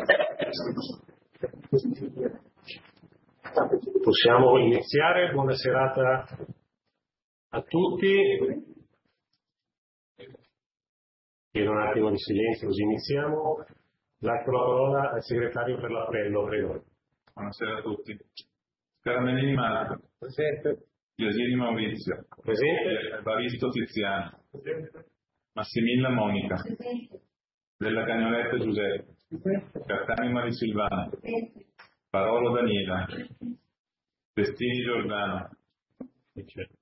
Possiamo iniziare. Buona serata a tutti. Chiedo un attimo di silenzio così iniziamo. Lascio la parola al segretario per l'appello, prego. Buonasera a tutti. Caramelini Marco. Presente. Iasini Maurizio. Presente. Baristo Tiziano. Presente. Massimilla Monica. Presente. Della Cagnoletta Giuseppe. Presente. Cartani Marisilvano. Presente. Parolo Daniela. Destini Giordano. Presente.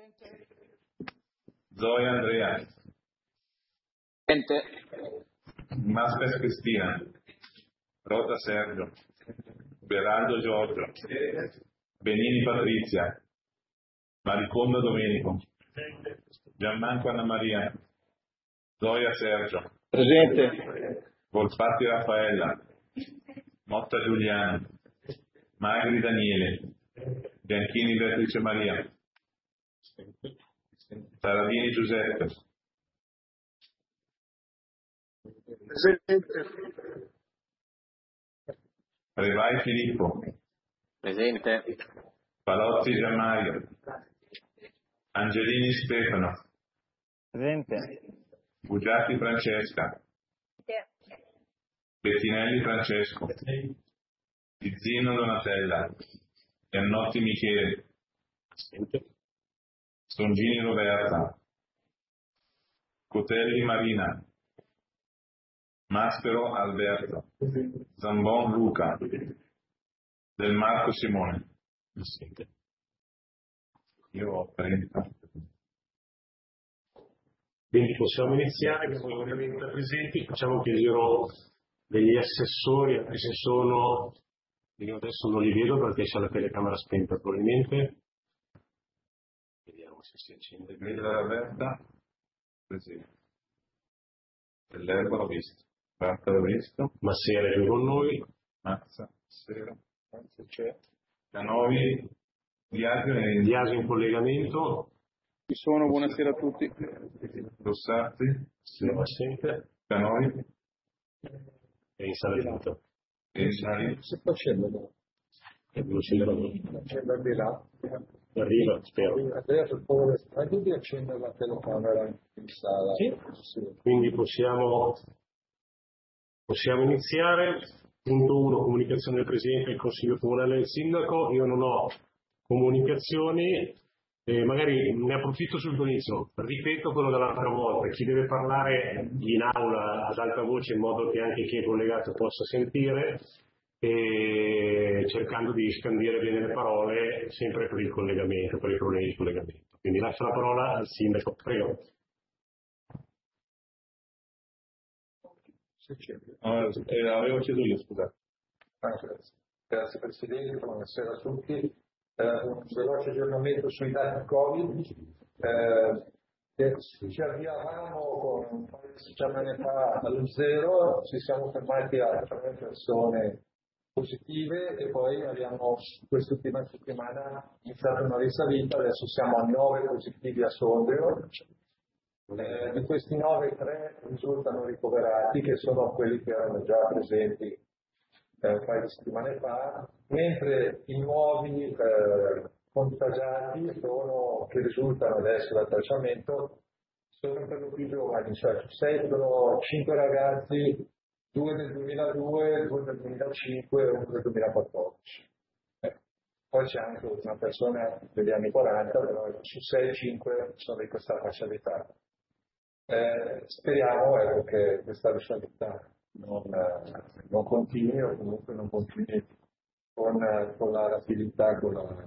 Zoe Andrea. Presente. Maspes Cristina. Rota Sergio. Beraldo Giorgio. Benini Patrizia. Mariconda Domenico. Gianmanco Anna Maria. Zoia Sergio. Presente. Volpatti Raffaella. Motta Giuliano. Magri Daniele. Bianchini Beatrice Maria. Saradini Giuseppe. Presente. Revai Filippo. Presente. Palozzi Gianmario. Angelini Stefano. Presente. Bugiatti Francesca. Bettinelli Francesco. Pizzino Donatella. Iannotti Michele. Stongini Roberta. Cotelli Marina. Maspero Alberto. Zambon Luca. Del Marco Simone. Io ho 30. Quindi possiamo iniziare, abbiamo ovviamente presenti, facciamo che il giro degli assessori, anche se sono, io adesso non li vedo perché c'è la telecamera spenta probabilmente. Vediamo se si accende. Guida Roberta. Presente. Dell'Erba l'ho visto. Barta l'ho visto. Massera è qui con noi. Mazza. Sera. Anzi c'è. Canovi. Diagio e Diasi in collegamento. Ci sono, buonasera a tutti. Rossati. Siamo assente. Canovi. È in sala di voto. E Sari. Si può accendere? Accenda di là. Arriva, spero. Andrea, per favore, anche di accendere la telecamera in sala. Sì. Quindi possiamo iniziare. Punto 1, comunicazione del Presidente del Consiglio Comunale e del Sindaco. Io non ho comunicazioni, magari ne approfitto subito inizio. Ripeto quello dell'altra volta, chi deve parlare in aula ad alta voce in modo che anche chi è collegato possa sentire, e cercando di scandire bene le parole sempre per il collegamento, per i problemi di collegamento. Quindi lascio la parola al Sindaco, prego. Avevo acceso io, scusate. Grazie Presidente, buonasera a tutti. Un veloce aggiornamento sui dati Covid. Ci avviavamo con un paio di settimane fa allo zero, ci siamo fermati a 3 persone positive e poi abbiamo quest'ultima settimana iniziato una risalita, adesso siamo a 9 positivi a Sondrio. Di questi 9, 3 risultano ricoverati, che sono quelli che erano già presenti un paio di settimane fa, mentre i nuovi contagiati che risultano adesso dal tracciamento sono per lo più giovani, cioè 5 ragazzi, 2 del 2002, 2 del 2005 e 1 del 2014. Poi c'è anche una persona degli anni 40, però su 6, 5 sono di questa fascia d'età. Speriamo che questa risalita non continui o comunque non continui con la rapidità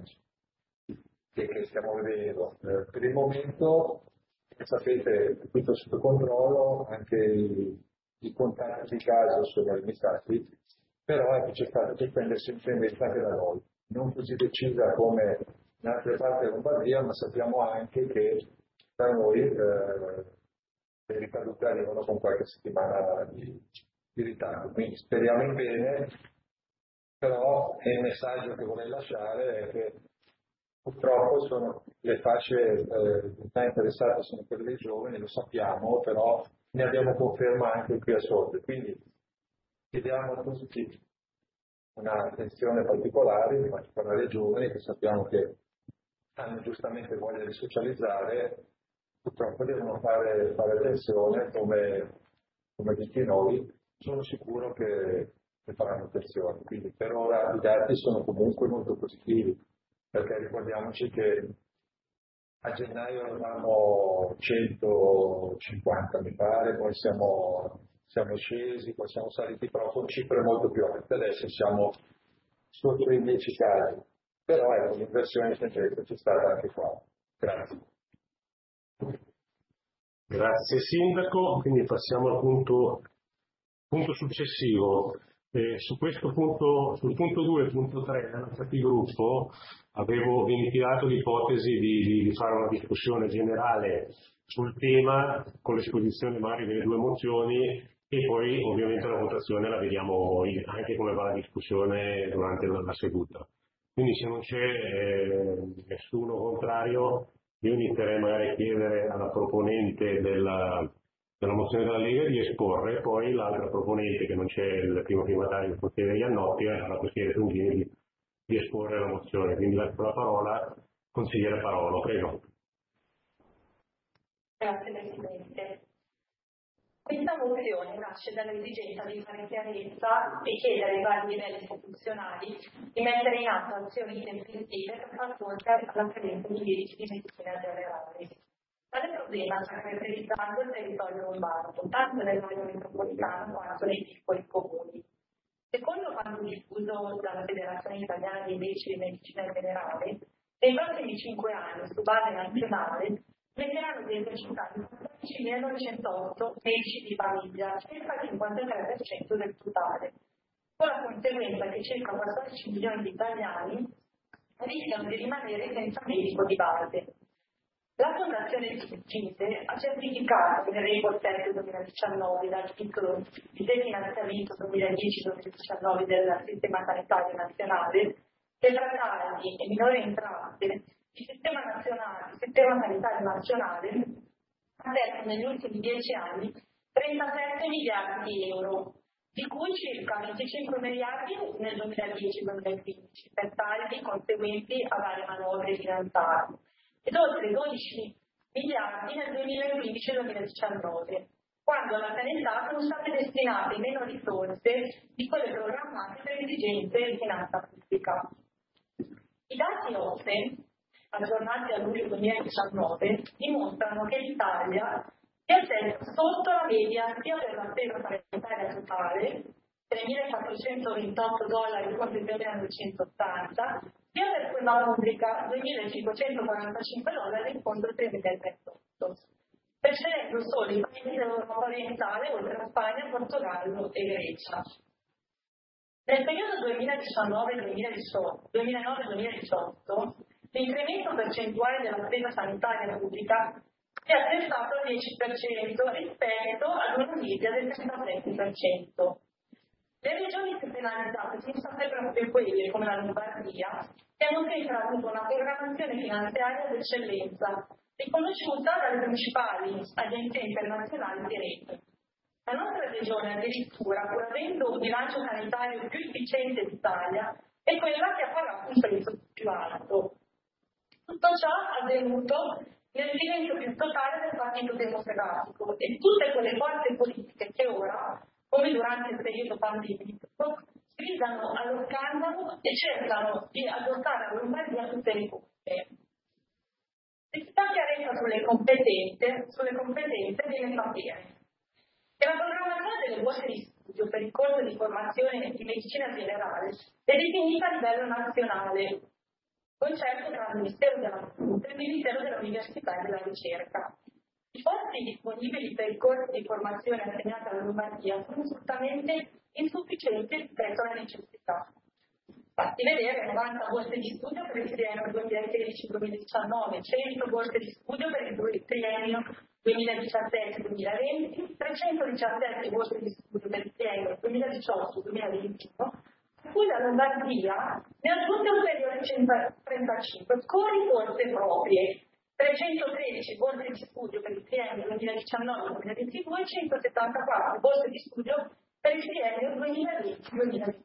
che stiamo vedendo. Per il momento, sapete, è tutto sotto controllo, anche i contatti di caso sono limitati, però c'è stata prendersi incendenza anche da noi, non così decisa come in altre parti della Lombardia, ma sappiamo anche che da noi le ricadute arrivano con qualche settimana di ritardo, quindi speriamo in bene, però il messaggio che vorrei lasciare è che purtroppo le fasce interessate sono quelle dei giovani, lo sappiamo, però ne abbiamo conferma anche qui a Sondrio, quindi chiediamo a tutti un'attenzione particolare, in particolare ai giovani che sappiamo che hanno giustamente voglia di socializzare, purtroppo devono fare attenzione come tutti noi. Sono sicuro che faranno attenzione. Quindi per ora i dati sono comunque molto positivi, perché ricordiamoci che a gennaio avevamo 150 mi pare, poi siamo scesi, poi siamo saliti però con cifre molto più alte, adesso siamo sotto i 10 casi, però ecco, l'inversione di tendenza c'è stata anche qua. Grazie. Grazie Sindaco, quindi passiamo al punto successivo. Su questo punto, sul punto 2 e punto 3 nella capogruppo avevo ventilato l'ipotesi di fare una discussione generale sul tema con l'esposizione magari delle due mozioni e poi ovviamente la votazione la vediamo anche come va la discussione durante la seduta. Quindi se non c'è nessuno contrario, io inizierei magari a chiedere alla proponente della mozione della Lega di esporre, poi l'altra proponente, che non c'è il primo firmatario, il consigliere Iannotti, alla consigliere Tungini di esporre la mozione. Quindi lascio la parola, consigliere Parolo, prego. Grazie Presidente. Questa mozione nasce dall'esigenza di fare chiarezza e chiedere ai vari livelli istituzionali di mettere in atto azioni tempestive per far fronte alla carenza di medici di medicina generale. Tale problema sta caratterizzando il territorio lombardo, tanto nell'area metropolitana quanto nei piccoli comuni. Secondo quanto diffuso dalla Federazione Italiana dei Medici di Medicina Generale, nei prossimi 5 anni, su base nazionale, smetteranno di esercitare 14.908 medici di famiglia, circa il 53% del totale, con la conseguenza che circa 14 milioni di italiani rischiano di rimanere senza medico di base. La Fondazione CISE ha certificato nel report 2019 dal titolo di definanziamento 2010-2019 del Sistema Sanitario Nazionale che tra tagli e minori entrate il Sistema Sanitario Nazionale ha perso negli ultimi 10 anni 37 miliardi di euro, di cui circa 25 miliardi nel 2010-2015 per tagli conseguenti a varie manovre finanziarie ed oltre 12 miliardi nel 2015-2019, quando alla sanità sono state destinate meno risorse di quelle programmate per esigenze di finanza pubblica. I dati OCSE, aggiornati a luglio 2019, dimostrano che l'Italia si attesta sotto la media sia per la spesa sanitaria totale, $3.428 contro i $3.980, sia per quella pubblica $2.545 contro il 2038, precedendo solo i paesi dell'Europa orientale oltre a Spagna, Portogallo e Grecia. Nel periodo 2009-2018, l'incremento percentuale della spesa sanitaria pubblica si è attestato al 10% rispetto ad una media del 37%. Le regioni più penalizzate sono state proprio quelle, come la Lombardia, che hanno sempre avuto una programmazione finanziaria d'eccellenza, riconosciuta dalle principali agenzie internazionali di rete. La nostra regione, addirittura, pur avendo un bilancio sanitario più efficiente d'Italia, è quella che ha pagato un prezzo più alto. Tutto ciò è avvenuto nel silenzio più totale del Partito Democratico e di tutte quelle forze politiche che ora, come durante il periodo pandemico, gridano allo scandalo e cercano di adottare a Lombardia a tutte le coste. Se si fa chiarezza sulle competenze viene sapere che la programmazione delle borse di studio per il corso di formazione di medicina generale è definita a livello nazionale, concerto tra il Ministero della Salute e il Ministero dell'Università e della Ricerca. I posti disponibili per i corsi di formazione assegnati alla Lombardia sono assolutamente insufficienti rispetto alle necessità. Basti vedere 90 borse di studio per il triennio 2016-2019, 100 borse di studio per il triennio 2017-2020, 317 borse di studio per il triennio 2018-2021, a cui la Lombardia ne ha aggiunte ulteriori 135 con risorse proprie, 313 borse di studio per il triennio 2019-2022 e 174 borse di studio per il triennio 2020-2023.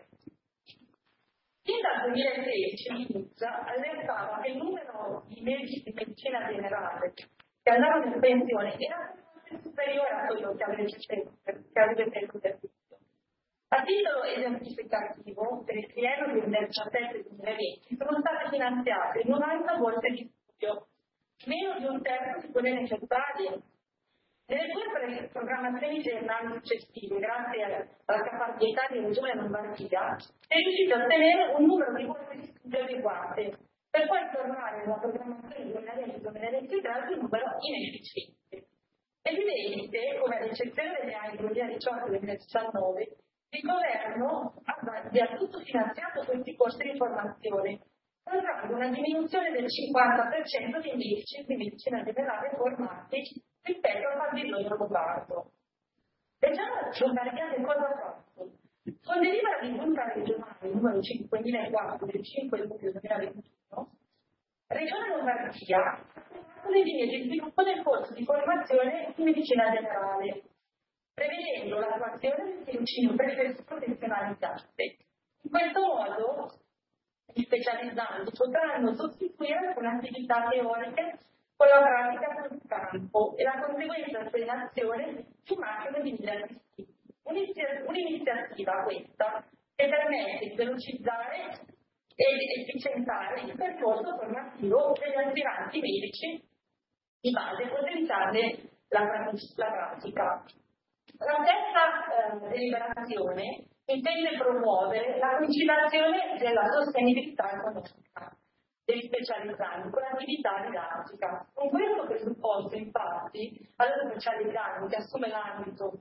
Fin dal 2013 l'INPS allertava che il numero di medici di medicina generale che andavano in pensione era superiore a quello che avrebbe preso servizio. A titolo esemplificativo, per il triennio 2017-2020 sono state finanziate 90 borse di studio, meno di un terzo di quelle necessarie. Nelle due programmazioni triennali successive, grazie alla caparbietà di Regione Lombardia, è riuscito a ottenere un numero di borse di studio adeguate, per poi tornare nella programmazione 2020-2023 ad un numero inefficiente. È evidente come, ad eccezione degli anni 2018-2019, il governo abbia tutto finanziato questi corsi di formazione, causando una diminuzione del 50% dei medici di medicina generale formati rispetto al fabbisogno lombardo. Vediamo la Lombardia che cosa ha fatto. Con delibera di giunta regionale numero 5004 del 5 luglio 2021, Regione Lombardia ha approvato le linee di sviluppo del corso di formazione in medicina generale, prevedendo l'attuazione del tirocinio professionalizzante. In questo modo, gli specializzanti potranno sostituire alcune attività teoriche con la pratica sul campo e la conseguente assegnazione su macchine di guida assistita. Un'iniziativa questa che permette di velocizzare ed efficientare il percorso formativo degli aspiranti medici di base, potenziarne la pratica. La terza deliberazione intende promuovere la conciliazione della sostenibilità economica degli specializzanti con l'attività didattica. Con questo presupposto, infatti, allo specializzante che assume l'ambito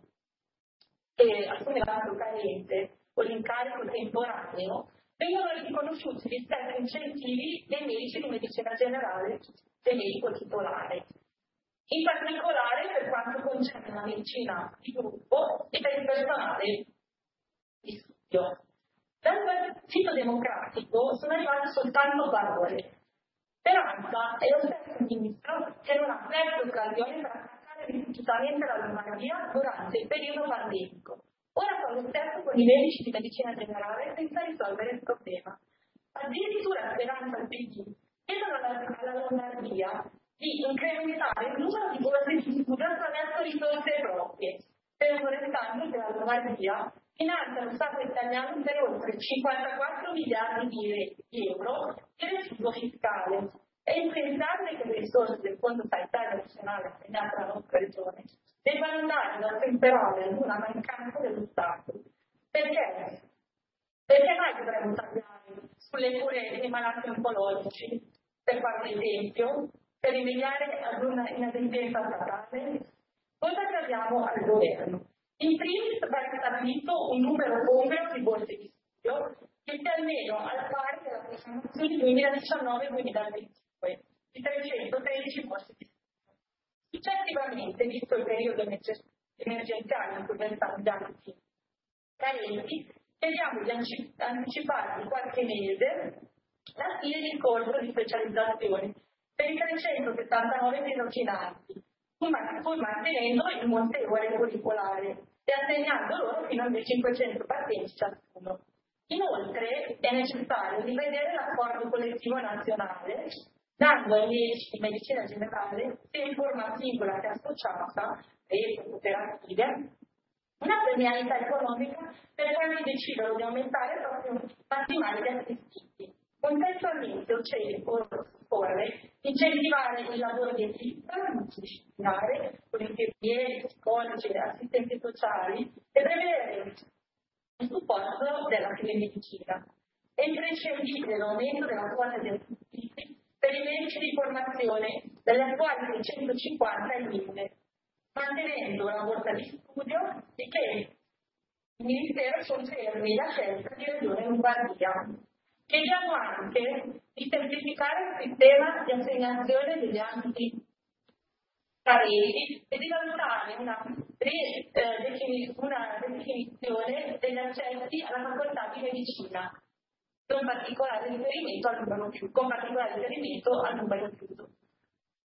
carente o l'incarico temporaneo, vengono riconosciuti gli stessi incentivi dei medici di medicina generale del medico titolare. In particolare per quanto concerne la medicina di gruppo e per il personale di studio. Dal Partito Democratico sono arrivate soltanto parole. Speranza è lo stesso ministro che non ha perso occasione per attaccare ripetutamente la Lombardia durante il periodo pandemico. Ora fa lo stesso con i medici di medicina generale senza risolvere il problema. Addirittura Speranza al PD chiedono alla Lombardia di incrementare il numero di borse di studio attraverso risorse proprie, fermo restando che la Lombardia finanzia lo Stato italiano per oltre 54 miliardi di euro di residuo fiscale. È impensabile che le risorse del Fondo Sanitario Nazionale assegnate alla nostra regione debbano andare da temperare ad una mancanza dello Stato. Perché? Perché noi dovremmo tagliare sulle cure dei malati oncologici, per fare un esempio, per rimediare ad una inadempienza statale? Cosa chiediamo al governo? In primis va stabilito un numero congruo di borse di studio che sia almeno al pari della programmazione 2019-2025 di 313 borse di studio. Successivamente, visto il periodo emergenziale in cui versano gli ambiti carenti, chiediamo di anticipare di qualche mese la fine del corso di specializzazione per i 379 tirocinanti, pur mantenendo il monte ore curricolare e assegnando loro fino a 500 pazienti ciascuno. Inoltre è necessario rivedere l'accordo collettivo nazionale, dando ai medici di medicina generale, sia in forma singola che associata e cooperative, una premialità economica per quanti decidono di aumentare il proprio massimale di assistiti. Contestualmente occorre incentivare il lavoro di equipa multidisciplinare con infermieri, psicologi e assistenti sociali e prevedere il supporto della telemedicina. È imprescindibile l'aumento della quota di assistiti per i medici di formazione dalle attuali 650 ai 1000, mantenendo una borsa di studio di che il Ministero confermi la scelta di Regione Lombardia. Chiediamo anche di semplificare il sistema di assegnazione degli ambiti carenti e di valutare una definizione degli accessi alla facoltà di medicina, con particolare riferimento al numero chiuso.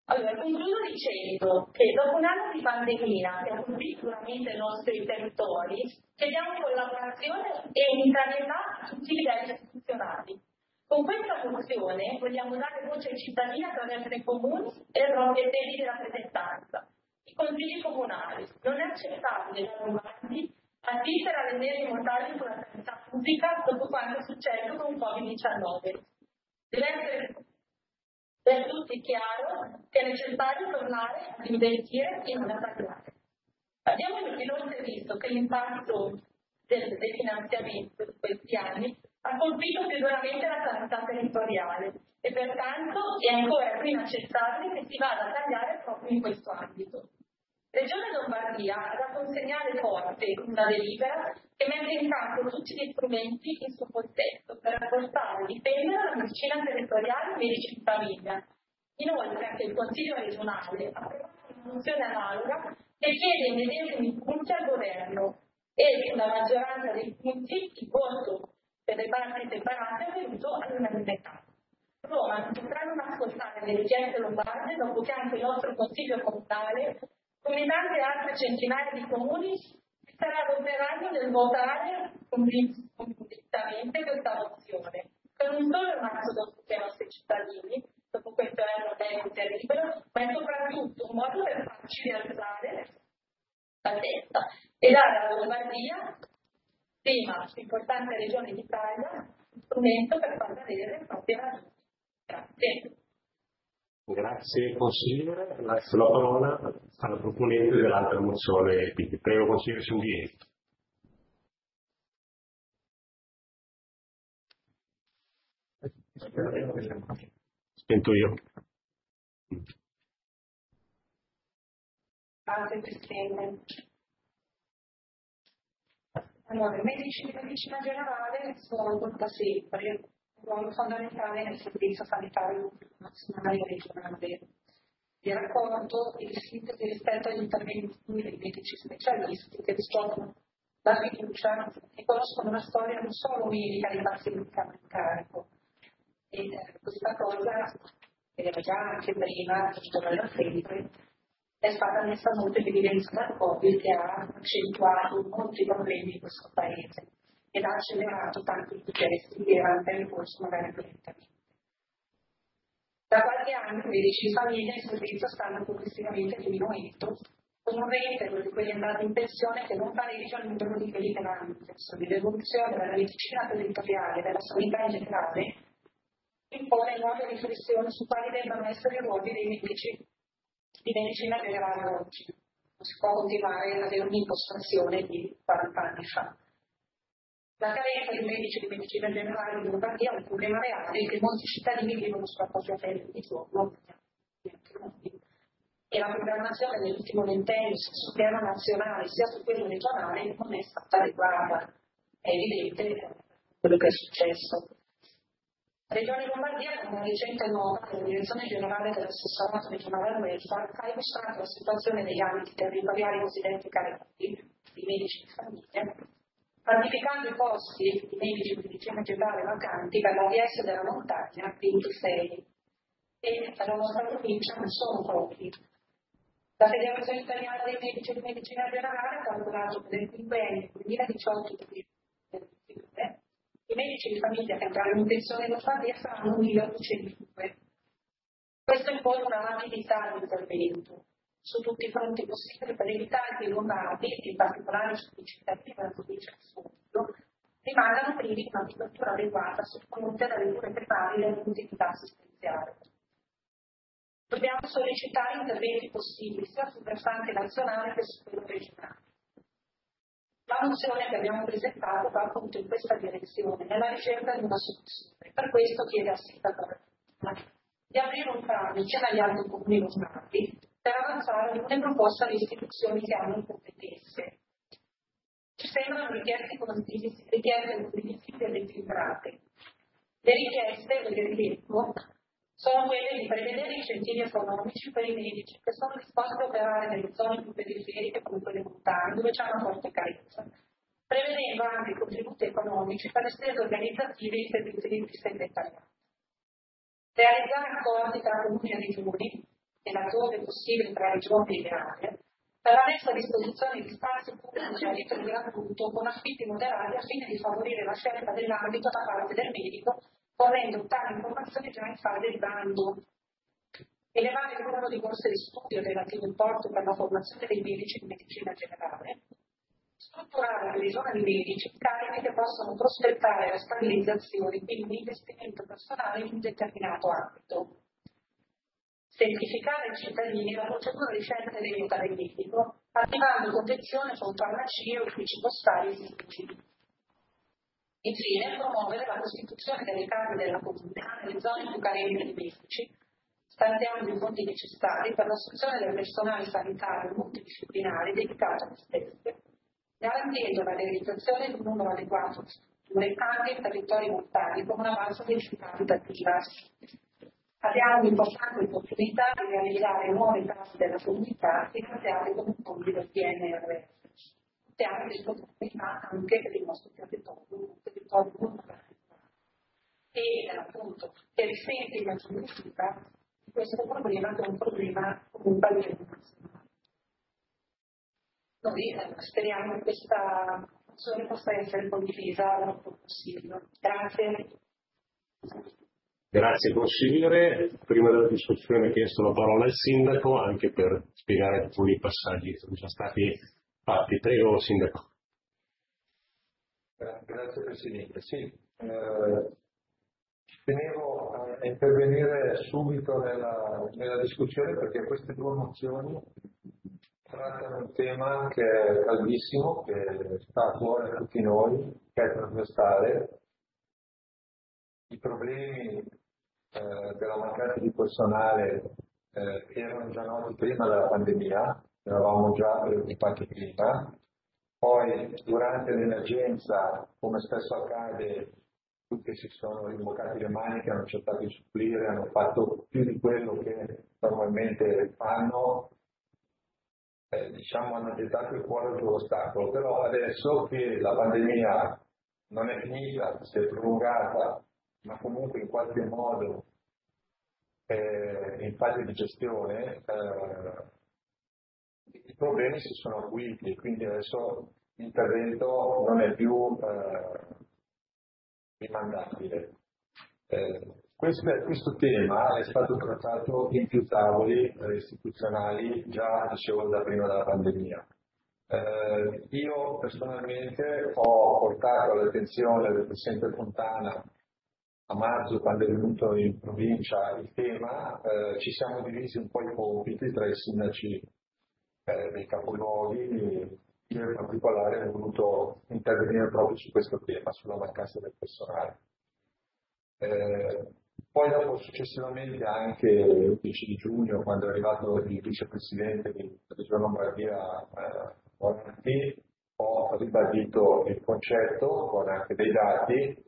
Allora, concludo dicendo che dopo un anno di pandemia che ha colpito duramente i nostri territori, chiediamo collaborazione e unitarietà a tutti i livelli istituzionali. Con questa mozione vogliamo dare voce ai cittadini attraverso i comuni e le proprie sedi di rappresentanza. I consigli comunali. Non è accettabile da Lombardi assistere all'ennesimo taglio sulla sanità pubblica dopo quanto è successo con il Covid-19. Deve essere per tutti chiaro che è necessario tornare ad investire e non a tagliare. Abbiamo inoltre visto che l'impatto del finanziamento di questi anni ha colpito più duramente la sanità territoriale e pertanto è ancora più inaccettabile che si vada a tagliare proprio in questo ambito. Regione Lombardia ha dato un segnale forte con una delibera che mette in campo tutti gli strumenti in suo possesso per rafforzare e difendere la medicina territoriale e i medici di famiglia. Inoltre anche il Consiglio regionale ha approvato una mozione analoga che chiede i medesimi punti al governo e sulla maggioranza dei punti il voto per le parti separate è avvenuto all'unanimità. Roma non potrà non ascoltare le richieste lombarde dopo che anche il nostro Consiglio comunale, come tante altre centinaia di comuni, si starà adoperando nel votare convintamente questa mozione, per non solo un atto d'aiuto ai nostri cittadini, dopo questo anno terribile, ma è soprattutto un modo per farci rialzare la testa e dare alla Lombardia, prima più importante regione d'Italia, un strumento per far vedere le proprie ragioni. Grazie. Grazie consigliere, lascio la parola alla proponente dell'altra mozione. Quindi prego consigliere Sunghieri. Spento io. Grazie Presidente. Allora, i medici di medicina generale sono da sempre un ruolo fondamentale nel servizio sanitario nazionale e regionale. Vi racconto il sintesi rispetto agli interventi dei medici specialisti che riscuotono la fiducia e conoscono la storia non solo medica dei pazienti che hanno in carico. E questa cosa, che era già anche prima, da sempre, è stata messa molto in evidenza dal Covid, che ha accentuato molti problemi in questo Paese ed ha accelerato tanti processi che erano in corso magari più lentamente. Da qualche anno i medici di famiglia in servizio stanno progressivamente diminuendo, con un reitero di quelli andati in pensione che non pareggia il numero di quelli che vanno in pensione. L'evoluzione della medicina territoriale e della sanità in generale impone nuove riflessioni su quali debbano essere i ruoli dei medici di medicina generale oggi. Non si può continuare ad avere un'impostazione di 40 anni fa. La carenza di medici di medicina generale in Lombardia è un problema reale che molti cittadini vivono sulla propria pelle di giorno, e la programmazione dell'ultimo ventennio sia sul piano nazionale sia su quello regionale non è stata adeguata. È evidente quello che è successo. La Regione Lombardia, con una recente nota della Direzione Generale dell'Assessorato Regionale al Welfare, ha illustrato la situazione degli ambiti territoriali cosiddetti carenti, di medici di famiglia, quantificando i posti di medici di medicina generale vacanti per la DS della montagna, 26, e la nostra provincia non sono pochi. La Federazione Italiana dei Medici di Medicina Generale ha calcolato per il quinquennio 2018-2022 i medici di famiglia che andranno in pensione in Lombardia saranno 1.802. Questo impone una rapidità di intervento su tutti i fronti possibili per evitare che i lombardi, in particolare sui cittadini della provincia di Sondrio, rimangano privi di una copertura adeguata sul fronte delle cure primarie e dell'utilità assistenziale. Dobbiamo sollecitare interventi possibili sia sul versante nazionale che su quello regionale. La mozione che abbiamo presentato va appunto in questa direzione, nella ricerca di una soluzione. Per questo chiede al sindaco di aprire un tavolo insieme agli altri comuni lombardi per avanzare alcune proposte alle istituzioni che hanno competenze. Ci sembrano richieste condivise e equilibrate. Le richieste, ve le rileggo, sono quelle di prevedere incentivi economici per i medici che sono disposti a operare nelle zone più periferiche come quelle montagne dove c'è una forte carenza, prevedendo anche contributi economici per le spese organizzative e i servizi di assistenza italiana. Realizzare accordi tra comuni e regioni e laddove possibile tra regioni e aree, per la messa a disposizione di spazi pubblici a titolo gratuito con affitti moderati al fine di favorire la scelta dell'ambito da parte del medico, fornendo tali informazioni già in fase di bando. Elevare il numero di borse di studio e relativo importo per la formazione dei medici di medicina generale, strutturare per le zone di medici cariche che possono prospettare la stabilizzazione, quindi un investimento personale in un determinato ambito. Semplificare ai cittadini la procedura di scelta dell'aiuto del medico, attivando convenzione con farmacie, uffici postali e medici. Infine, promuovere la costituzione delle case della comunità nelle zone più carenti di medici, stanziando i fondi necessari per l'assunzione del personale sanitario multidisciplinare dedicato alle stesse, garantendo la realizzazione di un numero adeguato di strutture anche in territori montani con una bassa densità abitativa. Abbiamo importanti opportunità di realizzare nuove case della comunità finanziate con fondi del PNRR. Abbiamo questa opportunità anche per il nostro territorio molto particolare. E appunto, per i sensi della giuridica, questo problema è un problema comunque a livello nazionale. Noi speriamo che questa azione possa essere condivisa il più possibile. Grazie. Grazie consigliere. Prima della discussione ho chiesto la parola al sindaco anche per spiegare alcuni passaggi che sono già stati fatti. Prego, sindaco. Grazie Presidente. Sì, tenevo a intervenire subito nella discussione perché queste due mozioni trattano un tema che è caldissimo, che sta a cuore a tutti noi, che è trasversale. I problemi della mancanza di personale erano già noti prima della pandemia, eravamo già preoccupati prima, poi durante l'emergenza, come spesso accade, tutti si sono rimboccati le maniche, hanno cercato di supplire, hanno fatto più di quello che normalmente fanno, hanno gettato il cuore giù l'ostacolo, però adesso che la pandemia non è finita, si è prolungata, ma comunque in qualche modo in fase di gestione i problemi si sono acuiti e quindi adesso l'intervento non è più rimandabile. Questo tema è stato trattato in più tavoli istituzionali già, dicevo, da prima della pandemia. Io personalmente ho portato all'attenzione del Presidente Fontana a marzo, quando è venuto in provincia il tema, ci siamo divisi un po' i compiti tra i sindaci dei capoluoghi. Io in particolare ho voluto intervenire proprio su questo tema, sulla mancanza del personale. Poi dopo successivamente anche l'11 di giugno, quando è arrivato il vicepresidente di Regione Lombardia Bonanni, ho ribadito il concetto con anche dei dati.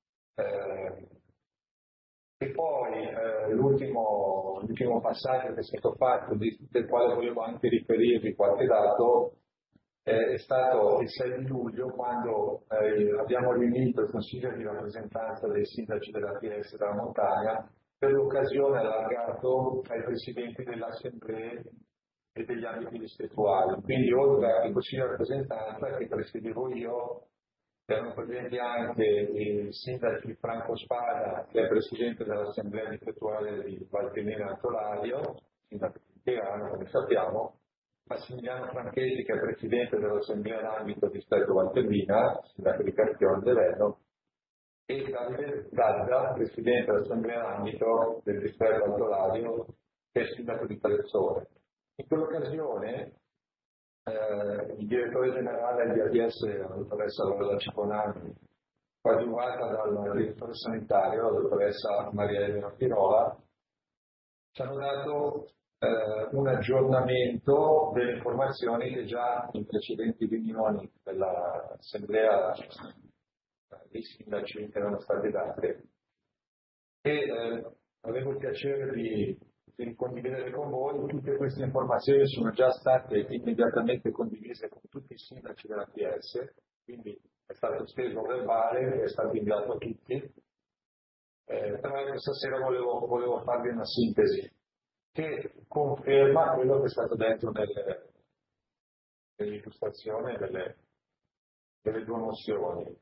E poi l'ultimo passaggio che è stato fatto, del quale volevo anche riferirvi qualche dato, è stato il 6 di luglio, quando abbiamo riunito il Consiglio di rappresentanza dei sindaci della PS della Montagna, per l'occasione allargato ai presidenti delle assemblee e degli ambiti distrettuali. Quindi oltre al Consiglio di rappresentanza che presiedevo io, erano presenti anche il sindaco Franco Spada, che è presidente dell'Assemblea distrettuale di Valtellina Antolario, sindaco di Tirano, come sappiamo, Massimiliano Franchetti, che è presidente dell'Assemblea d'ambito distretto Valtellina, sindaco di Carpione Devello, e Davide Gadda, presidente dell'Assemblea d'ambito del distretto Antolario, che è sindaco di Palezzone. In quell'occasione il direttore generale di ADS, la dottoressa Lola Ciponani, coadiuvata dal direttore sanitario, la dottoressa Maria Elena Pirola, ci hanno dato un aggiornamento delle informazioni che già in precedenti riunioni dell'assemblea dei sindaci erano state date. E avevo il piacere di condividere con voi. Tutte queste informazioni sono già state immediatamente condivise con tutti i sindaci della PS, quindi è stato steso verbale, è stato inviato a tutti. Però questa sera volevo farvi una sintesi. che conferma quello che è stato detto nell'illustrazione delle due mozioni.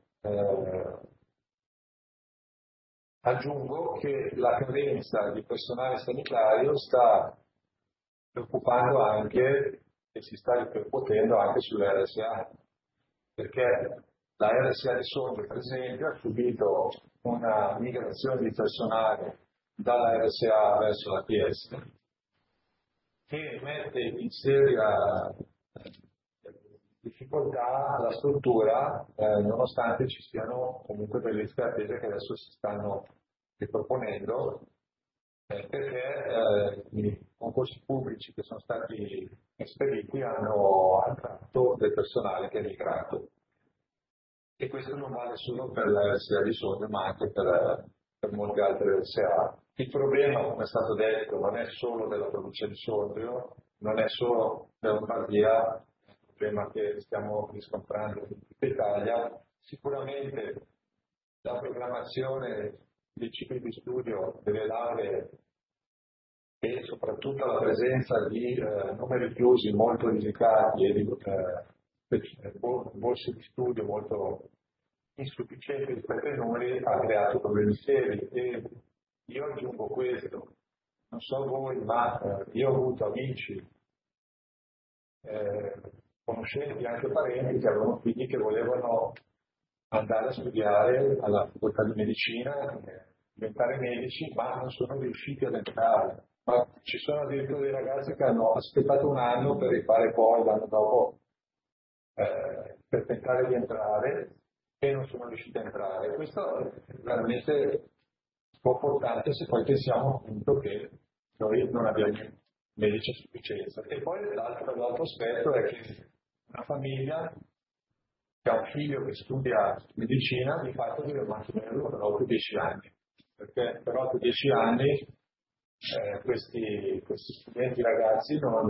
Aggiungo che la carenza di personale sanitario sta preoccupando anche e si sta ripercuotendo anche sulle RSA, perché la RSA di Sondrio, per esempio, ha subito una migrazione di personale dalla RSA verso la PS che mette in seria difficoltà la struttura, nonostante ci siano comunque delle liste attese che adesso si stanno riproponendo, perché i concorsi pubblici che sono stati spediti hanno attratto del personale che è migrato. E questo non vale solo per la RSA di Sondrio, ma anche per molte altre RSA. Il problema, come è stato detto, non è solo della provincia di Sondrio, non è solo della Lombardia, è un problema che stiamo riscontrando in tutta Italia. Sicuramente la programmazione dei cicli di studio, delle lauree e soprattutto la presenza di numeri chiusi molto limitati e di borse di studio molto insufficienti rispetto ai numeri ha creato problemi seri. E io aggiungo questo, non so voi, ma io ho avuto amici, conoscenti e anche parenti che avevano figli che volevano andare a studiare alla facoltà di medicina, diventare medici, ma non sono riusciti ad entrare. Ma ci sono addirittura dei ragazzi che hanno aspettato un anno per rifare poi l'anno dopo per tentare di entrare e non sono riusciti a entrare. Questo è veramente confortante se poi pensiamo appunto che noi non abbiamo medici a sufficienza. E poi l'altro aspetto è che una famiglia che ha un figlio che studia medicina di fatto deve mantenerlo per 8-10 anni, perché per 8-10 anni questi studenti ragazzi non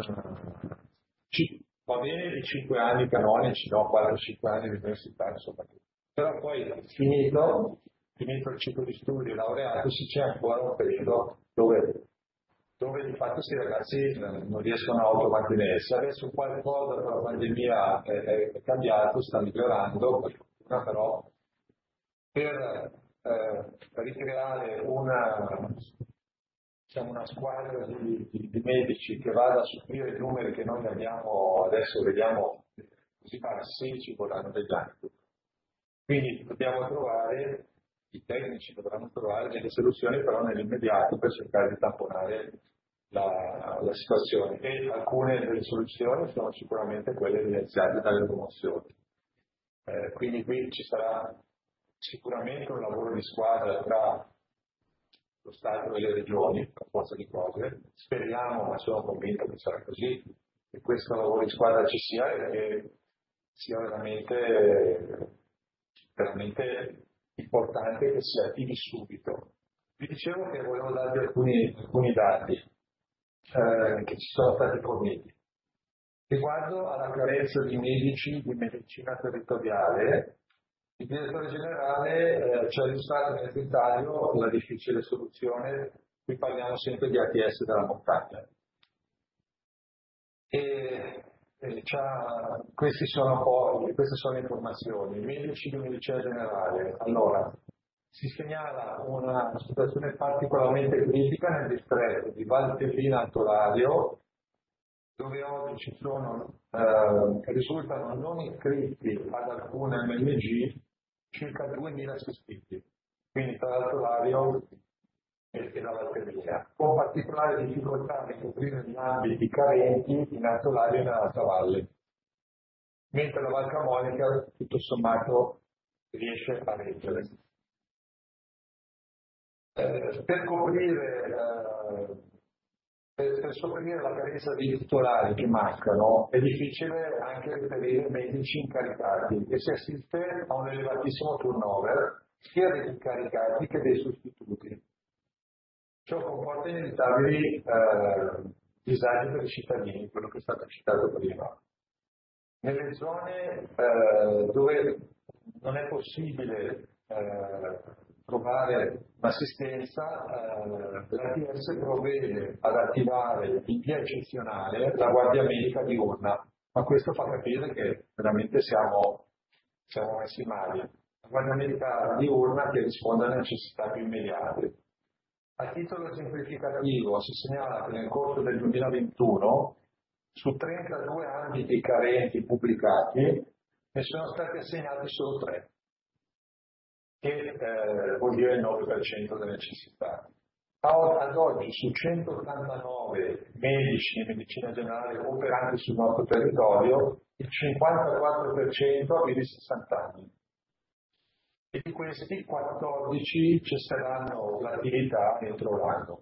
va bene di 5 anni canonici, no, 4-5 anni di università, insomma. Però poi finito il ciclo di studi e laureatosi c'è ancora un periodo dove di fatto questi ragazzi non riescono a automantenersi. Adesso qualcosa per la pandemia è cambiato, sta migliorando, per fortuna, però per ricreare una squadra di medici che vada a supplire i numeri che noi abbiamo adesso, vediamo così bassi, ci vorranno degli anni. Quindi dobbiamo trovare, i tecnici dovranno trovare delle soluzioni però nell'immediato per cercare di tamponare la situazione, e alcune delle soluzioni sono sicuramente quelle evidenziate dalle promozioni. Quindi qui ci sarà sicuramente un lavoro di squadra tra lo Stato e le regioni, a forza di cose. Speriamo, ma sono convinto che sarà così, che questo lavoro di squadra ci sia e che sia veramente importante che si attivi subito. Vi dicevo che volevo darvi alcuni dati che ci sono stati forniti. Riguardo alla carenza di medici di medicina territoriale, il direttore generale ci ha illustrato nel dettaglio la difficile soluzione, qui parliamo sempre di ATS della montagna. Queste sono le informazioni. Medici di medicina generale. Allora, si segnala una situazione particolarmente critica nel distretto di Valtellina Alto Lario, dove oggi risultano non iscritti ad alcun MLG circa 2.000 assistiti, quindi tra l'Alto Lario e la Valtellina, con particolare difficoltà a ricoprire gli ambiti carenti in Alto Lario e nell'Alta Valle, mentre la Val Camonica tutto sommato riesce a reggere. Per sopperire la carenza di titolari che mancano è difficile anche reperire medici incaricati e si assiste a un elevatissimo turnover sia degli incaricati che dei sostituti. Ciò comporta inevitabili disagi per i cittadini, quello che è stato citato prima. Nelle zone dove non è possibile trovare un'assistenza, l'ATS provvede ad attivare in via eccezionale la guardia medica diurna, ma questo fa capire che veramente siamo messi male. La guardia medica diurna che risponde alle necessità più immediate. A titolo esemplificativo si segnala che nel corso del 2021 su 32 ambiti carenti pubblicati ne sono stati assegnati solo 3, che vuol dire il 9% delle necessità. Ad oggi su 189 medici di medicina generale operanti sul nostro territorio, il 54% ha più di 60 anni. E di questi 14 cesseranno l'attività entro l'anno.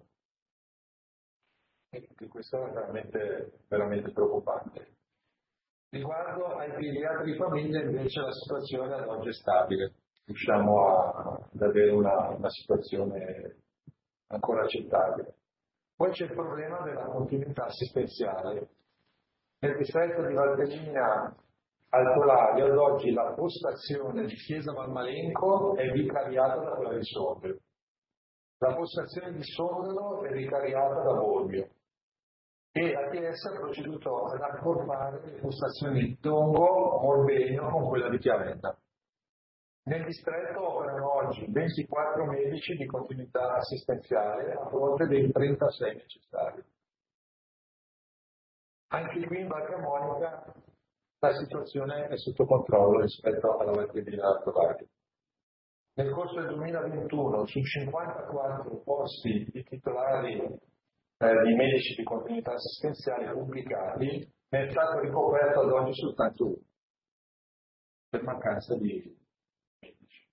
E questo è veramente preoccupante. Riguardo ai pediatri di famiglia invece la situazione ad oggi è stabile, riusciamo ad avere una situazione ancora accettabile. Poi c'è il problema della continuità assistenziale. Nel distretto di Valtellina Alto Lario ad oggi la postazione di Chiesa Valmalenco è vicariata da quella di Sondrio. La postazione di Sondrio è vicariata da Bobbio. E l'ATS ha proceduto ad accorpare le postazioni di Tongo, Morbegno con quella di Chiavenna. Nel distretto operano oggi 24 medici di continuità assistenziale a fronte dei 36 necessari. Anche qui in Valle Monica la situazione è sotto controllo rispetto alla Valtellina Alto Lario. Nel corso del 2021 su 54 posti di titolari di medici di continuità assistenziale pubblicati ne è stato ricoperto ad oggi soltanto uno per mancanza di medici.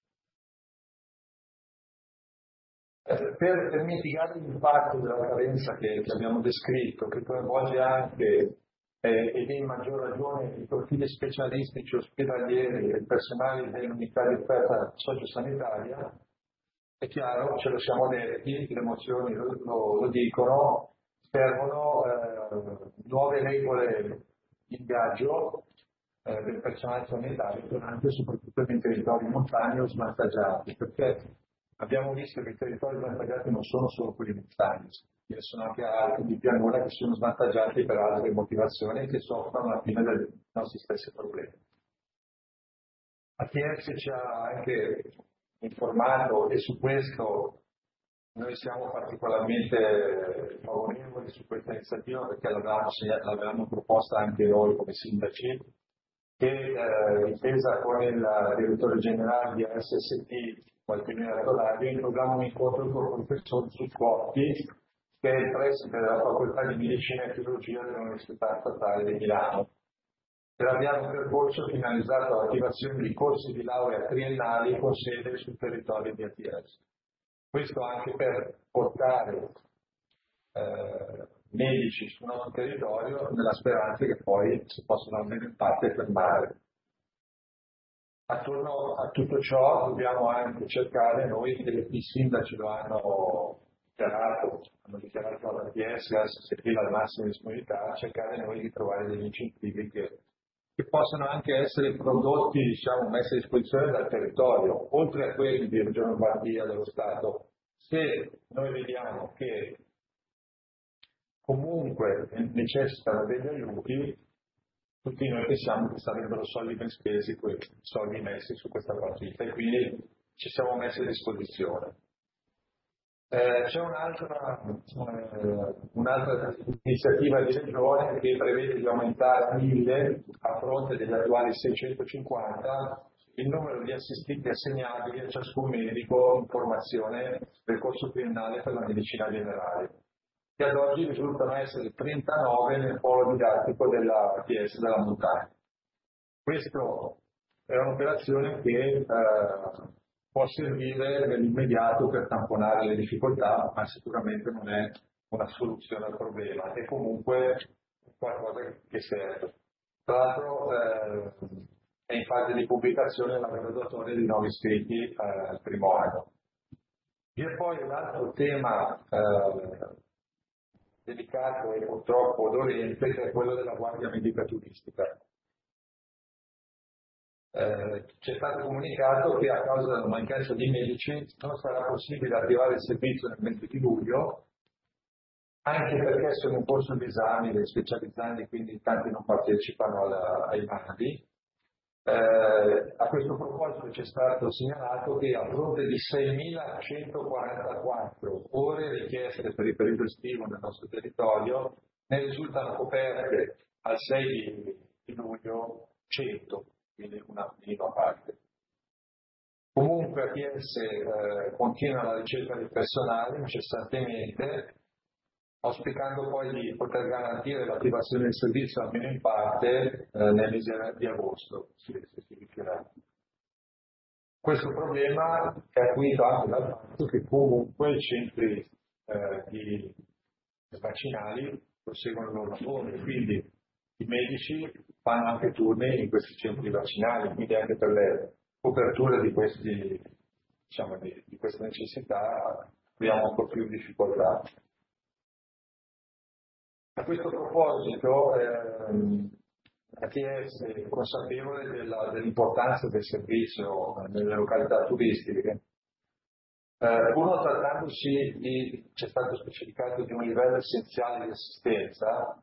Per mitigare l'impatto della carenza che abbiamo descritto, che coinvolge anche ed in maggior ragione i profili specialistici ospedalieri e il personale delle unità di offerta sociosanitaria, è chiaro, ce lo siamo detti, le mozioni lo dicono, servono nuove regole di ingaggio del personale sanitario, anche e soprattutto nei territori montani o svantaggiati, perché abbiamo visto che i territori svantaggiati non sono solo quelli montani, ce ne sono anche altri di pianura che sono svantaggiati per altre motivazioni e che soffrono alla fine dei nostri stessi problemi. ATS ci ha anche informato e su questo noi siamo particolarmente favorevoli su questa iniziativa perché l'avevamo proposta anche noi come sindaci, che intesa con il direttore generale di SST Valtellina Alto Lario in programma un incontro con il professor Zuccotti, che è il preside della facoltà di medicina e chirurgia dell'Università Statale di Milano. E l'abbiamo percorso finalizzato all'attivazione di corsi di laurea triennali con sede sul territorio di ATS. Questo anche per portare medici sul nostro territorio nella speranza che poi si possano almeno in parte fermare. Attorno a tutto ciò dobbiamo anche cercare, noi che i sindaci lo hanno dichiarato all'ATS, SST la massima disponibilità, cercare noi di trovare degli incentivi che possano anche essere prodotti, messi a disposizione dal territorio, oltre a quelli di Regione Lombardia, dello Stato. Se noi vediamo che comunque necessitano degli aiuti, tutti noi pensiamo che sarebbero soldi ben spesi, quei soldi messi su questa partita, e quindi ci siamo messi a disposizione. C'è un'altra iniziativa di regione che prevede di aumentare a 1000 a fronte degli attuali 650 il numero di assistiti assegnabili a ciascun medico in formazione del corso triennale per la medicina generale, che ad oggi risultano essere 39 nel polo didattico della ATS della montagna. Questa è un'operazione che può servire nell'immediato per tamponare le difficoltà, ma sicuramente non è una soluzione al problema, è comunque qualcosa che serve. Tra l'altro è in fase di pubblicazione la graduatoria di nuovi iscritti al primo anno. Vi è poi un altro tema delicato e purtroppo dolente, che è quello della guardia medica turistica. ci è stato comunicato che a causa della mancanza di medici non sarà possibile attivare il servizio nel mese di luglio, anche perché sono in corso di esami dei specializzandi, quindi tanti non partecipano ai bandi. A questo proposito ci è stato segnalato che a fronte di 6.144 ore richieste per il periodo estivo nel nostro territorio, ne risultano coperte al 6 di luglio 100, quindi una minima parte. Comunque ATS continua la ricerca di personale incessantemente, auspicando poi di poter garantire l'attivazione del servizio almeno in parte nel mese di agosto, se si riuscirà. Questo problema è acuito anche dal fatto che comunque i centri vaccinali proseguono il loro lavoro, quindi i medici fanno anche turni in questi centri vaccinali, quindi anche per le coperture di queste necessità abbiamo un po' più difficoltà. A questo proposito, ATS è consapevole dell'importanza del servizio nelle località turistiche. Pur non trattandosi c'è stato specificato di un livello essenziale di assistenza,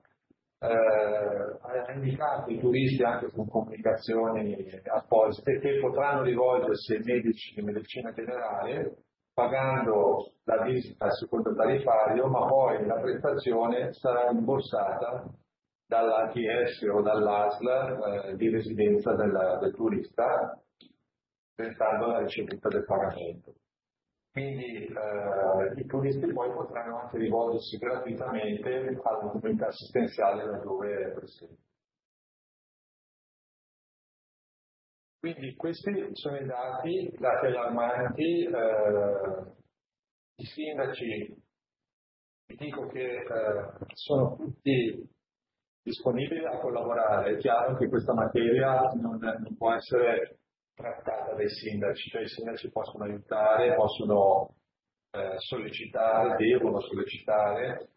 ha indicato i turisti anche con comunicazioni apposite che potranno rivolgersi ai medici di medicina generale pagando la visita secondo tariffario, ma poi la prestazione sarà rimborsata dall'ATS o dall'ASL di residenza del turista, restando la ricevuta del pagamento. Quindi i turisti poi potranno anche rivolgersi gratuitamente alla comunità assistenziale da dove è presente. Quindi questi sono i dati allarmanti. I sindaci, vi dico che sono tutti disponibili a collaborare. È chiaro che questa materia non può essere trattata dai sindaci, cioè i sindaci possono aiutare, possono sollecitare, devono sollecitare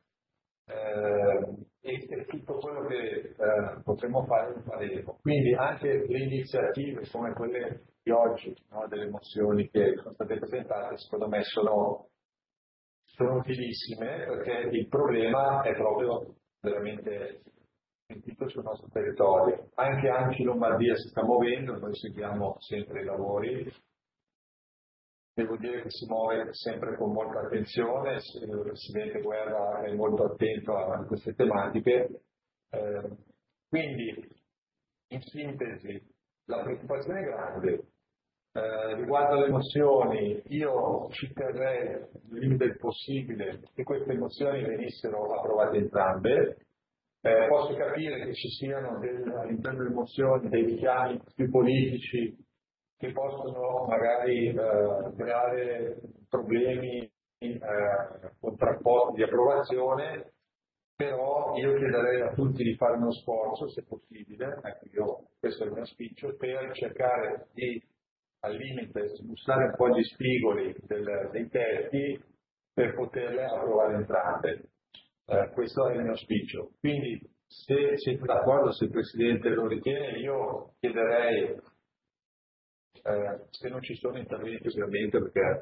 e tutto quello che potremmo fare lo faremo. Quindi anche le iniziative come quelle di oggi, no, delle mozioni che sono state presentate, secondo me sono utilissime, perché il problema è proprio veramente sentito sul nostro territorio. Anche in Lombardia si sta muovendo, noi seguiamo sempre i lavori. Devo dire che si muove sempre con molta attenzione, il Presidente Guerra è molto attento a queste tematiche. Quindi, in sintesi, la preoccupazione è grande. Riguardo alle mozioni, io ci terrei, nel limite del possibile, che queste mozioni venissero approvate entrambe. Posso capire che ci siano all'interno delle mozioni dei richiami più politici che possono magari creare problemi contrapposti di approvazione, però io chiederei a tutti di fare uno sforzo, se possibile, questo è il mio auspicio, per cercare di al limite smussare un po' gli spigoli dei testi per poterle approvare entrambe. Questo è il mio auspicio. Quindi se siete d'accordo, se il Presidente lo ritiene, io chiederei, se non ci sono interventi ovviamente, perché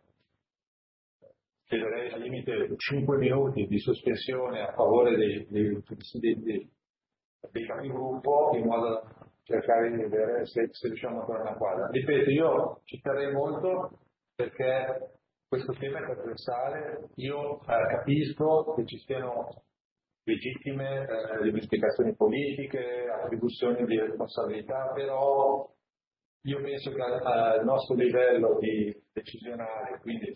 chiederei al limite 5 minuti di sospensione a favore dei capigruppo, in modo da cercare di vedere se riusciamo a trovare una quadra. Ripeto, io ci terrei molto perché questo tema è trasversale. Io capisco che ci siano legittime rivendicazioni politiche, attribuzioni di responsabilità, però io penso che al nostro livello di decisionale, quindi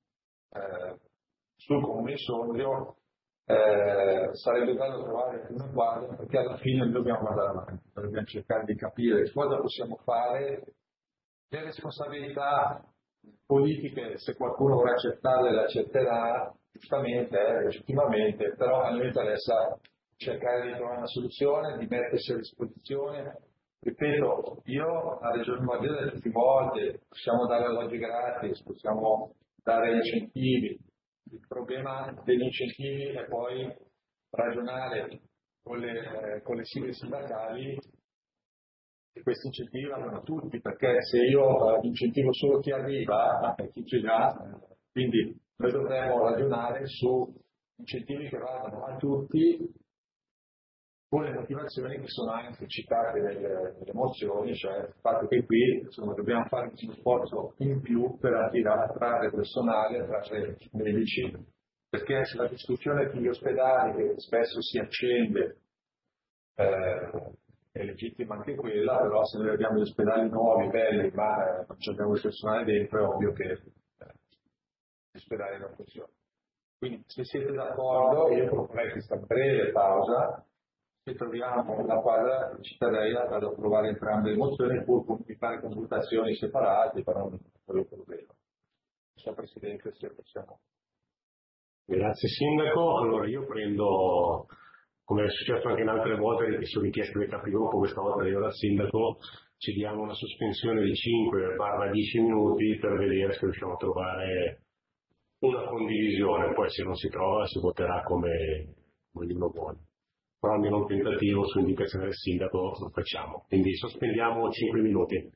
sul comune Sondrio, sarebbe bello trovare una quadra, perché alla fine noi dobbiamo andare avanti, dobbiamo cercare di capire cosa possiamo fare, le responsabilità politiche, se qualcuno vorrà accettarle, le accetterà giustamente, legittimamente, però a noi interessa cercare di trovare una soluzione, di mettersi a disposizione. Ripeto, io a Regione Lombardia le ultime volte possiamo dare alloggi gratis, possiamo dare incentivi. Il problema degli incentivi è poi ragionare con le sigle sindacali che questi incentivi vanno a tutti, perché se io incentivo solo chi arriva, chi c'è già, quindi noi dovremmo ragionare su incentivi che vadano a tutti con le motivazioni che sono anche citate nelle mozioni, cioè il fatto che qui insomma, dobbiamo fare uno sforzo in più per attrarre personale, attrarre medici, perché la discussione sugli ospedali che spesso si accende è legittima anche quella, però se noi abbiamo gli ospedali nuovi, belli, ma non abbiamo il personale dentro, è ovvio che gli ospedali non funzionano. Quindi se siete d'accordo, io proporrei questa breve pausa, se troviamo una quadra cittadella vado a provare entrambe le mozioni pur di fare consultazioni separate, però non è un problema. Signor Presidente, se possiamo. Grazie Sindaco. Allora io prendo, come è successo anche in altre volte, su richiesta del Capogruppo, questa volta io dal Sindaco, ci diamo una sospensione di 5-10 minuti per vedere se riusciamo a trovare una condivisione, poi se non si trova si voterà come ognuno vuole. Però almeno un tentativo su indicazione del Sindaco lo facciamo. Quindi sospendiamo 5 minuti.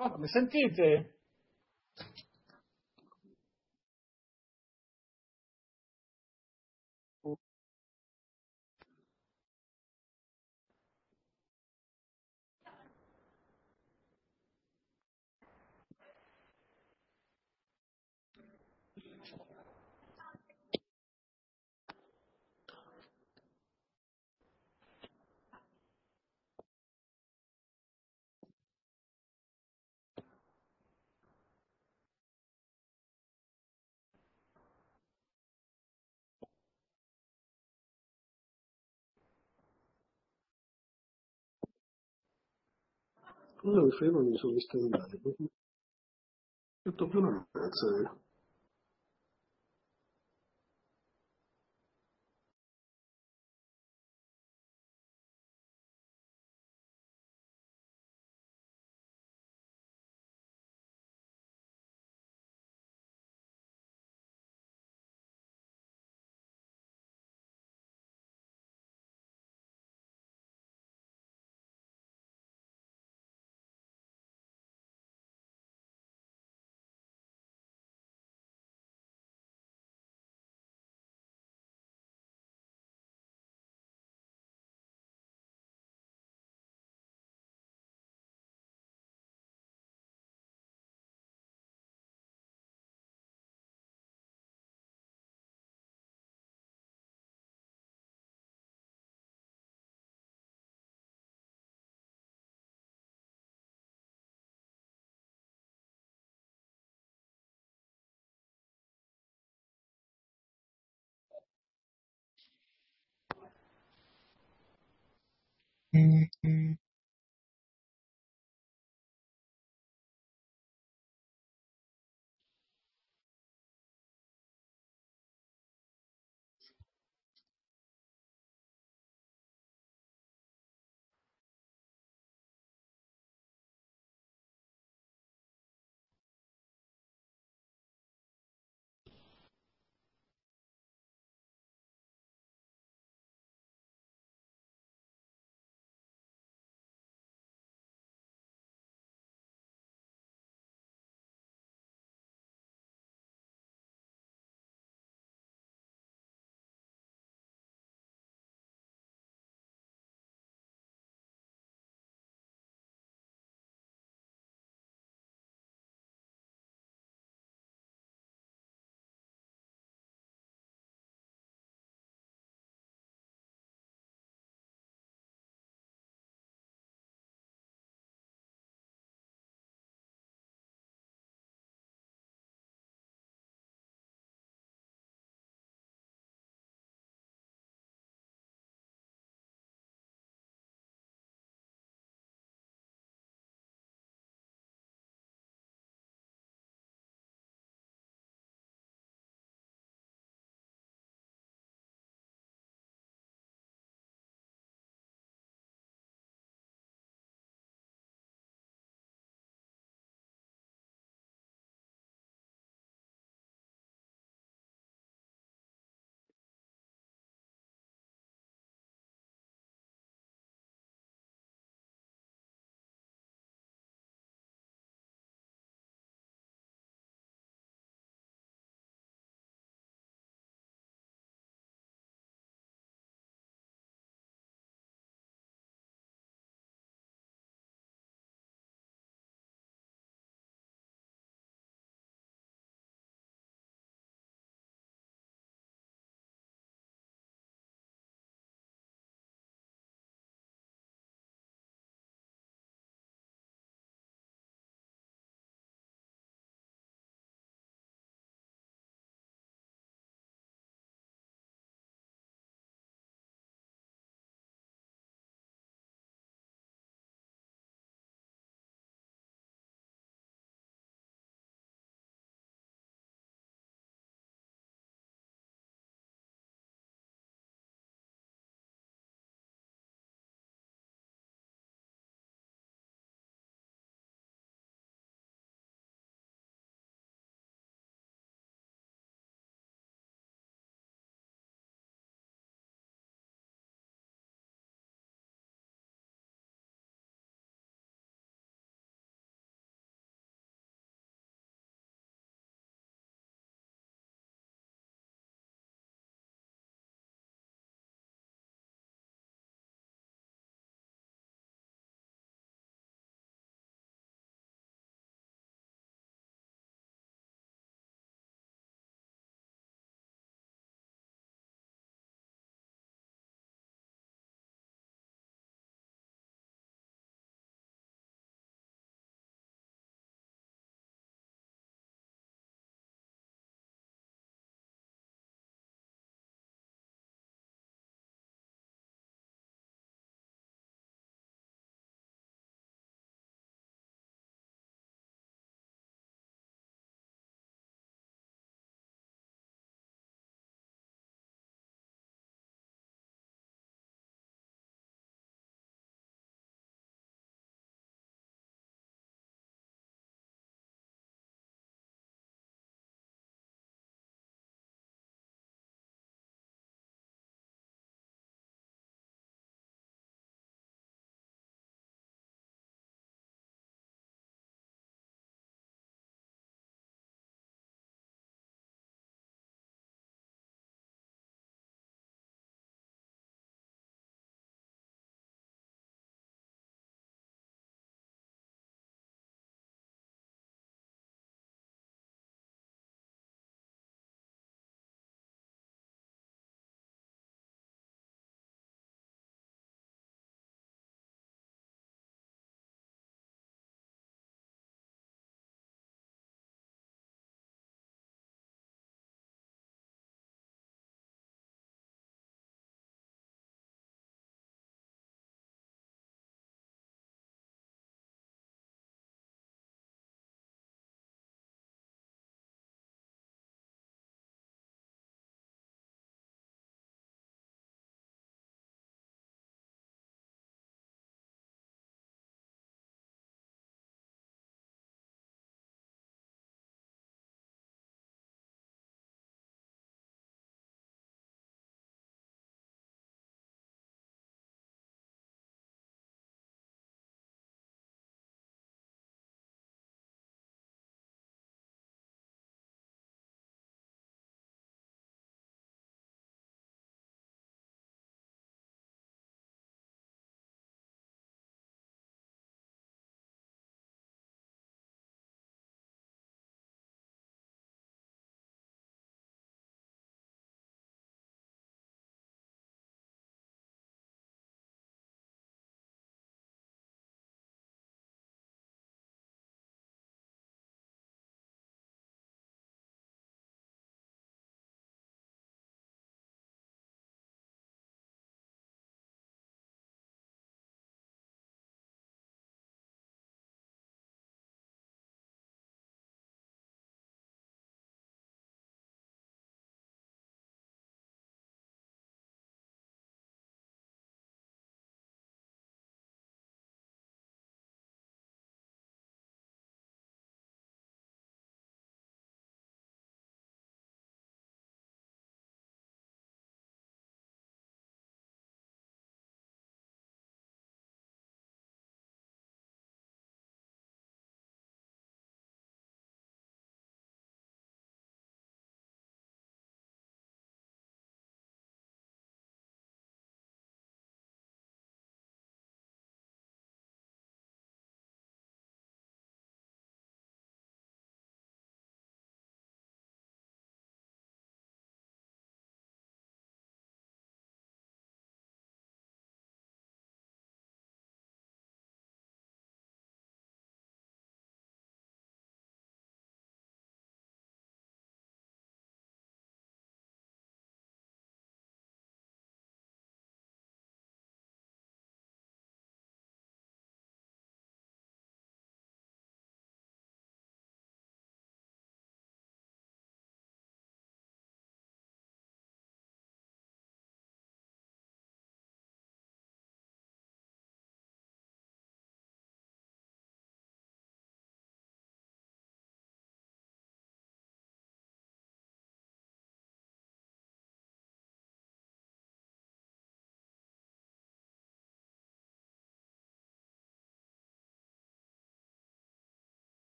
Oh, mi sentite? Allora mi fermo, mi sono visto in live. Ho detto più una mezza.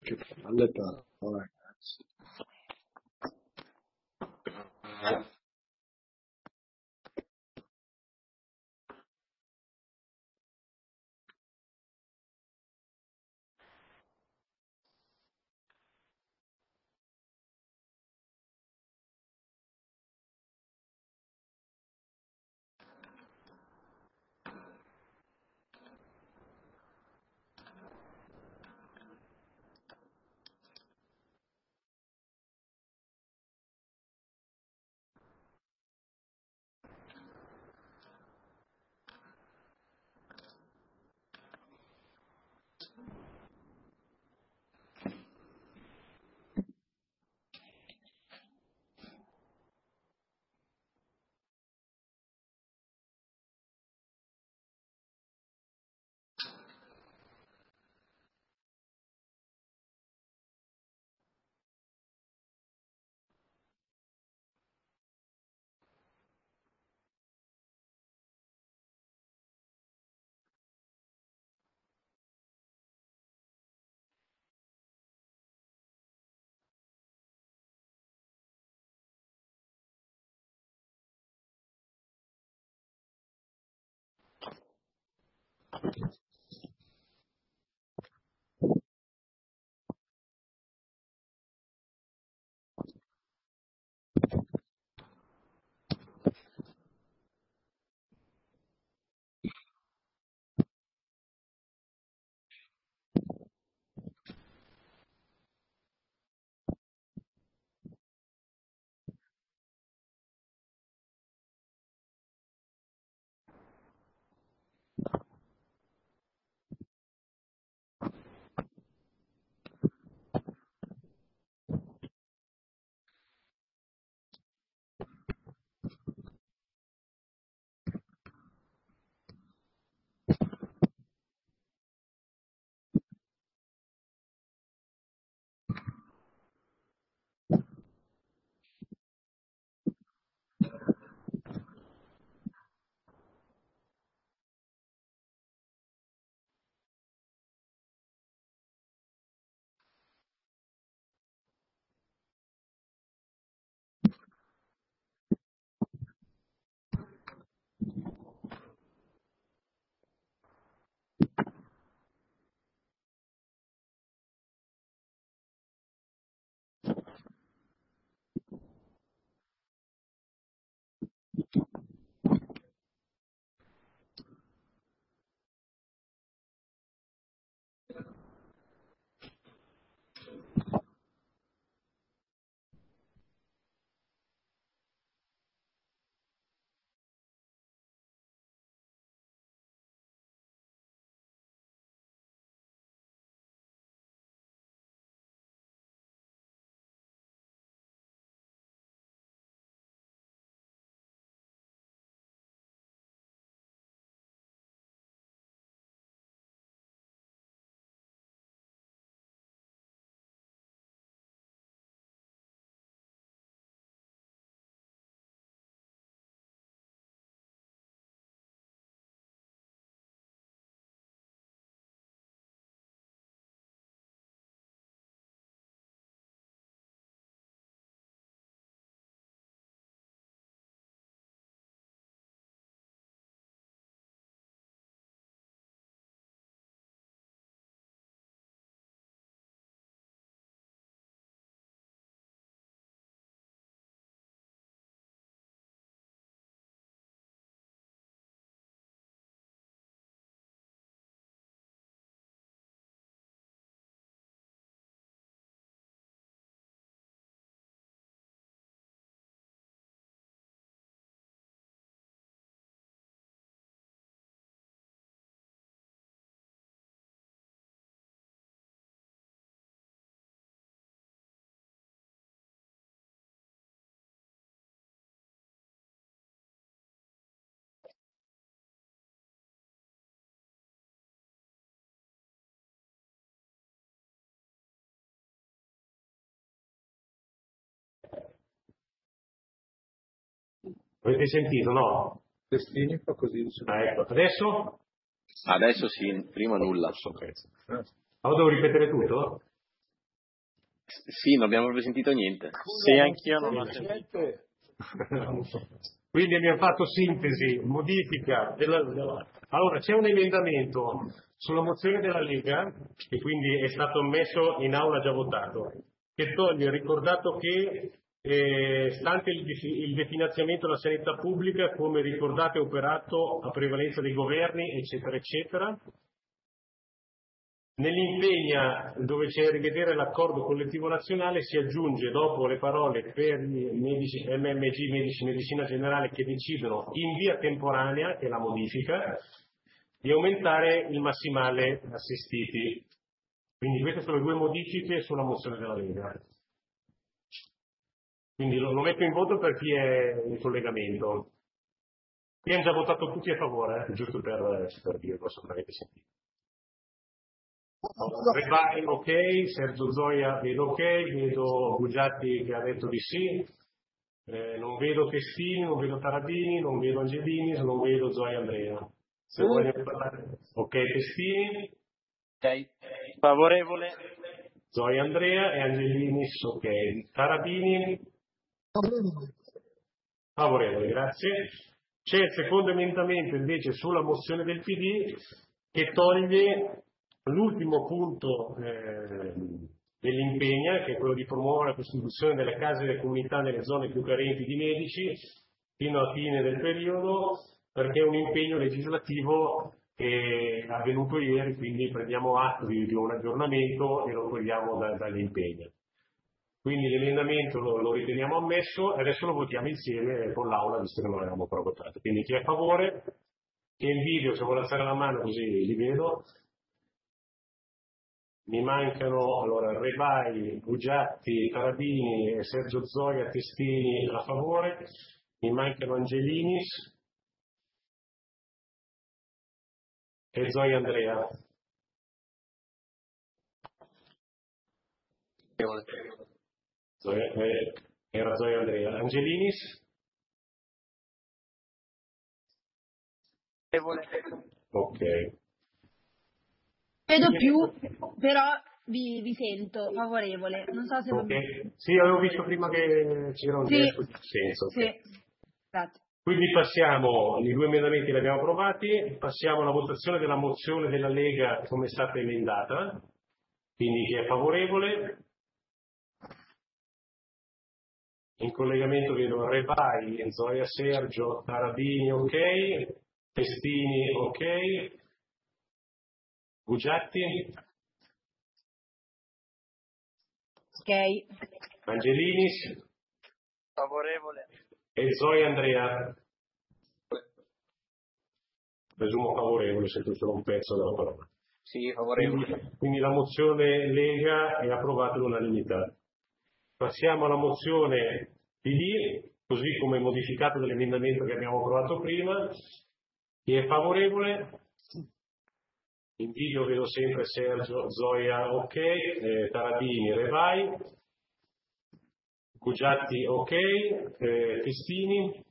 Che palle però, ragazzi. Avete sentito, no? Destini fa così. Ecco. Adesso? Adesso sì, prima nulla. Allora devo ripetere tutto? Sì, non abbiamo proprio sentito niente. Sì, anch'io non ho sentito. Quindi abbiamo fatto sintesi, modifica. Allora, c'è un emendamento sulla mozione della Lega, che quindi è stato messo in aula già votato, che toglie il ricordato che, stante il definanziamento della sanità pubblica come ricordato e operato a prevalenza dei governi, eccetera, eccetera. Nell'impegna dove c'è rivedere l'accordo collettivo nazionale si aggiunge dopo le parole per i medici MMG, medici medicina generale che decidono in via temporanea, che è la modifica, di aumentare il massimale assistiti. Quindi queste sono le due modifiche sulla mozione della Lega. Quindi lo metto in voto per chi è in collegamento. Qui hanno già votato tutti a favore, giusto per dire, cosa non avete sentito. Rebai, ok, Sergio Zoia vedo ok, vedo Bugiatti che ha detto di sì, non vedo Testini, non vedo Tarabini, non vedo Angelini, non vedo Zoia Andrea. Se vogliono parlare, ok, Testini, Ok, favorevole. Zoia Andrea e Angelini, ok, Tarabini, favorevole, grazie. C'è il secondo emendamento invece sulla mozione del PD che toglie l'ultimo punto dell'impegno, che è quello di promuovere la costituzione delle case delle comunità nelle zone più carenti di medici fino alla fine del periodo, perché è un impegno legislativo che è avvenuto ieri, quindi prendiamo atto di un aggiornamento e lo togliamo dall'impegno. Quindi l'emendamento lo riteniamo ammesso e adesso lo votiamo insieme con l'Aula, visto che non l'avevamo ancora votato. Quindi chi è a favore, chi è in video, se vuole alzare la mano così li vedo. Mi mancano allora Rebai, Bugiatti, Tarabini e Sergio Zoia, Testini a favore. Mi mancano Angelinis e Zoia Andrea. Era Zoia Andrea. Angelinis? Ok. Vedo più, però vi sento favorevole. Non so se Sì, avevo visto prima che c'era un senso. Okay. Sì, grazie. Quindi passiamo, i due emendamenti li abbiamo approvati, passiamo alla votazione della mozione della Lega come è stata emendata. Quindi chi è favorevole? In collegamento vedo Rebai, Zoia Sergio, Tarabini ok, Testini ok, Bugiatti? Ok. Angelinis? Favorevole. E Zoia Andrea? Presumo favorevole, se tu solo un pezzo della parola. Sì, favorevole. Quindi la mozione Lega è approvata all'unanimità. Passiamo alla mozione PD, così come modificato dall'emendamento che abbiamo approvato prima. Chi è favorevole? In video vedo sempre Sergio, Zoia ok, Tarabini, Rebai, Bugiatti ok, Testini,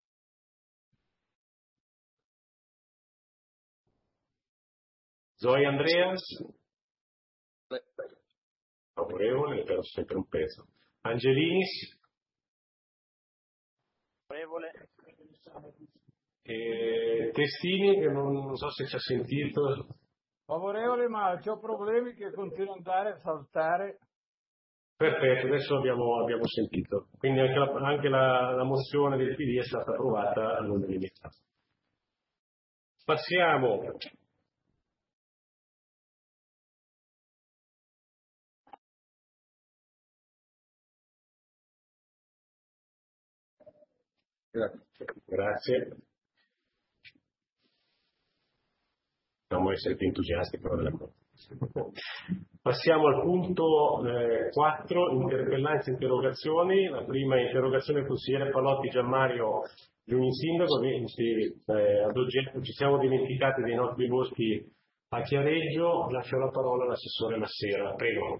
Zoia Andrea, favorevole, però sempre un pezzo. Angelinis, Favorevole. Testini, che non so se ci ha sentito. Favorevole, ma ho problemi che continuo ad andare a saltare. Perfetto, adesso abbiamo sentito. Quindi anche la mozione del PD è stata approvata all'unanimità. Passiamo Grazie. Dobbiamo essere più entusiasti però della cosa. Passiamo al punto 4, interpellanze e interrogazioni. La prima interrogazione del consigliere Palotti Gianmario Giugni Sindaco. Ad oggetto ci siamo dimenticati dei nostri boschi a Chiareggio. Lascio la parola all'assessore Massera. Prego.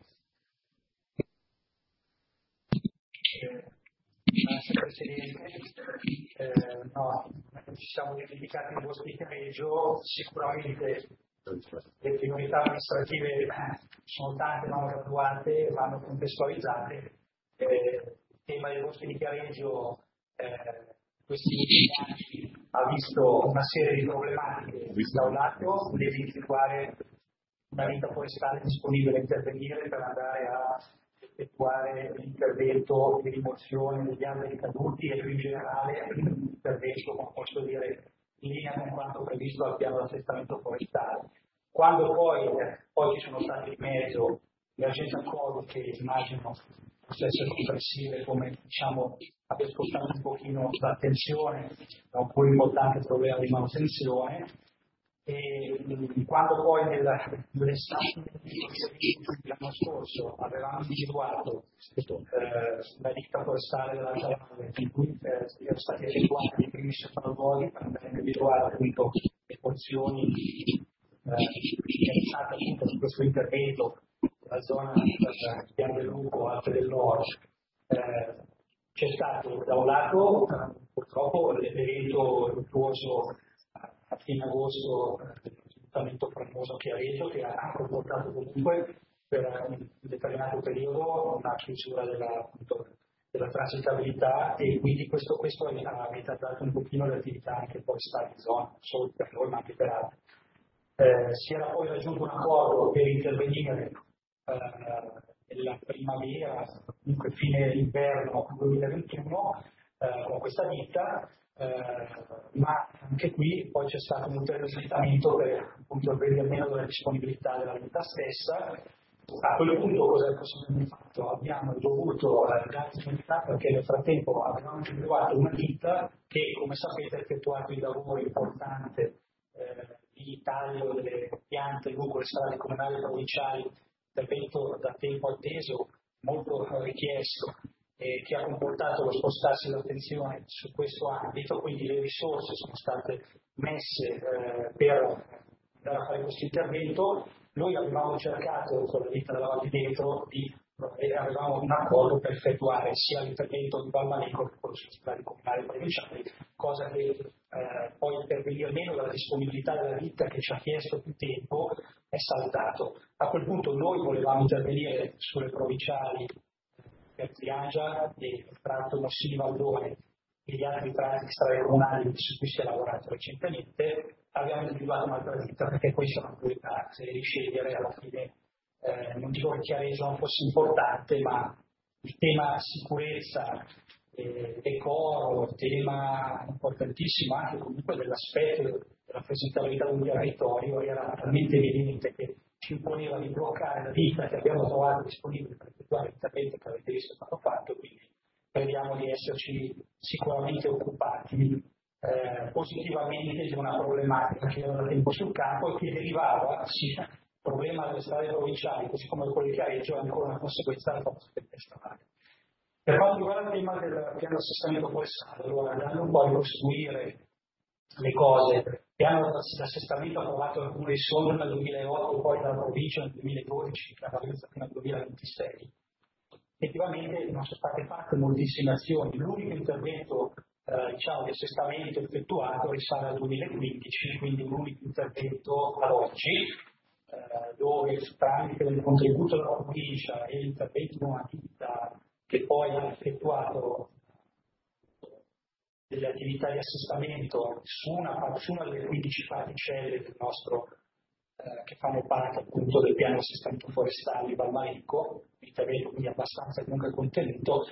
Grazie Presidente. No, ci siamo dimenticati in boschi di Chiareggio, sicuramente le priorità amministrative sono tante, vanno graduate, vanno contestualizzate. Il tema dei boschi di Chiareggio questi ultimi anni ha visto una serie di problematiche. Da un lato, devi individuare una vita forestale disponibile a intervenire per andare a effettuare l'intervento di rimozione degli alberi caduti e più in generale l'intervento, come posso dire, in linea con quanto previsto dal piano di assestamento forestale. Quando poi ci sono stati in mezzo l'emergenza Covid, che immagino possa essere comprensibile come abbia spostato un pochino l'attenzione da un pur importante problema di manutenzione, e quando poi nell'estate dell'anno scorso avevamo individuato la ditta forestale della Valle, in cui erano stati effettuati i primi sopralluoghi per andare a individuare appunto le porzioni interessate appunto su questo intervento, la zona del Piano del Lupo, Alpe dell'Oro. C'è stato da un lato purtroppo l'evento luttuoso a fine agosto del sfruttamento famoso Chiareggio, che ha comportato comunque per un determinato periodo una chiusura della transitabilità, e quindi questo ha ritardato un pochino le attività anche forestali in zona, non solo per noi ma anche per altri. Si era poi raggiunto un accordo per intervenire nella primavera, comunque fine inverno 2021, con questa ditta, ma anche qui poi c'è stato un ulteriore slittamento per appunto venire meno della disponibilità della ditta stessa. A quel punto cosa abbiamo fatto? Abbiamo dovuto dare disponibilità, perché nel frattempo avevamo individuato una ditta che, come sapete, ha effettuato il lavoro importante di taglio delle piante lungo le strade comunali e provinciali, intervento da tempo atteso, molto richiesto, che ha comportato lo spostarsi dell'attenzione su questo ambito, quindi le risorse sono state messe per andare a fare questo intervento. Noi avevamo cercato con la ditta della Valle Dentro avevamo un accordo per effettuare sia l'intervento di Valmalenco che quello sulle strade comunali e provinciali, cosa che poi per venire meno dalla disponibilità della ditta che ci ha chiesto più tempo è saltato. A quel punto noi volevamo intervenire sulle provinciali per Triagia e il tratto Mossini-Valdone e gli altri tratti strade comunali su cui si è lavorato recentemente. Abbiamo individuato un'altra ditta perché poi sono due case di scegliere. Alla fine non dico che Chiareggio non fosse importante, ma il tema sicurezza, decoro, tema importantissimo anche comunque dell'aspetto della presentabilità di un territorio era talmente evidente che ci imponeva di bloccare la ditta che abbiamo trovato disponibile per effettuare l'intervento che avete visto è stato fatto, quindi crediamo di esserci sicuramente occupati positivamente di una problematica che era da tempo sul campo e che derivava sia il problema delle strade provinciali così come quello di Chiareggio, è ancora una conseguenza della forza del stradale. Per quanto riguarda il tema del piano di assestamento forestale, allora andando un po' a ricostruire le cose, il piano di assestamento approvato dal Comune di Sondrio nel 2008 e poi dalla provincia nel 2012, che ha valenza fino al 2026. Effettivamente non sono state fatte moltissime azioni. L'unico intervento di assestamento effettuato risale al 2015, quindi l'unico intervento ad oggi, dove tramite il contributo della provincia e l'intervento di una ditta che poi ha effettuato delle attività di assestamento su una delle 15 particelle del nostro che fanno parte appunto del piano di assestamento forestale di Valmalenco, intervento quindi abbastanza comunque contenuto,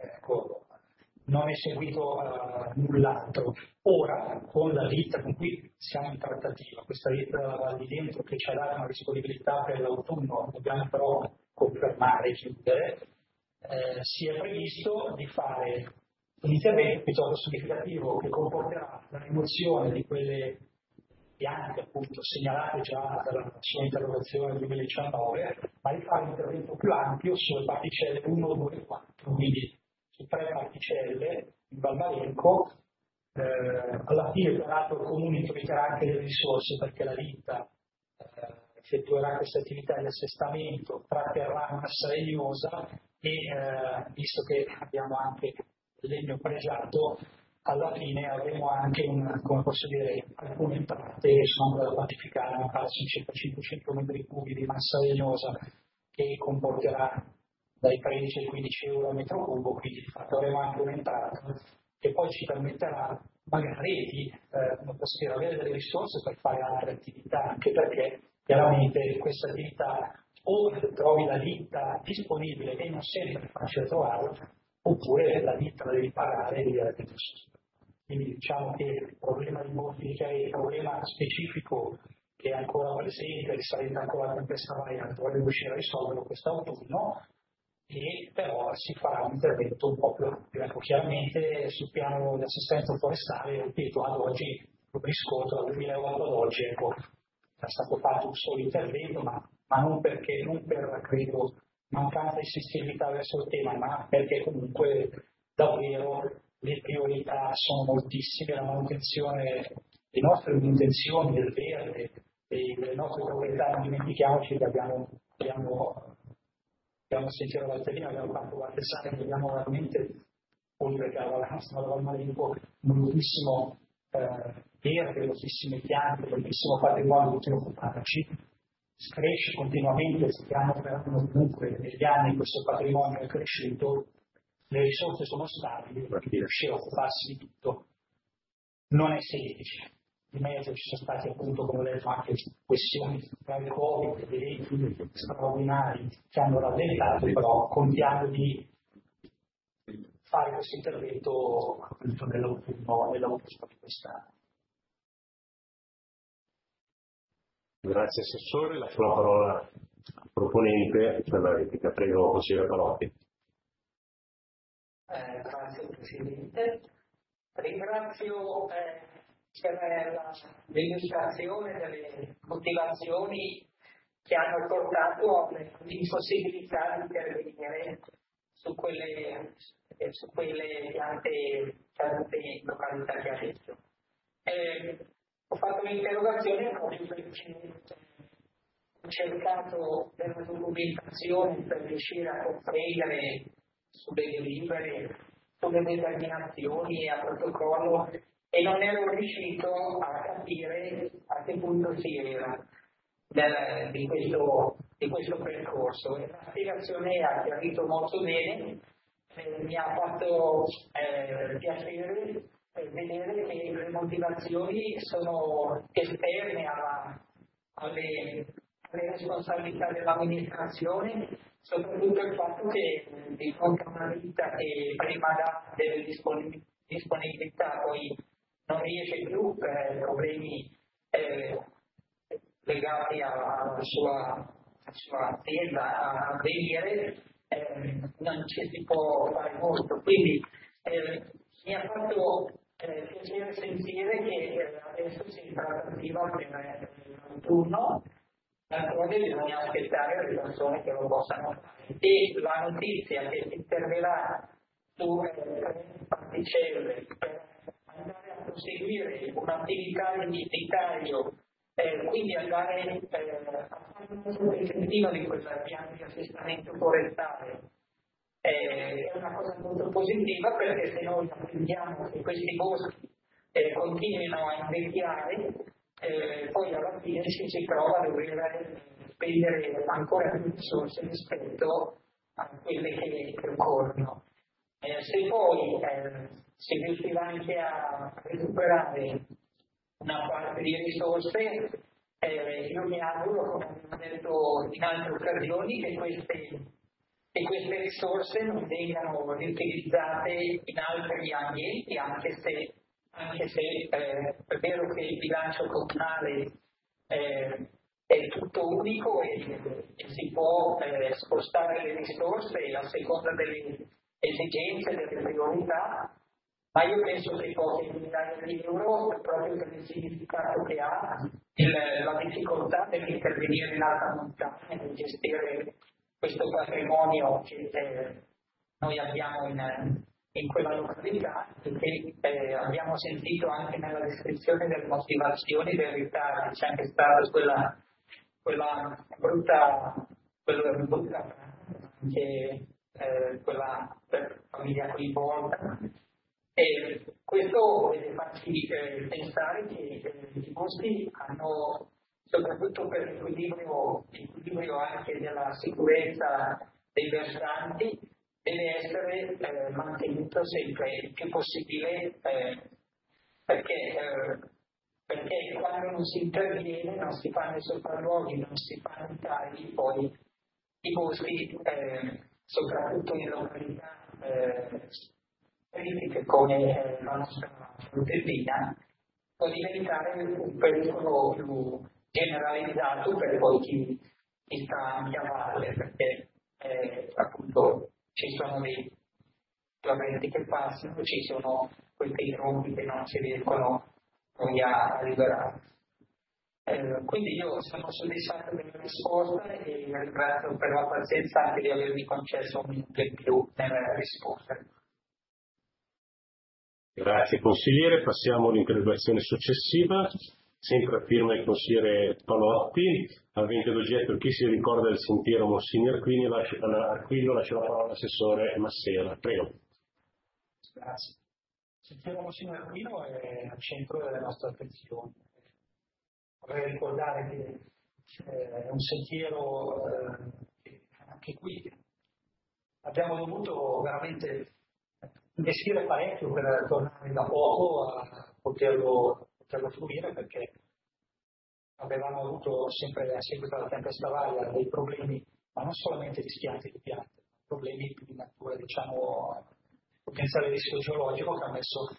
non è seguito null'altro. Ora, con la ditta con cui siamo in trattativa, questa ditta lì dentro che ci ha dato una disponibilità per l'autunno, dobbiamo però confermare e chiudere, si è previsto di fare un intervento piuttosto significativo che comporterà la rimozione di quelle piante appunto segnalate già dalla sua interrogazione del 2019, ma di fare un intervento più ampio sulle particelle 1, 2 e 4, quindi su 3 particelle in Valmalenco. Alla fine peraltro il Comune implicherà anche delle risorse perché la ditta effettuerà queste attività di assestamento, tratterrà massa legnosa e visto che abbiamo anche legno pregiato, alla fine avremo anche come posso dire, alcune entrate che sono ancora da quantificare, ma parlo di circa 500 metri cubi di massa legnosa che comporterà dai 13 ai 15 euro al metro cubo, quindi di fatto avremo anche un'entrata che poi ci permetterà magari di avere delle risorse per fare altre attività, anche perché chiaramente questa attività o trovi la ditta disponibile e non sempre è facile trovarla, oppure la ditta la devi pagare e devi avere delle risorse. Quindi diciamo che il problema di bonifica è il problema specifico che è ancora presente, risalente ancora a tempesta variante, voglio riuscire a risolverlo quest'autunno, e però si farà un intervento un po' più ampio. Ecco, chiaramente sul piano di assistenza forestale, ripeto, ad oggi lo riscontro dal 2008 ad oggi, ecco, è stato fatto un solo intervento, ma non per credo mancanza di sensibilità verso il tema, ma perché comunque davvero le priorità sono moltissime, la manutenzione, le nostre manutenzioni del verde e delle nostre proprietà. Non dimentichiamoci che abbiamo sentito la Valtellina, abbiamo fatto Valtessane, che abbiamo veramente, oltre che alla nostra Valmarengo, un moltissimo verde, moltissime piante, moltissimo patrimonio di occuparci. Cresce continuamente, anno per anno, comunque negli anni questo patrimonio è cresciuto, le risorse sono stabili, perché riuscire a occuparsi di tutto non è semplice. In mezzo ci sono stati appunto, come ho detto, anche questioni tra il Covid, eventi straordinari che hanno rallentato, però contiamo di fare questo intervento appunto nell'autunno di quest'anno. Grazie Assessore, la parola al proponente per la replica. Prego, consigliere Palotti. Grazie Presidente. Ringrazio per l'illustrazione delle motivazioni che hanno portato all'impossibilità di intervenire su quelle piante cadute in località che ha detto. Ho fatto un'interrogazione proprio perché ho cercato della documentazione per riuscire a comprendere sulle delibere, sulle determinazioni a protocollo, e non ero riuscito a capire a che punto si era di questo percorso. La spiegazione ha chiarito molto bene, mi ha fatto piacere vedere che le motivazioni sono esterne alle responsabilità dell'amministrazione, soprattutto il fatto che di fronte a una ditta che prima dà delle disponibilità poi non riesce più per problemi legati alla sua azienda a venire, non ci si può fare molto. Quindi mi ha fatto piacere sentire che adesso si trattativa per l'autunno, d'altronde bisogna aspettare le persone che lo possano fare, e la notizia che si interverrà su particelle per andare a proseguire un'attività di taglio, quindi andare a fare un pezzettino di quel piano di assestamento forestale, è una cosa molto positiva, perché se noi attendiamo che questi boschi continuino a invecchiare, poi alla fine ci si trova a dover spendere ancora più risorse rispetto a quelle che occorrono. Se poi si riuscirà anche a recuperare una parte di risorse, io mi auguro, come abbiamo detto in altre occasioni, che queste risorse non vengano riutilizzate in altri ambienti, anche se è vero che il bilancio comunale è tutto unico e si può spostare le risorse a seconda delle esigenze, delle priorità, ma io penso che pochi migliaia di euro, proprio per il significato che ha, la difficoltà dell'intervenire in alta montagna, di gestire questo patrimonio che noi abbiamo in quella località, che abbiamo sentito anche nella descrizione delle motivazioni del ritardo. C'è anche stata quella brutta anche quella per famiglia coinvolta, E questo deve farci pensare che i costi hanno, soprattutto per l'equilibrio anche della sicurezza dei versanti, deve essere mantenuto sempre il più possibile perché quando non si interviene, non si fanno i sopralluoghi, non si fanno i tagli, poi i boschi, soprattutto in località critiche come la nostra Frutellina, può diventare un pericolo più generalizzato per poi chi sta anche a valle, perché appunto ci sono dei torrenti che passano, ci sono questi tronchi che non si riescono poi a liberare. Quindi io sono soddisfatto della risposta e ringrazio per la pazienza anche di avermi concesso un minuto in più nella risposta. Grazie consigliere, passiamo all'interrogazione successiva, sempre a firma del consigliere Palotti, avente d'oggetto chi si ricorda del sentiero Monsignor Arquino, lascia la parola all'assessore Massera, prego. Grazie. Il sentiero Monsignor Arquino è al centro delle nostre attenzioni. Vorrei ricordare che è un sentiero che anche qui abbiamo dovuto veramente investire parecchio per tornare da poco a poterlo fruire, perché avevamo avuto sempre a seguito alla tempesta Vaia dei problemi, ma non solamente di schianti di piante, problemi più di natura, diciamo, potenziale rischio geologico che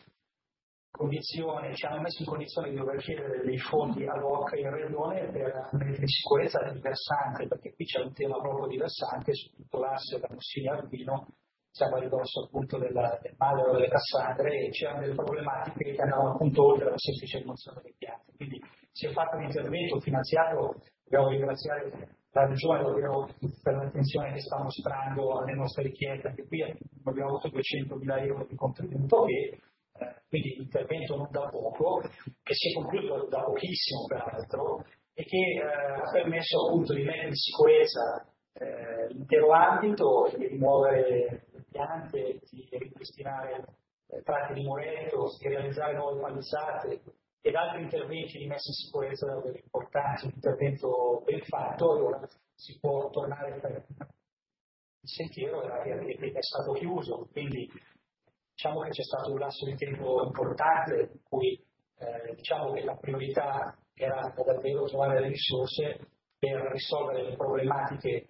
ci hanno messo in condizione di dover chiedere dei fondi ad hoc in regione per mettere in sicurezza il versante, perché qui c'è un tema proprio di versante su tutto l'asse da Monsignor Arquino. Siamo a ridosso appunto del Madero delle Cassandre e c'erano delle problematiche che andavano appunto oltre la semplice rimozione dei piante. Quindi si è fatto un intervento finanziato, dobbiamo ringraziare la Regione per l'attenzione che sta mostrando alle nostre richieste. Anche qui abbiamo avuto 200.000 euro di contributo quindi l'intervento non da poco, che si è concluso da pochissimo peraltro e che ha permesso appunto di mettere in sicurezza l'intero ambito, di rimuovere le piante, di ripristinare tratti di muretto, di realizzare nuove palissate ed altri interventi di messa in sicurezza davvero importanti. Un intervento ben fatto e ora si può tornare per il sentiero che è stato chiuso, quindi diciamo che c'è stato un lasso di tempo importante in cui diciamo che la priorità era davvero trovare le risorse per risolvere le problematiche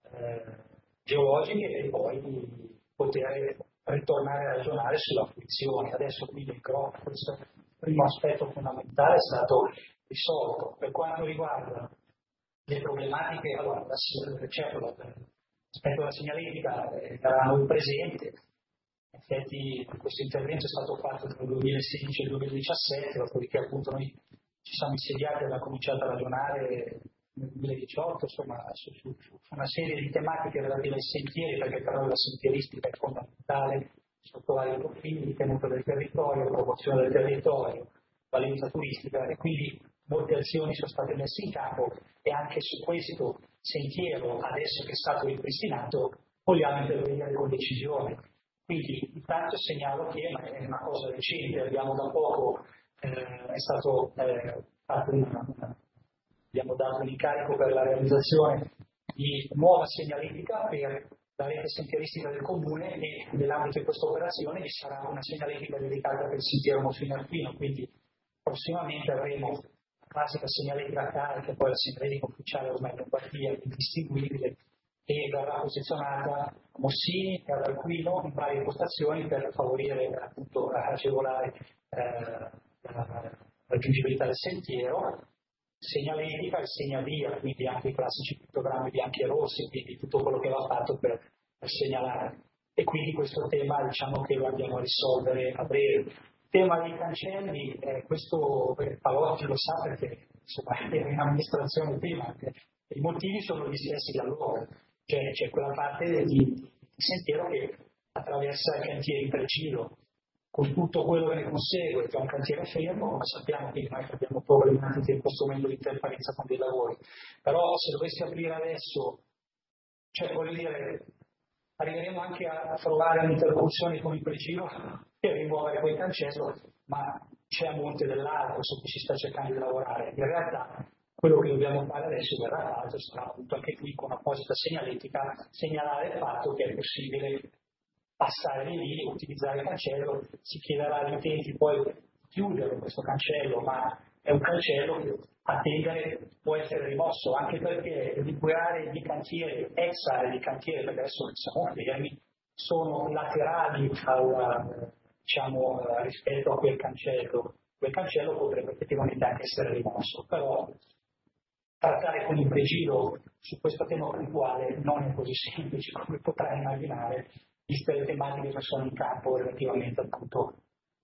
geologiche e poi poter ritornare a ragionare sulla fruizione. Adesso qui del crop, questo primo aspetto fondamentale è stato risolto. Per quanto riguarda le problematiche, allora certo l'aspetto della segnaletica era a noi presente. In effetti questo intervento è stato fatto tra il 2016 e il 2017, dopodiché appunto noi ci siamo insediati e abbiamo cominciato a ragionare nel 2018 insomma, su una serie di tematiche relative ai sentieri, perché per noi la sentieristica è fondamentale sotto vari profili di tenuta del territorio, promozione del territorio, valenza turistica, e quindi molte azioni sono state messe in campo e anche su questo sentiero, adesso che è stato ripristinato, vogliamo intervenire con decisione. Quindi intanto segnalo che è una cosa recente, abbiamo da poco è stato fatto abbiamo dato un incarico per la realizzazione di nuova segnaletica per la rete sentieristica del comune e nell'ambito di questa operazione ci sarà una segnaletica dedicata per il sentiero Monsignor Arquino, quindi prossimamente avremo la classica segnaletica carica, poi la segnaletica ufficiale ormai in Lombardia, indistinguibile, e verrà posizionata a Mossini e ad Arquino in varie postazioni per favorire appunto agevolare la raggiungibilità del sentiero. Segnaletica, il segnavia, quindi anche i classici pittogrammi bianchi e rossi, quindi tutto quello che va fatto per segnalare. E quindi questo tema diciamo che lo andiamo a risolvere a breve. Il tema dei cancelli, questo Palotti lo sa perché insomma era in amministrazione prima, i motivi sono gli stessi da allora, cioè c'è quella parte di sentiero che attraversa i cantieri per giro, con tutto quello che ne consegue, che è un cantiere fermo, come sappiamo che noi abbiamo problematiche in questo momento di interferenza con dei lavori. Però se dovessi aprire adesso, cioè voglio dire, arriveremo anche a trovare un'interlocuzione con il precino per rimuovere quel cancello, ma c'è a monte dell'altro su cui si sta cercando di lavorare. In realtà quello che dobbiamo fare adesso verrà fatto sarà appunto anche qui con apposita segnaletica segnalare il fatto che è possibile passare lì, utilizzare il cancello, si chiederà agli utenti poi di chiudere questo cancello, ma è un cancello che a tendere può essere rimosso, anche perché le aree di cantiere, ex aree di cantiere, perché adesso siamo fermi, sono laterali rispetto a quel cancello. Quel cancello potrebbe effettivamente anche essere rimosso, però trattare con il pregiro su questo tema puntuale non è così semplice come potrai immaginare, viste le tematiche che sono in campo relativamente appunto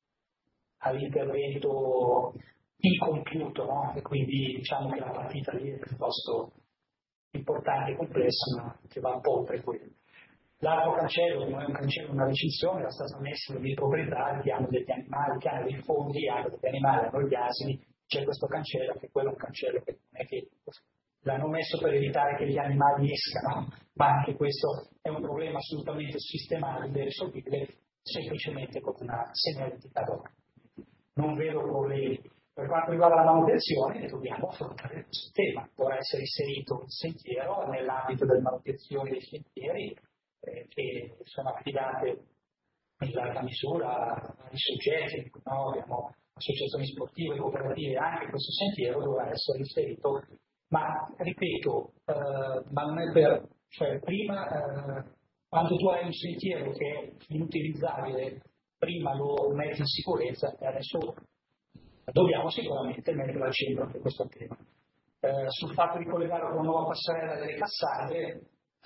all'intervento incompiuto, no? E quindi diciamo che la partita lì è piuttosto importante e complessa, ma che va un po' oltre quello. L'altro cancello non è un cancello, una recinzione, era stato messo dei proprietari che hanno degli animali, che hanno dei fondi, hanno degli animali, hanno gli asini, c'è questo cancello, che quello è un cancello che non è che l'hanno messo per evitare che gli animali escano, ma anche questo è un problema assolutamente sistematico e risolvibile semplicemente con una segnaletica d'oro. Non vedo problemi. Per quanto riguarda la manutenzione, dobbiamo affrontare questo tema. Dovrà essere inserito il sentiero nell'ambito della manutenzione dei sentieri che sono affidate in larga misura ai soggetti, no? Abbiamo associazioni sportive, cooperative, anche questo sentiero dovrà essere inserito, ma ripeto, ma non è per, cioè prima quando tu hai un sentiero che è inutilizzabile, prima lo metti in sicurezza e adesso dobbiamo sicuramente mettere al centro anche questo tema. Sul fatto di collegare con una nuova passerella delle cassate,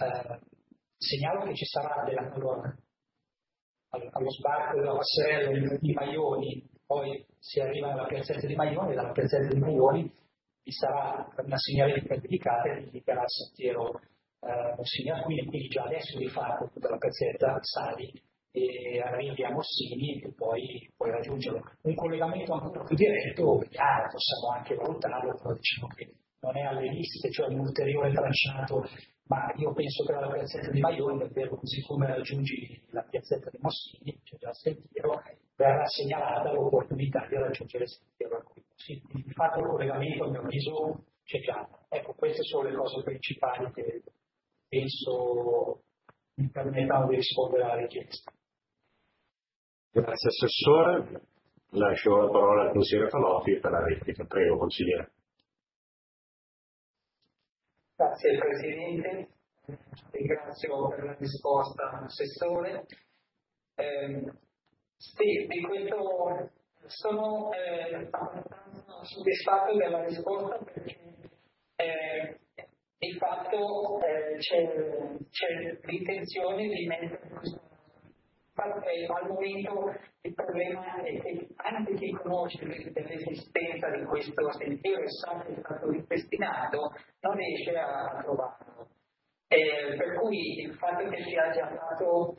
segnalo che ci sarà allo sbarco della passerella di Maioni, poi si arriva alla piazzetta di Maioni e dalla piazzetta di Maioni vi sarà una segnaletica dedicata che indicherà il sentiero Monsignor Aquino, quindi già adesso di fatto tutta la piazzetta sali e arrivi a Mossini e poi puoi raggiungerlo. Un collegamento ancora più diretto, vediamo, possiamo anche valutarlo, però diciamo che non è alle liste, cioè un ulteriore tracciato, ma io penso che dalla piazzetta di Maioni, davvero così come raggiungi la piazzetta di Mossini, c'è già il sentiero, verrà segnalata l'opportunità di raggiungere il sentiero Aquino. Sì, di fatto il collegamento a mio avviso c'è già. Ecco, queste sono le cose principali che penso mi permettano di rispondere alla richiesta. Grazie Assessore. Lascio la parola al consigliere Falotti per la replica. Prego, consigliere. Grazie Presidente, ringrazio per la risposta Assessore. Sì, di questo sono abbastanza soddisfatto della risposta perché di fatto c'è l'intenzione di mettere questo. Al momento il problema è che anche chi conosce l'esistenza di questo sentiero e sa che è stato ripristina non riesce a trovarlo. Per cui il fatto che sia già stato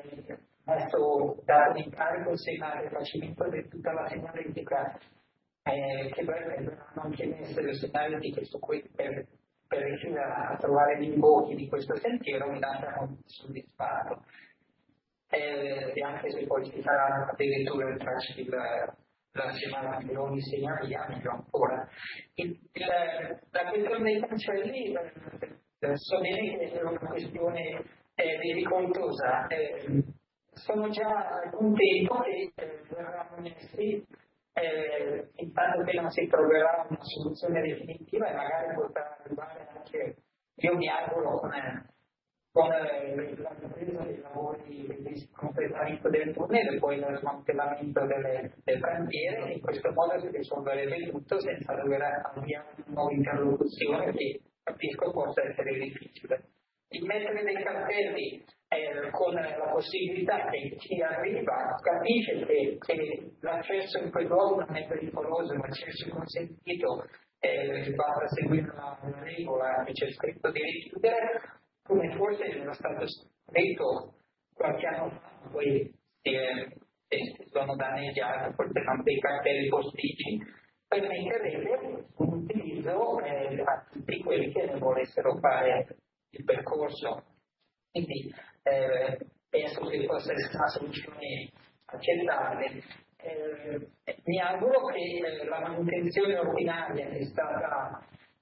dato in carico il facimento di tutta la segnaletica che verranno anche messe le segnaletiche su per riuscire a trovare gli imbocchi di questo sentiero mi lascia soddisfatto. E anche se poi ci sarà addirittura il traccio la settimana che non insegna via, meglio ancora. La questione dei cancelli, so bene che è una questione difficoltosa. Sono già contento che verranno messi, intanto che non si troverà una soluzione definitiva e magari potrà arrivare anche, io mi auguro, con la ripresa dei lavori di completamento del tunnel e poi lo smantellamento del cantiere, in questo modo si risolverebbe tutto senza dover avviare una nuova interlocuzione che capisco possa essere difficile. Il mettere dei cartelli con la possibilità che chi arriva capisce che l'accesso in quel luogo non è pericoloso, ma l'accesso è consentito, basta seguire la regola che c'è scritto di richiudere, come forse era stato detto qualche anno fa, poi sono danneggiati, forse non dei cartelli posticci, permetterebbe un utilizzo a tutti quelli che ne volessero fare il percorso. Quindi penso che possa essere una soluzione accettabile. Mi auguro che la manutenzione ordinaria che è stata,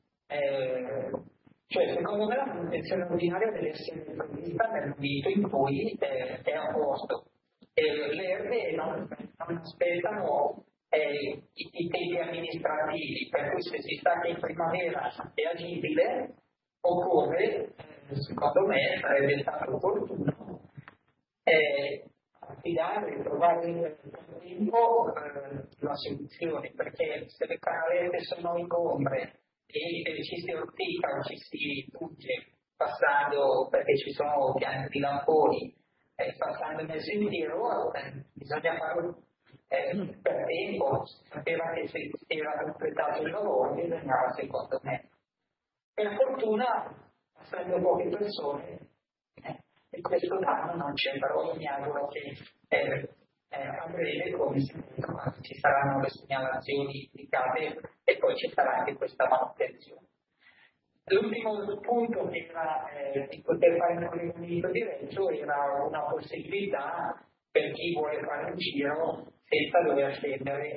cioè secondo me la manutenzione ordinaria deve essere prevista nel momento in cui è a posto. Le erbe non aspettano i tempi amministrativi, per cui se si sa che in primavera è agibile, occorre, secondo me, sarebbe stato opportuno affidare, trovare nel tempo la soluzione, perché se le canalette sono ingombre e ci si ortica o ci si fugge passando, perché ci sono piani di lamponi, passando nel sentiero, bisogna farlo per tempo. Si sapeva che se era completato il lavoro bisognava, secondo me. Per fortuna, essendo poche persone, in questo danno non c'è, però mi auguro che a breve, come ci saranno le segnalazioni indicate e poi ci sarà anche questa manutenzione. L'ultimo punto che era di poter fare un collegamento diretto era una possibilità per chi vuole fare un giro senza dover scendere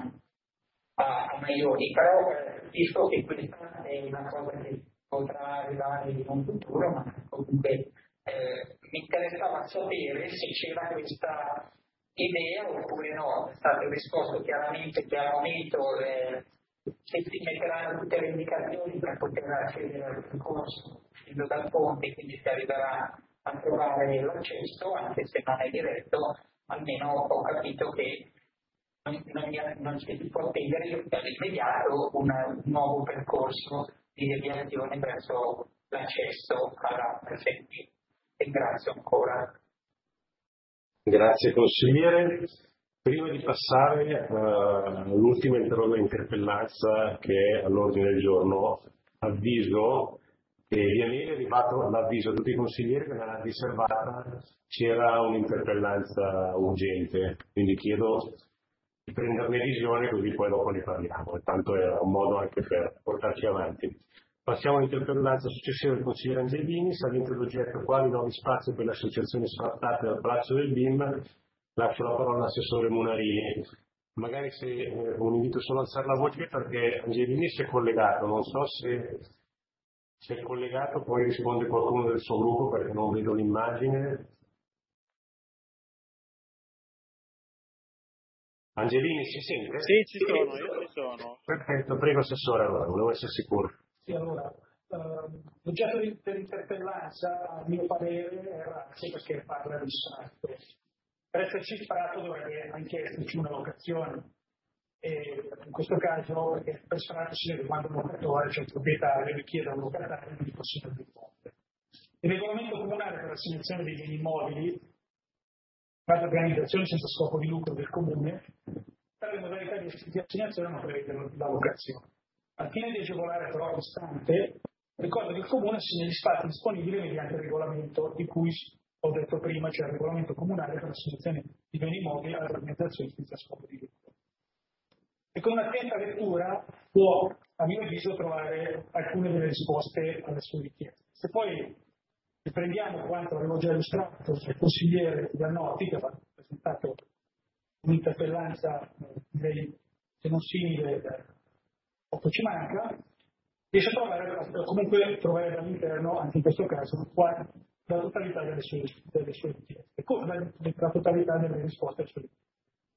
a Maiori, però visto che questa è una cosa che potrà arrivare in un futuro, ma comunque mi interessava sapere se c'era questa idea oppure no. È stato risposto chiaramente che al momento che si metteranno tutte le indicazioni per poter accedere al percorso uscendo dal ponte, quindi si arriverà a trovare l'accesso, anche se non è diretto, almeno ho capito che non si può attendere all'immediato un nuovo percorso di deviazione verso l'accesso alla prefettura. E grazie ancora. Grazie consigliere. Prima di passare all'ultima interpellanza che è all'ordine del giorno, avviso che via mail è arrivato l'avviso a tutti i consiglieri che nella riservata c'era un'interpellanza urgente, quindi chiedo di prenderne visione così poi dopo ne parliamo, tanto è un modo anche per portarci avanti. Passiamo all'interpellanza successiva del consigliere Angelini, salente d'oggetto quali nuovi spazi per le associazioni sfrattate dal Palazzo del BIM. Lascio la parola all'assessore Munarini. Magari se un invito solo a alzare la voce perché Angelini si è collegato, non so se è collegato, poi risponde qualcuno del suo gruppo perché non vedo l'immagine. Angelini si sente? Sì, ci sono, io ci sono. Perfetto, prego assessore, allora, volevo essere sicuro. Sì, allora, l'oggetto dell'interpellanza, a mio parere, era anche perché parla di sfratto. Per esserci sfratto dovrebbe anche esserci una locazione. E in questo caso, perché per sfratto si deve quando un locatore, cioè il proprietario, richiede a un locatario di possibile di ponte. Il regolamento comunale per l'assegnazione dei beni immobili, fatta organizzazione senza scopo di lucro del comune, per le modalità di assegnazione non prevede la locazione. Al fine di agevolare però l'istante, ricordo che il comune assegna gli spazi disponibili mediante il regolamento di cui ho detto prima, cioè il regolamento comunale per l'assegnazione di beni immobili alle organizzazioni senza scopo di lucro. E con un'attenta lettura può, a mio avviso, trovare alcune delle risposte alle sue richieste. Se poi riprendiamo quanto avevo già illustrato il consigliere Giannotti, che ha presentato un'interpellanza, direi se non simile, poco ci manca, riesce a trovare, comunque trovare dall'interno, anche in questo caso, la totalità delle sue richieste, la totalità delle risposte alle sue richieste.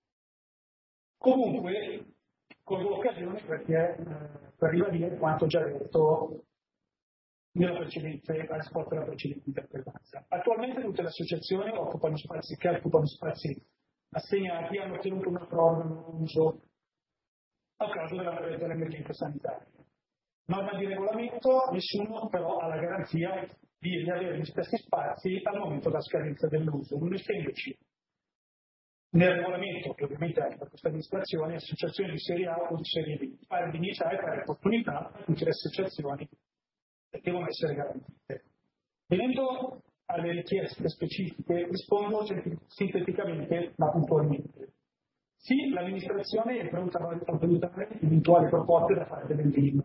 Comunque, colgo l'occasione per ribadire quanto già detto nella risposta alla precedente interpellanza. Attualmente tutte le associazioni che occupano spazi assegnati hanno ottenuto una proroga non uso a causa dell'emergenza sanitaria. Norma di regolamento, nessuno però ha la garanzia di avere gli stessi spazi al momento della scadenza dell'uso, non essendoci nel regolamento, che ovviamente anche per questa amministrazione, associazioni di serie A o di serie B, pari dignità e pari opportunità a tutte le associazioni devono essere garantite. Venendo alle richieste specifiche, rispondo sinteticamente ma puntualmente. Sì, l'amministrazione è pronta a valutare eventuali proposte da parte del BIM,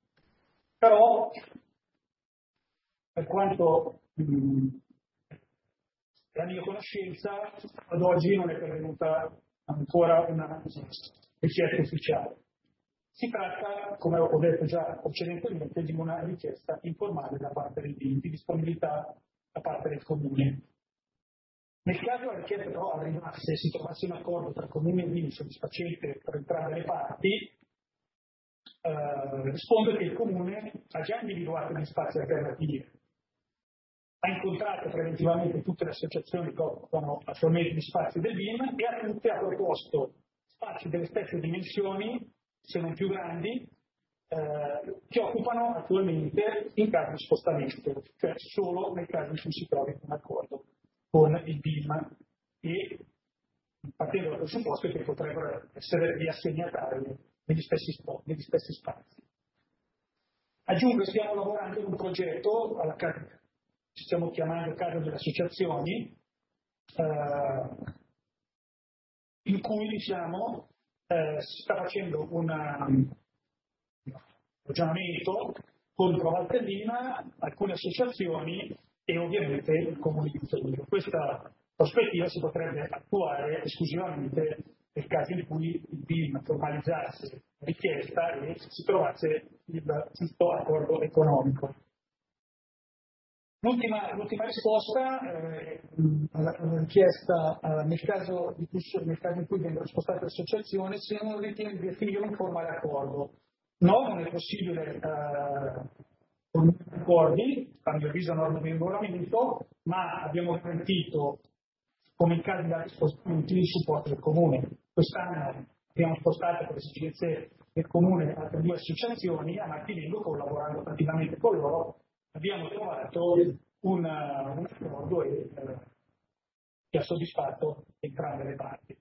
però per quanto La mia conoscenza ad oggi non è pervenuta ancora una richiesta ufficiale. Si tratta, come ho detto già precedentemente, di una richiesta informale da parte del BIM, di disponibilità da parte del Comune. Nel caso la richiesta però arrivasse e si trovasse un accordo tra Comune e BIM soddisfacente per entrambe le parti, rispondo che il Comune ha già individuato gli spazi alternativi, ha incontrato preventivamente tutte le associazioni che occupano attualmente gli spazi del BIM e a tutte ha proposto spazi delle stesse dimensioni, se non più grandi, che occupano attualmente in caso di spostamento, cioè solo nel caso in cui si trovi un accordo con il BIM e partendo dal presupposto che potrebbero essere riassegnatari degli stessi spazi. Aggiungo che stiamo lavorando in un progetto ci stiamo chiamando Casa delle Associazioni, in cui diciamo si sta facendo un ragionamento con Provaltellina, alcune associazioni e ovviamente il Comune di Uttadino. Questa prospettiva si potrebbe attuare esclusivamente nel caso in cui il BIM formalizzasse la richiesta e si trovasse il giusto accordo economico. L'ultima risposta alla richiesta nel caso in cui vengono spostate le associazioni se non ritiene di definire un formale accordo. No, non è possibile con accordi, a mio avviso norme di regolamento, ma abbiamo garantito, come in caso di altri spostamenti, il supporto del Comune. Quest'anno abbiamo spostato per esigenze del Comune altre 2 associazioni, a Martinego, collaborando attivamente con loro, abbiamo trovato un accordo che ha soddisfatto entrambe le parti.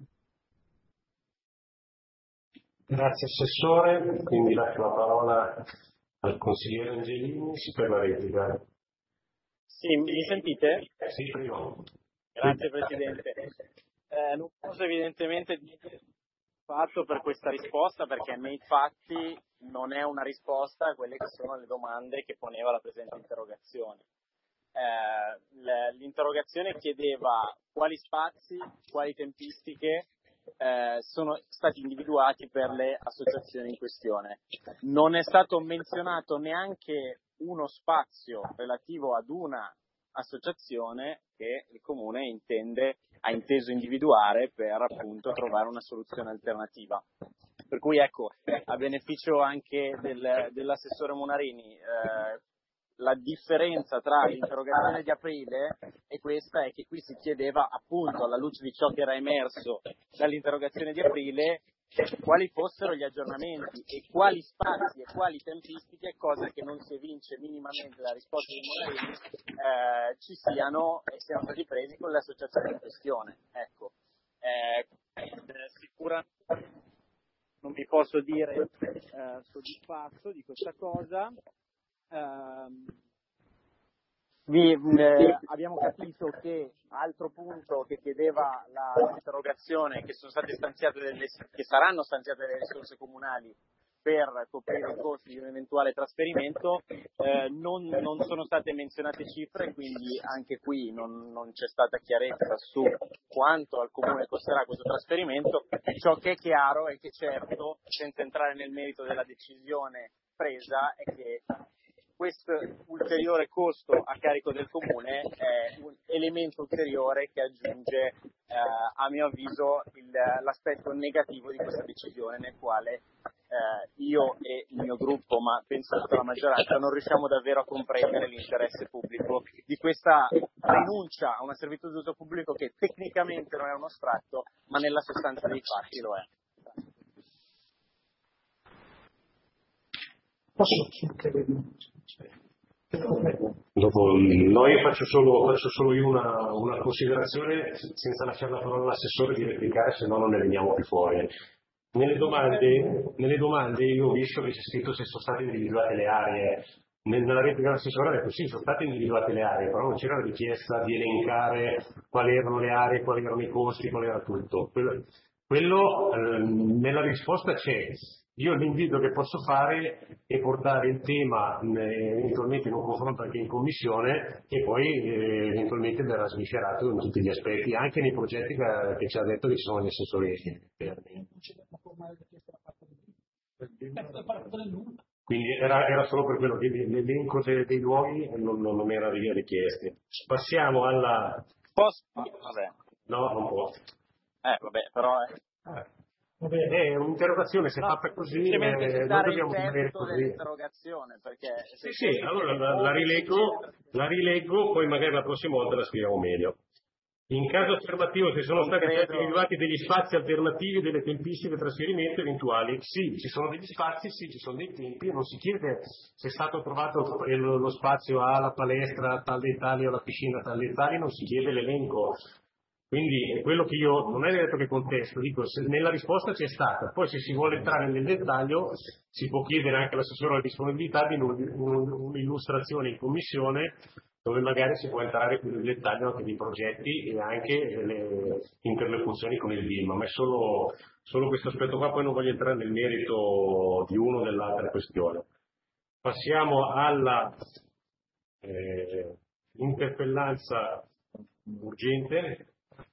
Grazie Assessore, quindi lascio la parola al consigliere Angelini per la replica. Sì, mi sentite? Sì, prego. Grazie Presidente. Non posso evidentemente dire fatto per questa risposta perché nei fatti non è una risposta a quelle che sono le domande che poneva la presente interrogazione. L'interrogazione chiedeva quali spazi, quali tempistiche sono stati individuati per le associazioni in questione. Non è stato menzionato neanche uno spazio relativo ad una associazione che il Comune ha inteso individuare per appunto trovare una soluzione alternativa. Per cui ecco, a beneficio anche dell'assessore Monarini, la differenza tra l'interrogazione di aprile e questa è che qui si chiedeva appunto, alla luce di ciò che era emerso dall'interrogazione di aprile, quali fossero gli aggiornamenti e quali spazi e quali tempistiche, cosa che non si evince minimamente dalla risposta di Monarini, ci siano e siano stati presi con le associazioni in questione. Ecco, sicuramente non vi posso dire soddisfatto di questa cosa. Abbiamo capito che altro punto che chiedeva l'interrogazione che saranno stanziate delle risorse comunali per coprire i costi di un eventuale trasferimento, non sono state menzionate cifre, quindi anche qui non c'è stata chiarezza su quanto al Comune costerà questo trasferimento. Ciò che è chiaro è che certo, senza entrare nel merito della decisione presa, è che questo ulteriore costo a carico del Comune è un elemento ulteriore che aggiunge, a mio avviso, l'aspetto negativo di questa decisione, nel quale io e il mio gruppo, ma penso tutta la maggioranza, non riusciamo davvero a comprendere l'interesse pubblico di questa rinuncia a una servitù di uso pubblico che tecnicamente non è uno sfratto, ma nella sostanza dei fatti lo è. Dopo noi faccio solo io una considerazione senza lasciare la parola all'assessore di replicare, se no non ne veniamo più fuori. Nelle domande io ho visto che c'è scritto se sono state individuate le aree. Nella replica dell'assessore ha detto sì, sono state individuate le aree, però non c'era la richiesta di elencare quali erano le aree, quali erano i costi, qual era tutto. Quello nella risposta c'è. Io l'invito che posso fare è portare il tema eventualmente in un confronto anche in commissione e poi eventualmente verrà sviscerato in tutti gli aspetti, anche nei progetti che ci ha detto che ci sono gli assessori interni. Quindi era solo per quello che l'elenco dei luoghi non era richiesto. Passiamo alla... Vabbè. No, non può. Vabbè, però... È un'interrogazione, se fatta così, noi dobbiamo rimanere così. Dell'interrogazione, perché... Sì, allora la rileggo, poi magari la prossima volta la scriviamo meglio. In caso affermativo, se sono stati individuati degli spazi alternativi, delle tempistiche di trasferimento eventuali, sì, ci sono degli spazi, sì, ci sono dei tempi, non si chiede se è stato trovato lo spazio alla palestra tal dei tali o alla piscina tal dei tali, non si chiede l'elenco. Quindi quello che io non è detto che contesto, dico nella risposta c'è stata, poi se si vuole entrare nel dettaglio si può chiedere anche all'assessore la disponibilità di un'illustrazione in commissione dove magari si può entrare più nel dettaglio anche dei progetti e anche le interlocuzioni con il BIM, ma è solo questo aspetto qua, poi non voglio entrare nel merito di uno o dell'altra questione. Passiamo alla interpellanza urgente.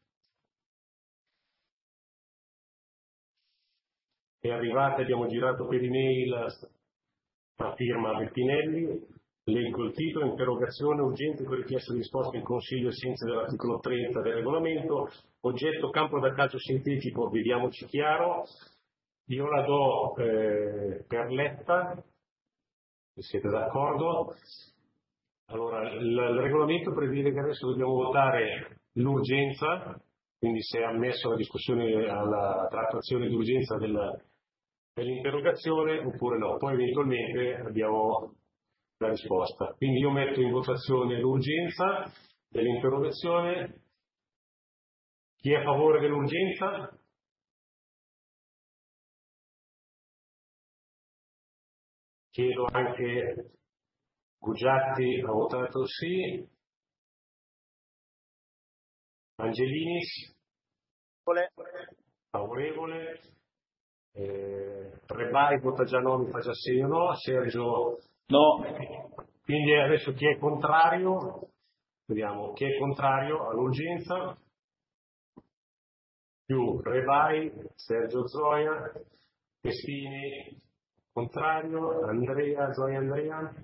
È arrivata, abbiamo girato per email a firma Bettinelli, leggo il titolo, interrogazione urgente con richiesta di risposta in consiglio ai sensi dell'articolo 30 del regolamento, oggetto campo da calcio sintetico, vediamoci chiaro, io la do per letta, se siete d'accordo. Allora, il regolamento prevede che adesso dobbiamo votare l'urgenza, quindi se è ammesso la discussione alla trattazione d'urgenza dell'interrogazione oppure no, poi eventualmente abbiamo la risposta. Quindi io metto in votazione l'urgenza dell'interrogazione. Chi è a favore dell'urgenza? Chiedo anche Gugiatti ha votato sì. Angelinis? Favorevole. Rebai vota già no, mi fa già segno no. Sergio? No. Quindi adesso chi è contrario? Vediamo chi è contrario all'urgenza. Più Rebai, Sergio Zoia, Pestini contrario, Andrea, Zoia Andrea.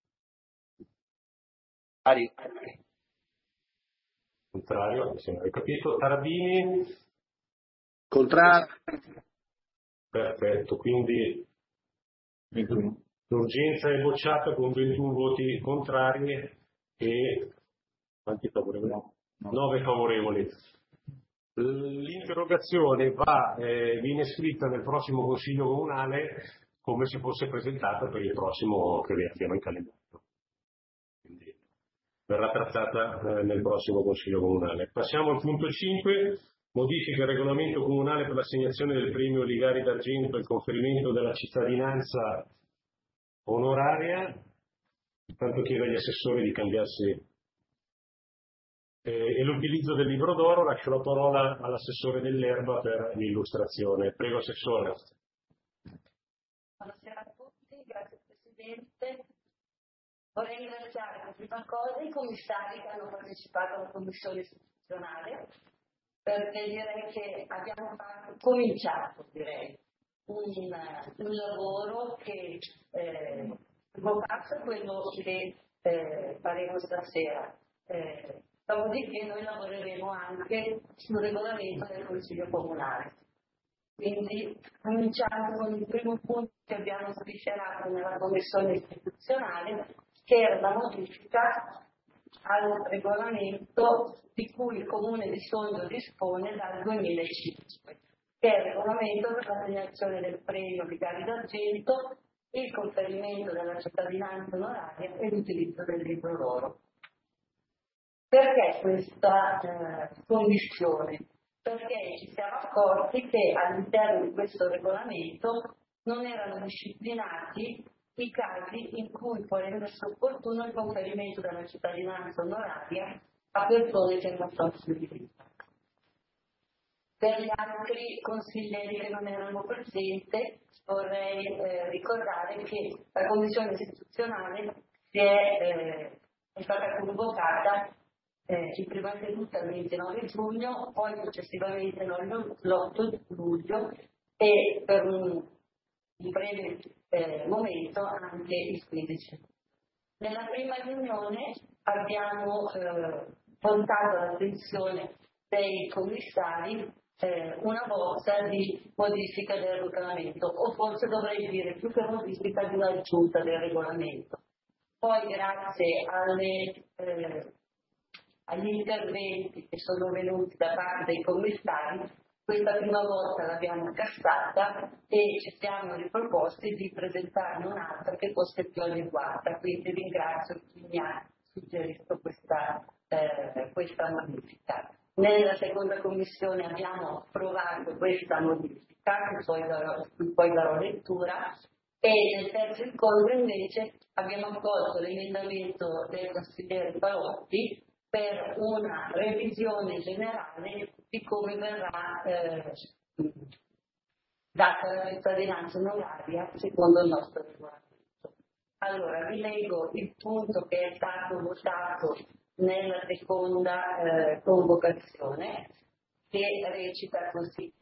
Contrario, mi sembra capito. Tarabini? Contrario. Perfetto, quindi l'urgenza è bocciata con 21 voti contrari e quanti favorevoli? 9 favorevoli. L'interrogazione viene scritta nel prossimo Consiglio Comunale come se fosse presentata per il prossimo che abbiamo in calendario. Quindi verrà trattata nel prossimo Consiglio Comunale. Passiamo al punto 5, modifica il regolamento comunale per l'assegnazione del premio Ligari d'Argento e il conferimento della cittadinanza onoraria. Intanto chiedo agli assessori di cambiarsi e l'utilizzo del libro d'oro. Lascio la parola all'assessore dell'Erba per l'illustrazione. Prego, assessore. Buonasera a tutti, grazie Presidente. Vorrei ringraziare per prima cosa i commissari che hanno partecipato alla commissione istituzionale, perché direi che abbiamo cominciato un lavoro che vocasse quello che faremo stasera. Dopodiché noi lavoreremo anche sul regolamento del Consiglio Comunale. Quindi cominciamo con il primo punto che abbiamo sviscerato nella commissione istituzionale, che era la modifica al regolamento di cui il Comune di Sondrio dispone dal 2005, che è il regolamento per l'assegnazione del premio Ligari d'Argento, il conferimento della cittadinanza onoraria e l'utilizzo del libro d'oro. Perché questa condizione? Perché ci siamo accorti che all'interno di questo regolamento non erano disciplinati i casi in cui può rendersi opportuno il conferimento della cittadinanza onoraria a persone che non sono suddivise. Per gli altri consiglieri che non erano presenti, vorrei ricordare che la Commissione istituzionale è stata convocata in prima seduta il 29 giugno, poi successivamente l'8 luglio e per un breve momento anche il 15. Nella prima riunione abbiamo portato all'attenzione dei commissari una bozza di modifica del regolamento, o forse dovrei dire più che modifica di un'aggiunta del regolamento. Poi grazie agli interventi che sono venuti da parte dei commissari, questa prima volta l'abbiamo cassata e ci siamo riproposti di presentarne un'altra che fosse più adeguata, quindi ringrazio chi mi ha suggerito questa modifica. Nella seconda commissione abbiamo approvato questa modifica, cui poi darò lettura, e nel terzo incontro invece abbiamo accolto l'emendamento del consigliere Palotti per una revisione generale di come verrà data la cittadinanza onoraria secondo il nostro regolamento. Allora, vi leggo il punto che è stato votato nella seconda convocazione, che recita così.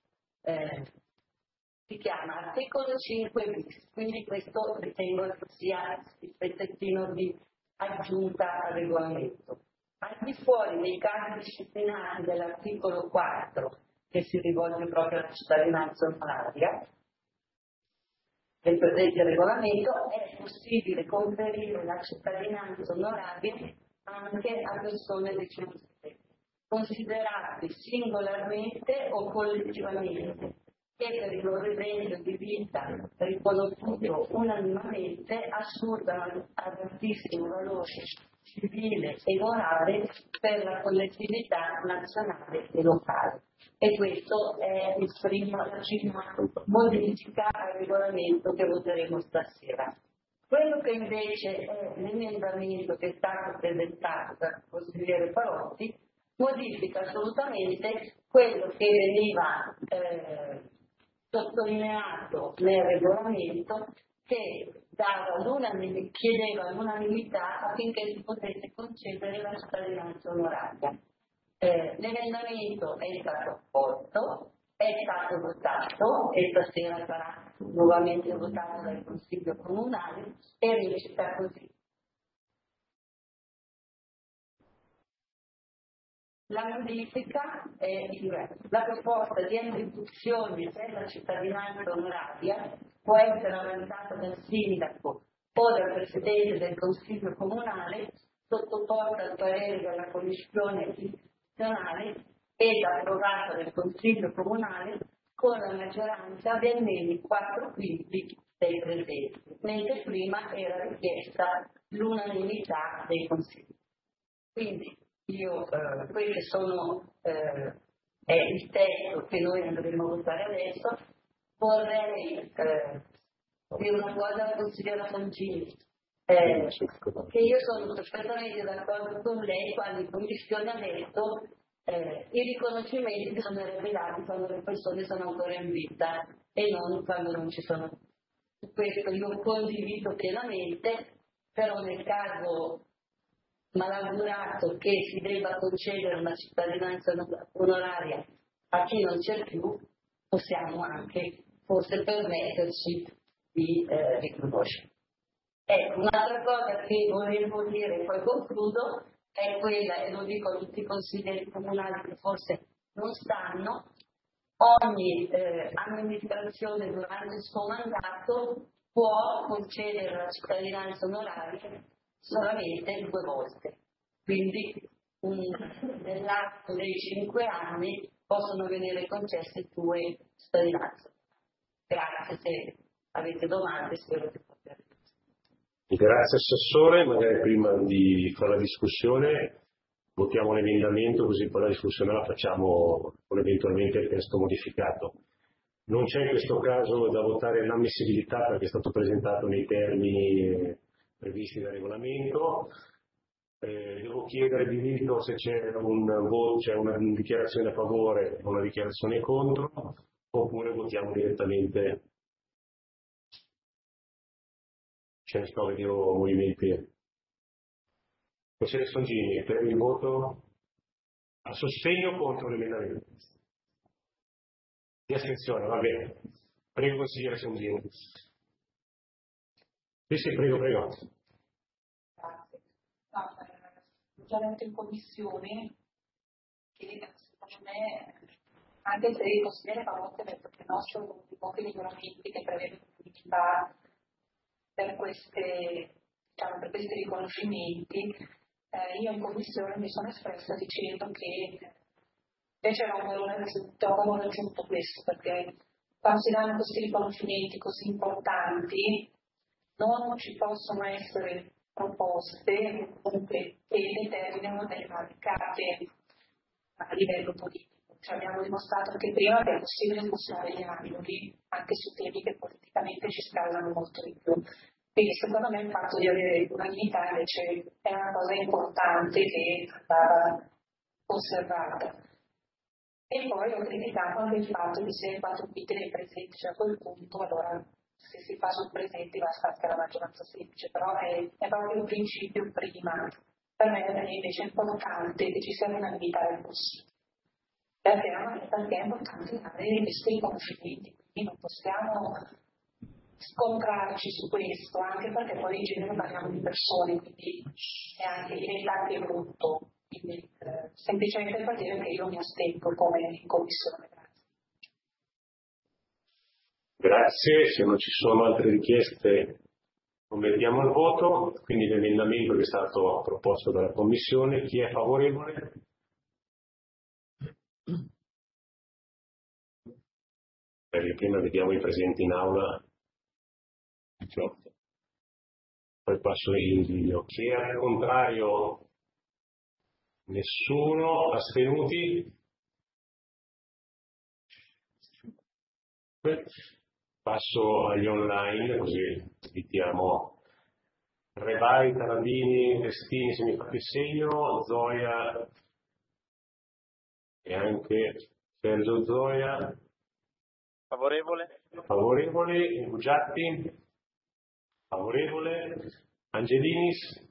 Si chiama articolo 5 bis, quindi questo ritengo che sia il pezzettino di aggiunta al regolamento. Al di fuori dei casi disciplinati dell'articolo 4, che si rivolge proprio alla cittadinanza onoraria, del presente regolamento, è possibile conferire la cittadinanza onoraria anche a persone decedute, considerate singolarmente o collettivamente, che per il loro esempio di vita riconosciuto unanimemente assurgano ad altissimo valore civile e morale per la collettività nazionale e locale. E questo è la prima modifica al regolamento che voteremo stasera. Quello che invece è l'emendamento che è stato presentato dal consigliere Palotti modifica assolutamente quello che veniva sottolineato nel regolamento, che chiedeva l'unanimità affinché si potesse concedere la cittadinanza onoraria. L'emendamento è stato accolto, è stato votato e stasera sarà nuovamente votato dal Consiglio Comunale e recita così. La modifica è diversa. La proposta di attribuzione della cittadinanza onoraria può essere avanzata dal sindaco o dal presidente del Consiglio Comunale, sottoposta al parere della Commissione istituzionale ed approvata dal Consiglio Comunale con la maggioranza di almeno 4/5 dei presenti, mentre prima era richiesta l'unanimità dei consigli. Quindi questo è il testo che noi andremo a votare adesso. Vorrei dire una cosa al consigliere Fontini, che io sono perfettamente d'accordo con lei quando in commissione ha detto i riconoscimenti bisognerebbe darli quando le persone sono ancora in vita e non quando non ci sono. Su questo io condivido pienamente, però nel caso malaugurato che si debba concedere una cittadinanza onoraria a chi non c'è più, possiamo anche forse permetterci di riconoscere. Ecco, un'altra cosa che volevo dire e poi concludo è quella, e lo dico a tutti i consiglieri comunali che forse non stanno, ogni amministrazione durante il suo mandato può concedere la cittadinanza onoraria solamente 2 volte. Quindi nell'arco dei 5 anni possono venire concesse 2 cittadinanze. Grazie, se avete domande spero di poter. Grazie Assessore, magari prima di fare la discussione votiamo l'emendamento, così poi la discussione la facciamo con eventualmente il testo modificato. Non c'è in questo caso da votare l'ammissibilità perché è stato presentato nei termini previsti dal regolamento. Devo chiedere di rito se c'è un voto, c'è una dichiarazione a favore o una dichiarazione contro, oppure votiamo direttamente. Ce ne sto vedendo movimenti. Consigliere Songini, per il voto a sostegno o contro l'emendamento? Di astensione, va bene. Prego, consigliere Songini. Sì, prego. Grazie. No, ho già detto in commissione che secondo me, anche se il consigliere Pavotti ha detto che il nostro di pochi regolamenti che prevedono pubblicità per questi riconoscimenti, io in commissione mi sono espressa dicendo che invece era un valore aggiunto questo, perché quando si danno questi riconoscimenti così importanti non ci possono essere proposte comunque che determinano delle marcate a livello politico. Cioè, abbiamo dimostrato anche prima che è possibile spostare gli angoli anche su temi che politicamente ci scaldano molto di più. Quindi secondo me il fatto di avere unanimità invece è una cosa importante che andava osservata. E poi ho criticato anche il fatto che se 4 quinti dei presenti c'è a quel punto, allora se si fa sul presente basta anche la maggioranza semplice, però è proprio un principio prima. Per me invece è importante che ci sia unanimità del possibile. Perché è importante dare questi riconoscimenti, quindi non possiamo scontrarci su questo, anche perché poi in genere parliamo di persone, quindi diventa anche brutto. Quindi, semplicemente per dire che io mi astengo come in commissione. Grazie, se non ci sono altre richieste convertiamo al voto, quindi l'emendamento che è stato proposto dalla Commissione, chi è favorevole? Perché prima vediamo i presenti in aula. 18. Poi passo in video. Chi è al contrario? Nessuno. Astenuti? Passo agli online, così evitiamo Rebai, Tarandini, Testini, se mi fate segno, Zoia e anche Sergio Zoia. Favorevole, Bugiatti? Favorevole, Angelinis?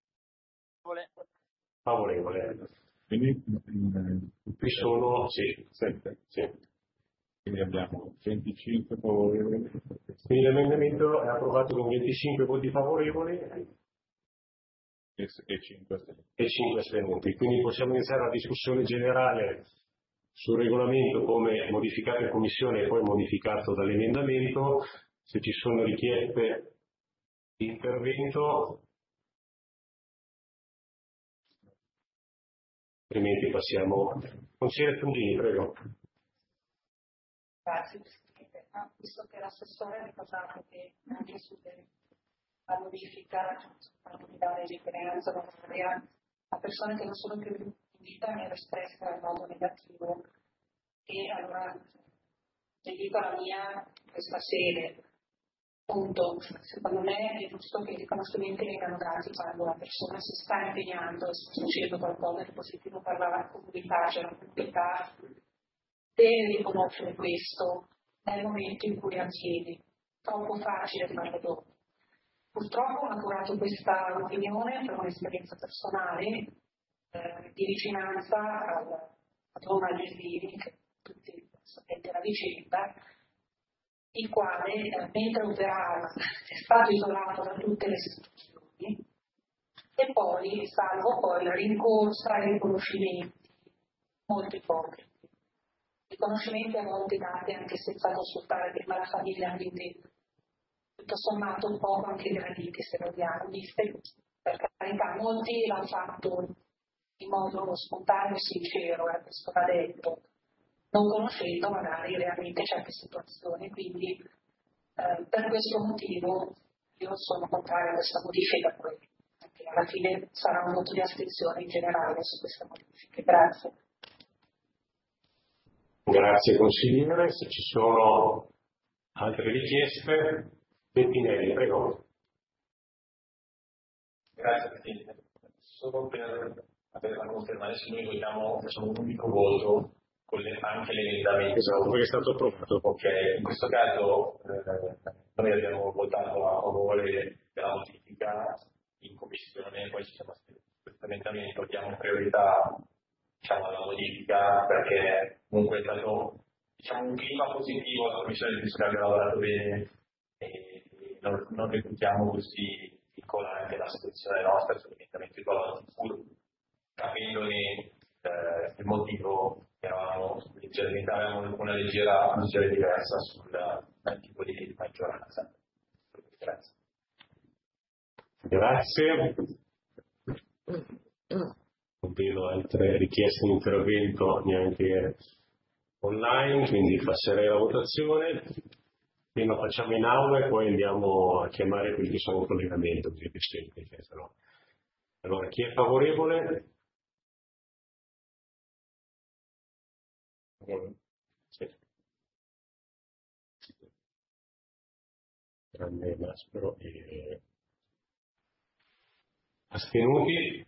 Favorevole. Quindi Qui sono, sì. Quindi abbiamo 25 favorevoli. Quindi l'emendamento è approvato con 25 voti favorevoli E 5 astenuti. Quindi possiamo iniziare la discussione generale sul regolamento come modificato in commissione e poi modificato dall'emendamento. Se ci sono richieste di intervento, altrimenti passiamo. Consigliere Fungini, prego. Grazie Presidente. Visto che l'assessore ha ricordato che anche sulla modifica di dare riferenza all'area a persone che non sono più in vita mi era espressa in modo negativo, e allora le dico la mia in questa sede. Punto. Secondo me è giusto che i riconoscimenti vengano dati quando la persona si sta impegnando e sta facendo qualcosa di positivo per la comunità, cioè la comunità deve riconoscere questo nel momento in cui avviene. Troppo facile farlo dopo. Purtroppo ho maturato questa opinione per un'esperienza personale di vicinanza a Donna Gesini, che tutti sapete la vicenda, il quale mentre operava è stato isolato da tutte le istituzioni e poi, salvo poi la rincorsa ai riconoscimenti molto ipocriti. Riconoscimenti a volte dati anche senza consultare prima la famiglia, quindi tutto sommato un po' anche graditi, se vogliamo, per carità, molti l'hanno fatto in modo spontaneo e sincero, questo va detto, non conoscendo magari realmente certe situazioni, quindi per questo motivo io sono contraria a questa modifica, poi anche alla fine sarà un voto di astensione in generale su queste modifiche. Grazie. Grazie consigliere, se ci sono altre richieste, Bettinelli, prego. Grazie Presidente. solo per avere la conferma, adesso noi facciamo un unico voto con anche l'emendamento. Esatto, perché è stato approvato. Ok, in questo caso noi abbiamo votato a favore della modifica in commissione, poi ci siamo astenuti. Questo emendamento diamo priorità alla modifica perché comunque è stato un clima positivo, la commissione fiscale ha lavorato bene e non reputiamo così vincolante la soluzione nostra sull'emendamento di valore pur capendone il motivo che avevamo una leggera visione diversa sul tipo di maggioranza. Grazie. Non vedo altre richieste di intervento neanche online, quindi passerei alla votazione. Prima facciamo in aula e poi andiamo a chiamare quelli che sono in collegamento, così più semplice. Allora, chi è favorevole? Sì. Grande Maspero e astenuti?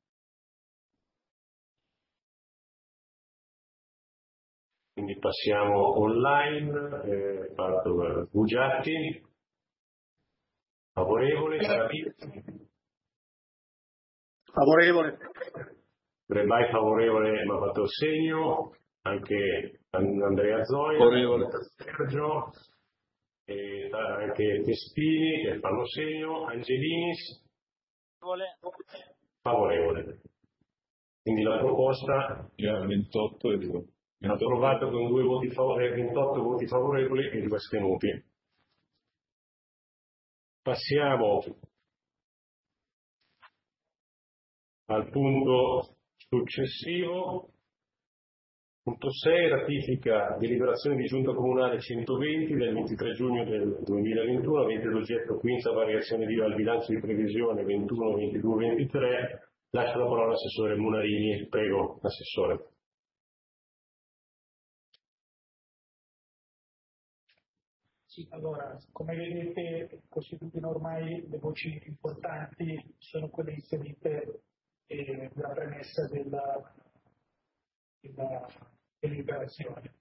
Quindi passiamo online, parto Bugiatti, favorevole, Favorevole. Grebai favorevole, ma ha fatto il segno, anche Andrea Zoi, favorevole. Sergio, e anche Testini che fanno segno, Angelinis, favorevole. Quindi la proposta è 28 e 2. approvata con 2 voti favorevoli, 28 voti favorevoli e 2 astenuti. Passiamo al punto successivo. Punto 6, ratifica deliberazione di Giunta Comunale 120 del 23 giugno del 2021, avente l'oggetto quinta variazione di al bilancio di previsione 21, 22, 23. Lascio la parola all'assessore Munarini. Prego, assessore. Sì, allora, come vedete, costituiscono ormai le voci importanti, sono quelle inserite nella premessa della deliberazione.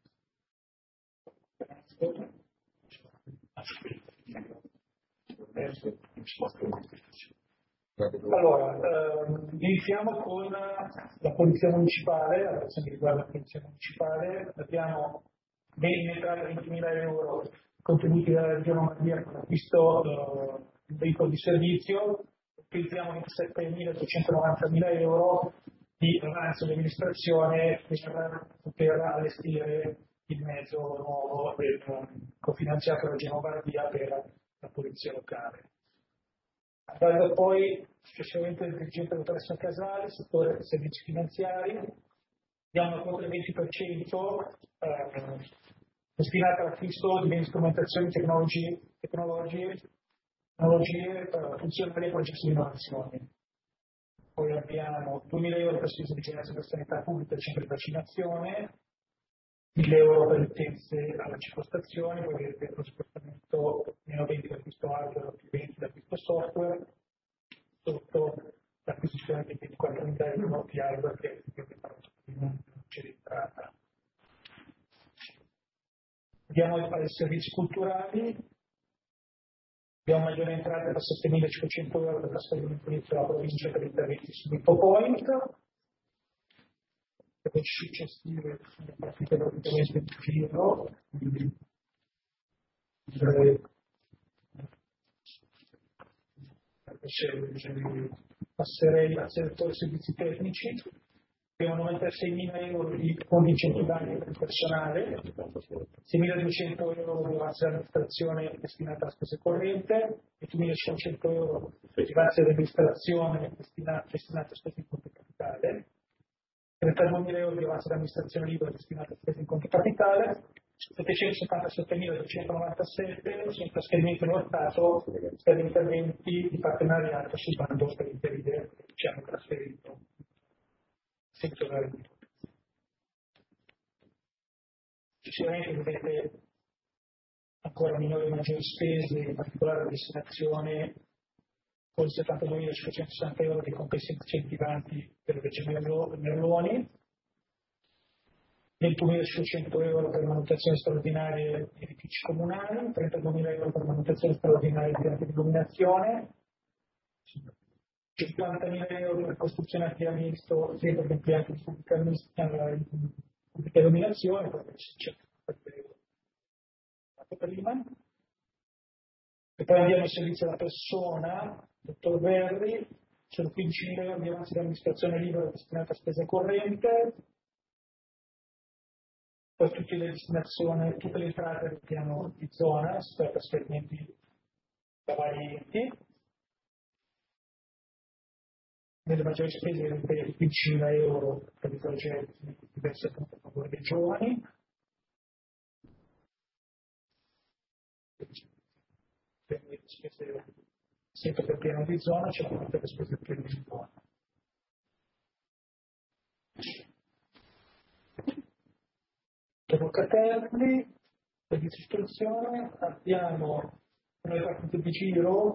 Allora, iniziamo con la Polizia Municipale, la questione che riguarda la Polizia Municipale. Abbiamo ben entrate 20.000 euro contributi dalla Regione Lombardia per l'acquisto di un veicolo di servizio, utilizziamo 27.290.000 euro di avanzo di amministrazione per poter allestire il mezzo nuovo cofinanziato dalla Regione Lombardia per la Polizia Locale. Andando poi successivamente il dirigente dottoressa Casale, settore dei servizi finanziari, diamo una quota del 20% destinata all'acquisto di beni, strumentazioni, tecnologie funzionali e processi di innovazione. Poi abbiamo 2.000 euro per spese di generazione per sanità pubblica e centro di vaccinazione, 1.000 euro per licenze alla circostazione, poi vedete lo spostamento meno 20 da acquisto hardware, più 20 da acquisto software, sotto l'acquisizione di 24.000 euro di hardware che non c'è entrata. Andiamo ai servizi culturali, abbiamo maggiore entrata da 7.500 euro per trasferimento dalla provincia per interventi su Point. Le voci successive sono partite praticamente in giro. Passerei al settore servizi tecnici. Abbiamo 96.000 euro di fondi incentivati per il personale, 6.200 euro di avanzo dell'amministrazione destinata alla spesa corrente, 8.500 euro di avanzo dell'amministrazione destinata a spesa in conto capitale, 32.000 euro di avanzo dell'amministrazione libera destinata a spesa in conto capitale, 777.297 sono trasferimenti nello Stato per interventi di partenariato sul bando per il periodo che ci hanno trasferito. Successivamente vedete ancora minori e maggiori spese, in particolare la destinazione con 72.560 euro di compensi incentivanti per le Regioni Merloni, 21.500 euro per manutenzioni straordinarie di edifici comunali, 32.000 euro per manutenzioni straordinarie di impianti di illuminazione, 50.000 euro per costruzione e affidamento sempre per impianti di pubblica illuminazione, prima. E poi andiamo al servizio alla persona, dottor Verri, sono 15.000 euro di avanzi di amministrazione libera destinati a spesa corrente, poi tutte le destinazioni, tutte le entrate del piano di zona per trasferimenti da vari enti. Nelle maggiori spese per 15.000 euro per i progetti diversi appunto a favore dei giovani. Per le spese sempre per piano di zona, c'è anche le spese per piano di zona. Locatelli, per l'istruzione abbiamo nelle partite di giro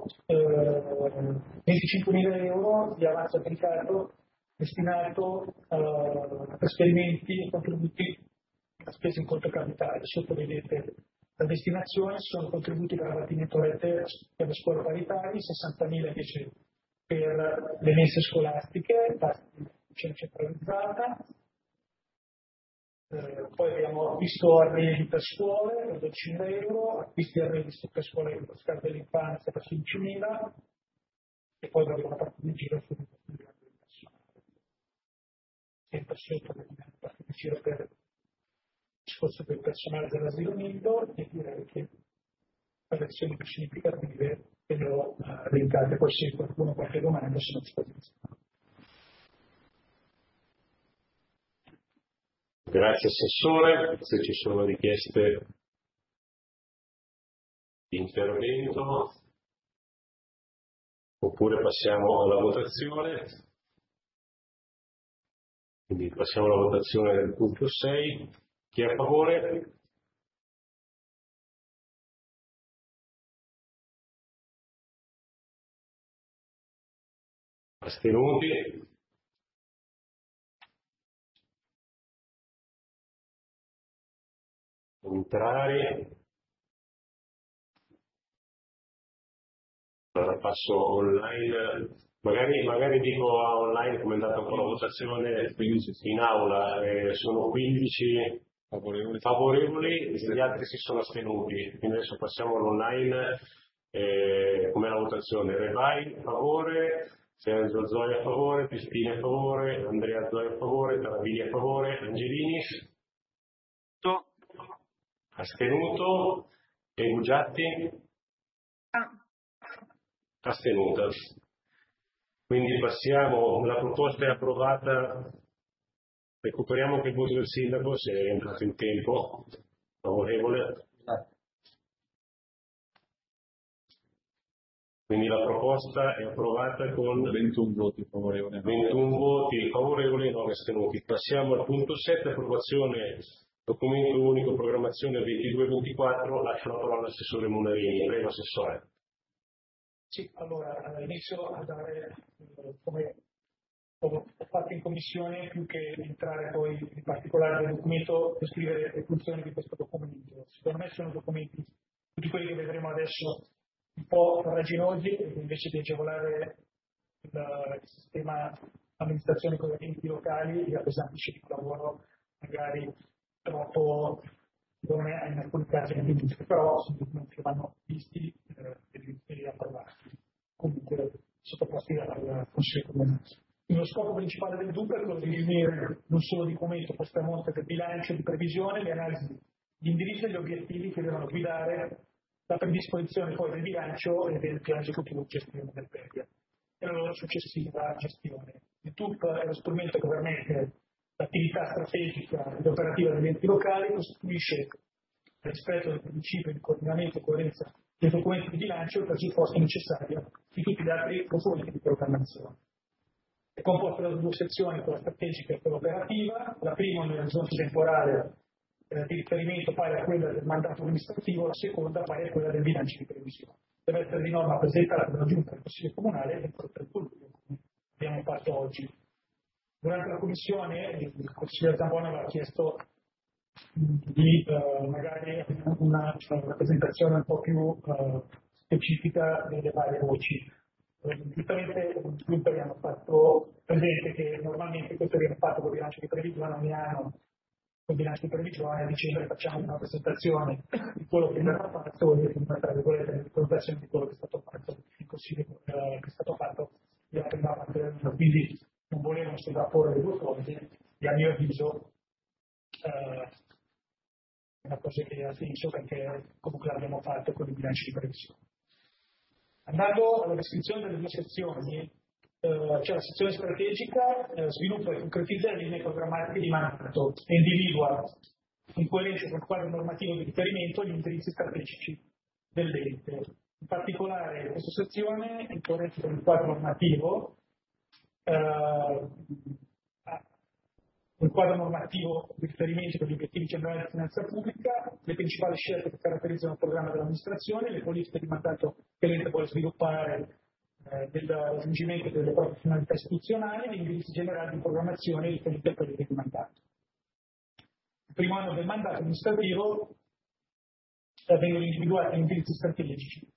25.000 euro di avanzo applicato destinato a trasferimenti e contributi a spese in conto capitale. Sotto vedete la destinazione sono contributi per l'abbattimento rete per le scuole paritarie, 60.000 invece per le mense scolastiche, centralizzata. Poi abbiamo acquisto arredi per scuole per 12.000 euro, acquisti arredi per scuole per scala dell'infanzia per 15.000 e poi abbiamo una parte di giro su sempre sotto la parte di giro per il discorso del personale dell'asilo nido e direi che le azioni più significative ve le ho elencate, poi se qualcuno ha qualche domanda sono a disposizione. Grazie Assessore, se ci sono richieste di intervento oppure passiamo alla votazione. Quindi passiamo alla votazione del punto 6. Chi è a favore? Astenuti? Contrari? Allora passo online, magari dico a online come è andata un po' la votazione in aula, sono 15 favorevoli e gli altri si sono astenuti, quindi adesso passiamo all'online, come la votazione, Revai a favore, Sergio Zoi a favore, Pistini a favore, Andrea Zoi a favore, Taravini a favore, Angelini astenuto e Bugiatti astenuta. Quindi passiamo, la proposta è approvata, recuperiamo anche il voto del sindaco se è entrato in tempo, favorevole. Quindi la proposta è approvata con 21 voti favorevoli, 9 astenuti. Passiamo al punto 7, approvazione documento unico programmazione 22-24, lascio la parola all'assessore Munarini. Prego Assessore. Sì, allora inizio a dare, come ho fatto in commissione, più che entrare poi in particolare nel documento, descrivere le funzioni di questo documento. Secondo me sono documenti, tutti quelli che vedremo adesso, un po' farraginosi, invece di agevolare il sistema amministrazione con gli enti locali, li appesantisce di lavoro magari troppo, come in alcuni casi però sono documenti che vanno visti e approvati, comunque sottoposti al Consiglio Comunale. Lo scopo principale del DUP è quello di riunire non solo documento, questa mostra del bilancio di previsione, le analisi di indirizzo e gli obiettivi che devono guidare la predisposizione poi del bilancio e del piano esecutivo di gestione del PERIA e la loro successiva gestione. Il DUP è lo strumento che permette l'attività strategica ed operativa degli enti locali, costituisce rispetto del principio di coordinamento e coerenza dei documenti di bilancio il presupposto necessario di tutti gli altri componenti di programmazione. È composto da due sezioni, quella strategica e quella operativa, la prima è nell'orizzonte temporale di riferimento pari a quella del mandato amministrativo, la seconda pari a quella del bilancio di previsione. deve essere di norma presentata dalla Giunta del Consiglio Comunale entro il 30 luglio, come abbiamo fatto oggi. Durante la commissione il consigliere Zamboni aveva chiesto di magari una rappresentazione un po' più specifica delle varie voci. Giustamente tutti abbiamo fatto presente che normalmente questo viene fatto con il bilancio di previsione ogni anno, con il bilancio di previsione a dicembre facciamo una presentazione di quello che verrà fatto e una tra virgolette di ricordazione di quello che è stato fatto, il consiglio che è stato fatto nella prima parte dell'anno. Quindi non volevo sovrapporre le due cose e a mio avviso è una cosa che ha senso perché comunque l'abbiamo fatto con il bilancio di previsione. Andando alla descrizione delle due sezioni, c'è la sezione strategica, sviluppa e concretizza le linee programmatiche di mandato e individua in coerenza con il quadro normativo di riferimento gli indirizzi strategici dell'ente. In particolare questa sezione, in coerenza con il quadro normativo, un quadro normativo di riferimento per gli obiettivi generali di finanza pubblica, le principali scelte che caratterizzano il programma dell'amministrazione, le politiche di mandato che l'ente vuole sviluppare del raggiungimento delle proprie finalità istituzionali, gli indirizzi generali di programmazione riferiti al periodo di mandato. Il primo anno del mandato amministrativo vengono individuati gli indirizzi strategici.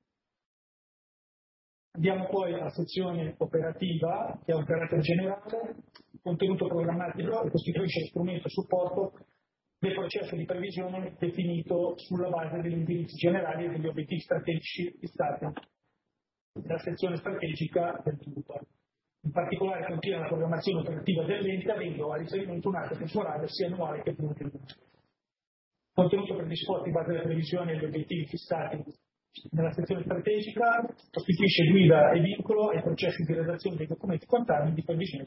Andiamo poi alla sezione operativa, che è un carattere generale, il contenuto programmatico e costituisce lo strumento a supporto del processo di previsione definito sulla base degli indirizzi generali e degli obiettivi strategici fissati nella sezione strategica del TUPA. In particolare contiene la programmazione operativa dell'ente avendo a riferimento un atto temporale sia annuale che pluriennale. Contenuto predisposto in base alle previsioni e agli obiettivi fissati nella sezione strategica costituisce guida e vincolo ai processi di redazione dei documenti contabili di previsione.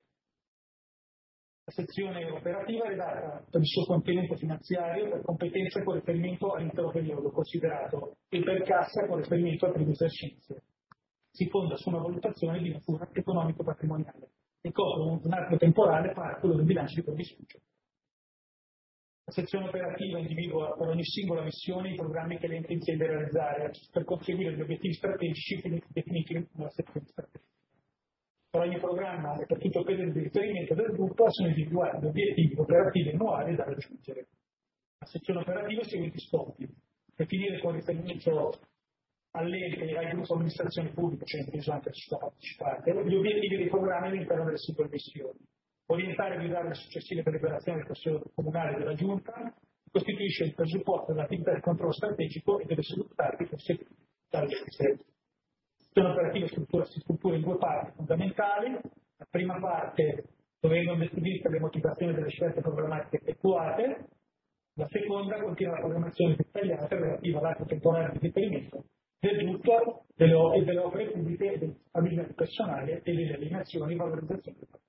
La sezione operativa è data per il suo contenuto finanziario per competenze con riferimento all'intero periodo considerato e per cassa con riferimento al primo esercizio. Si fonda su una valutazione di natura economico-patrimoniale e copre un arco temporale parco del bilancio di previsione. La sezione operativa individua per ogni singola missione i programmi che l'ente intende realizzare per conseguire gli obiettivi strategici definiti nella sezione strategica. Per ogni programma e per tutto il periodo di riferimento del gruppo sono individuati gli obiettivi operativi annuali da raggiungere. La sezione operativa segue gli scopi: definire con riferimento all'ente e al gruppo amministrazione pubblica, cioè inteso anche le società partecipate, gli obiettivi dei programmi all'interno delle singole missioni. Orientare e guidare le successive deliberazioni del Consiglio Comunale e della Giunta costituisce il presupposto dell'attività di controllo strategico e deve svilupparsi conseguiti dalle ente. La operativa si struttura in due parti fondamentali. La prima parte dove vengono descritte le motivazioni delle scelte programmatiche effettuate, la seconda contiene la programmazione dettagliata relativa all'atto temporale di riferimento del tutto delle opere pubbliche e del fabbisogno personale e delle alienazioni e valorizzazioni del patrimonio.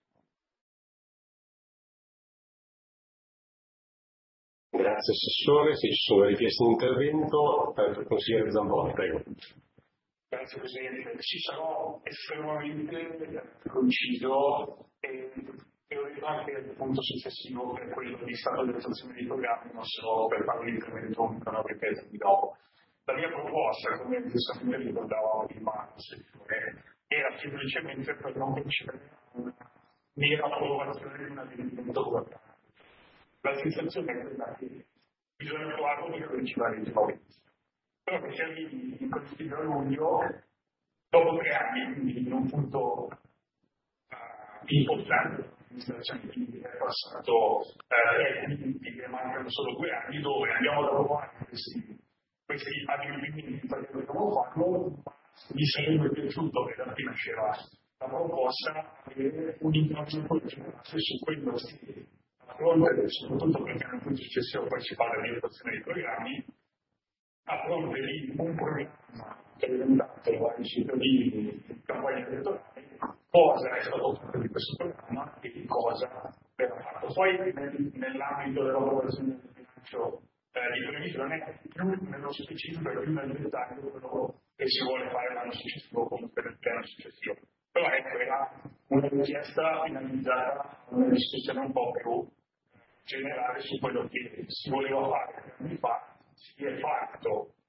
Grazie Assessore, se ci sono richieste di intervento, il consigliere Zamboni, prego. Grazie Presidente, ci sarò estremamente conciso e ho detto anche il punto successivo per quello di stato di attuazione dei programmi, non solo per fare l'intervento un po' ripetermi dopo. La mia proposta, come giustamente ricordava prima l'assessore, era semplicemente per non procedere a una mera approvazione di un adempimento programmatico. La sensazione è quella che bisogna trovarlo per principali risposte. Però che si arrivi in Consiglio a luglio, dopo 3 anni, quindi in un punto importante, l'amministrazione quindi è passato, quindi mancano solo 2 anni, dove andiamo a lavorare questi adempimenti perché dobbiamo farlo, ma mi sarebbe piaciuto che da prima c'era la proposta avere un incontro generale su quello che a fronte, soprattutto perché nel punto successivo poi si parla di attuazione dei programmi, a fronte di un programma che è diventato ai cittadini in campagna elettorale, cosa è stato fatto di questo programma e cosa verrà fatto. Poi nell'ambito dell'approvazione del bilancio di previsione, più nello specifico e più nel dettaglio quello che si vuole fare l'anno successivo comunque nel piano successivo. Però ecco, era una richiesta finalizzata a una discussione un po' più generale su quello che si voleva fare 3 anni fa, si è fatto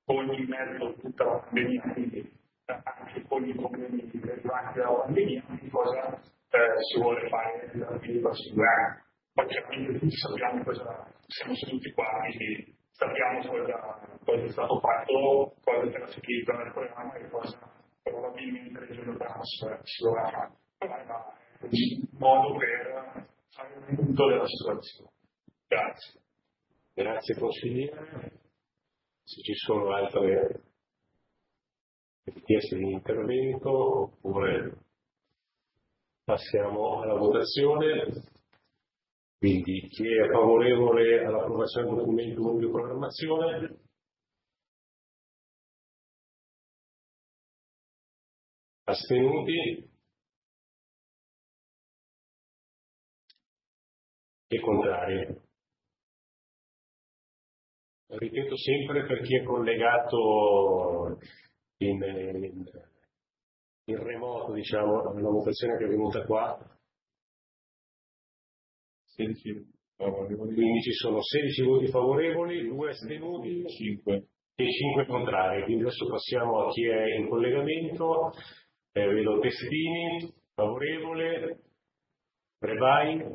con in mezzo tutta la pandemia, quindi anche con i problemi derivanti dalla pandemia, di cosa si vuole fare nei prossimi 2 anni. Poi chiaramente tutti sappiamo cosa, siamo seduti qua, quindi sappiamo cosa è stato fatto, cosa è stato scritto nel programma e cosa probabilmente Regione Trans si dovrà fare. Però è un modo per fare un punto della situazione. Grazie. Grazie consigliere. Se ci sono altre richieste di intervento oppure passiamo alla votazione. Quindi chi è favorevole all'approvazione del documento di programmazione? Astenuti? E contrari? Ripeto sempre per chi è collegato in remoto, diciamo, alla votazione che è venuta qua. 16 favorevoli. Quindi ci sono 16 voti favorevoli, 2 astenuti 5 e 5 contrari. Quindi adesso passiamo a chi è in collegamento. Vedo Testini, favorevole, Prebai,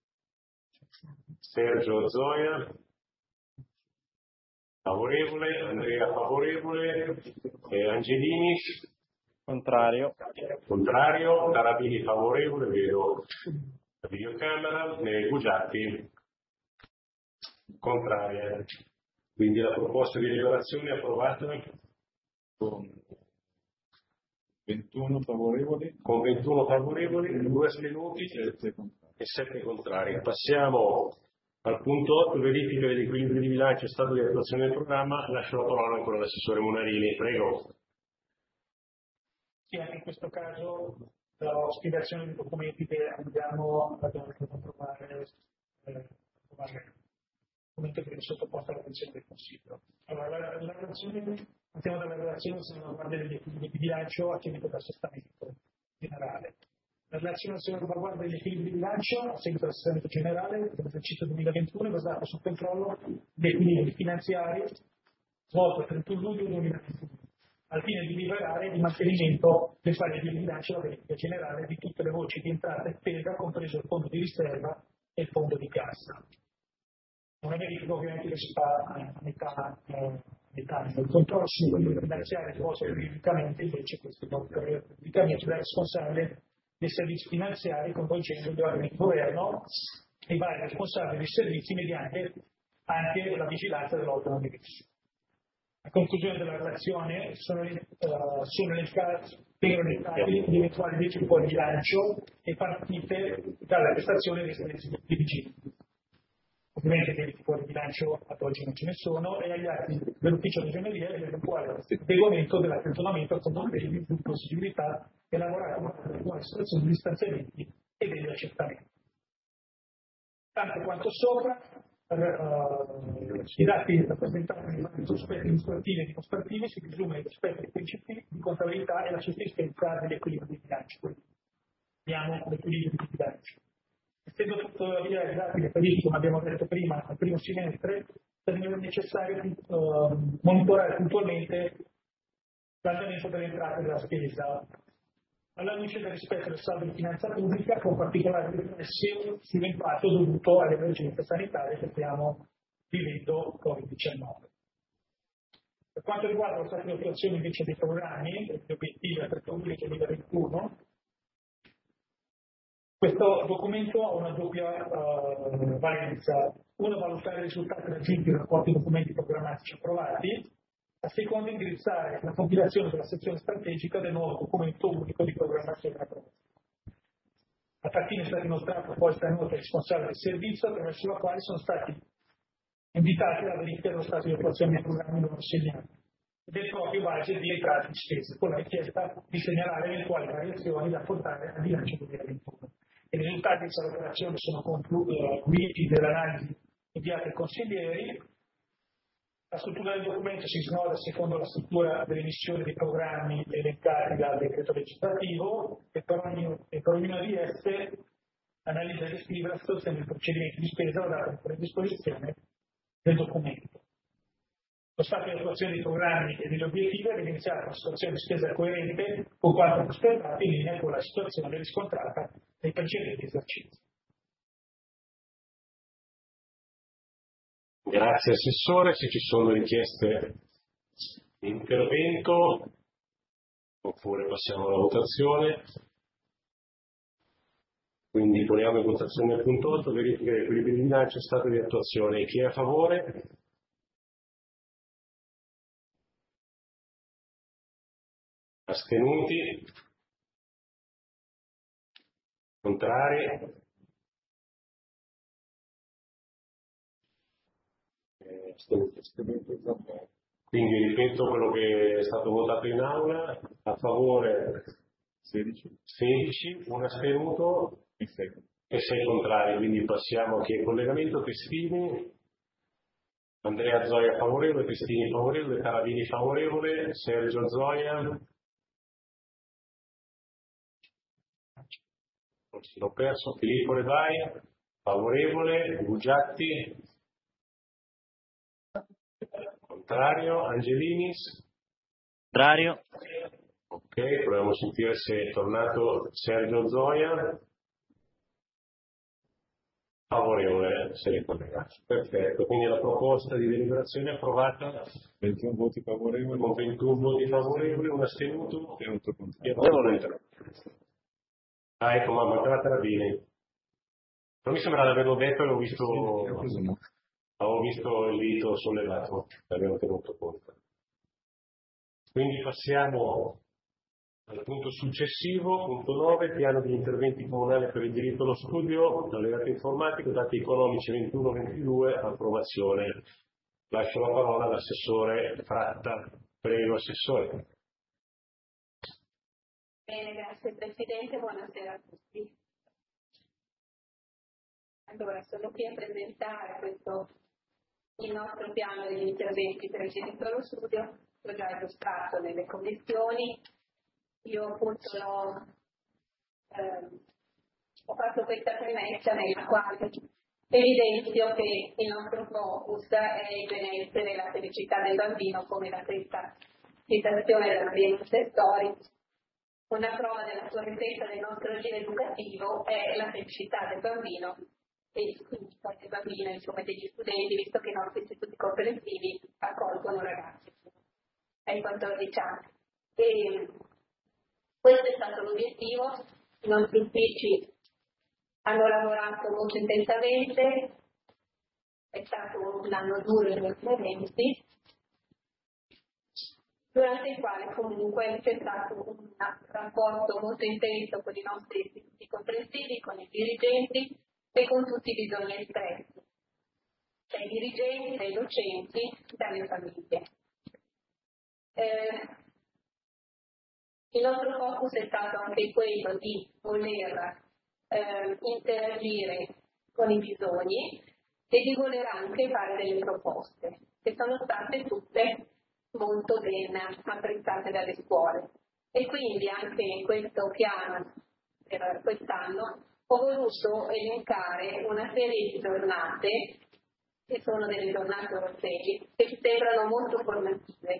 Sergio Zoia, favorevole, Andrea favorevole, Angelini, contrario, Tarabini favorevole, vedo la videocamera, Gugiatti contraria. Quindi la proposta di deliberazione è approvata con 21 favorevoli, 2 astenuti e 7 contrari. Passiamo al punto 8, verifica dell'equilibrio di bilancio e stato di attuazione del programma. Lascio la parola ancora all'assessore Munarini, prego. Sì, anche in questo caso la spiegazione dei documenti che andiamo ad approvare, il documento che è sottoposto all'attenzione del Consiglio. Allora, partiamo dalla relazione sulla salvaguardia degli equilibri di bilancio a seguito dell'assestamento generale. La relazione sulla salvaguardia degli equilibri di bilancio a seguito dell'assestamento generale dell'esercizio 2021 è basata sul controllo degli equilibri finanziari svolto il 31 luglio 2021. Al fine di liberare il mantenimento del pareggio di bilancio e la verifica generale di tutte le voci di entrata e spesa, compreso il fondo di riserva e il fondo di cassa. Una verifica ovviamente che si fa a metà anno. Il controllo sui fondi finanziari svolto periodicamente, invece questo periodicamente da responsabile dei servizi finanziari, coinvolgendo gli organi di governo e i vari responsabili dei servizi mediante anche la vigilanza dell'organo di rischio. A conclusione della relazione vengono elencati gli eventuali debiti fuori bilancio e partite dalle prestazioni dei servizi vigili. Ovviamente debiti fuori bilancio ad oggi non ce ne sono e agli atti dell'ufficio regionale l'eventuale adeguamento dell'accantonamento al fondo di possibilità elaborato con la situazione di stanziamenti e degli accertamenti. Tanto quanto sopra, i dati rappresentati nei vari sospetti amministrativi e dimostrativi si presume rispetto ai principi di contabilità e la sussistenza degli equilibri di bilancio. Quindi abbiamo l'equilibrio di bilancio. Essendo tuttavia i dati riferiti, come abbiamo detto prima, al primo semestre, è necessario monitorare puntualmente l'andamento delle entrate e della spesa alla luce del rispetto del saldo di finanza pubblica, con particolare riflessione sull'impatto dovuto alle emergenze sanitarie che stiamo vivendo Covid-19. Per quanto riguarda lo stato di attuazione invece dei programmi, gli obiettivi a 31 luglio 2021, questo documento ha una doppia valenza. Una, valutare i risultati raggiunti dai rapporti documenti programmatici approvati. La seconda, indirizzare la compilazione della sezione strategica del nuovo documento unico di programmazione approvato. A tal fine è stata inoltrata apposita nota responsabile del servizio, attraverso la quale sono stati invitati alla verifica dello stato di attuazione dei programmi loro assegnati e del proprio budget di entrate e spese, con la richiesta di segnalare eventuali variazioni da portare al bilancio 2021. I risultati di questa operazione sono concluiti dell'analisi inviata ai consiglieri. La struttura del documento si snoda secondo la struttura delle missioni dei programmi elencati dal decreto legislativo e per ognuna di esse analizza e descrive la situazione dei procedimenti di spesa data a disposizione del documento. lo stato di attuazione dei programmi e degli obiettivi ed iniziare una situazione di spesa coerente con quanto prospettato in linea con la situazione riscontrata nei precedenti esercizi. Grazie Assessore, se ci sono richieste di intervento oppure passiamo alla votazione. Quindi poniamo in votazione il punto 8, verifica degli equilibri di bilancio e stato di attuazione. Chi è a favore? Astenuti? Contrari? Quindi ripeto quello che è stato votato in aula: a favore 16, un astenuto e 6 contrari. Quindi passiamo a chi è in collegamento. Testini, Andrea Zoia favorevole, Testini favorevole, Caravini favorevole, Sergio Zoia, forse l'ho perso, Filippo Redai favorevole, Bugiatti contrario, Angelinis contrario. Ok, proviamo a sentire se è tornato Sergio Zoia. Favorevole, se ricollegato. Perfetto, quindi la proposta di deliberazione è approvata. 21 voti favorevoli. Con 21 voti favorevoli, un astenuto e un contrario. Ah, ecco, ma mancava Tarabini. Non mi sembra di averlo detto, avevo visto il dito sollevato, l'avevo tenuto conto. Quindi passiamo al punto successivo, punto 9, piano di interventi comunali per il diritto allo studio, allegato informatico, dati economici 21-22, approvazione. Lascio la parola all'assessore Fratta. Prego, Assessore. Bene, grazie Presidente, buonasera a tutti. Allora, sono qui a presentare il nostro piano degli interventi per il diritto allo studio, l'ho già illustrato nelle commissioni. Io appunto ho fatto questa premessa nella quale evidenzio che il nostro focus è il benessere e la felicità del bambino, come da questa citazione dell'ambiente Montessori. Una prova della correttezza del nostro agire educativo è la felicità del bambino e quindi poi del bambino, insomma degli studenti, visto che i nostri istituti comprensivi accolgono ragazzi ai 14 anni. E questo è stato l'obiettivo. I nostri uffici hanno lavorato molto intensamente, è stato un anno duro in questi momenti, durante il quale comunque c'è stato un rapporto molto intenso con i nostri istituti comprensivi, con i dirigenti e con tutti i bisogni espressi, dai dirigenti, dai docenti, dalle famiglie. Il nostro focus è stato anche quello di voler interagire con i bisogni e di voler anche fare delle proposte che sono state tutte molto ben apprezzate dalle scuole. E quindi anche in questo piano per quest'anno ho voluto elencare una serie di giornate che sono delle giornate europee che ci sembrano molto formative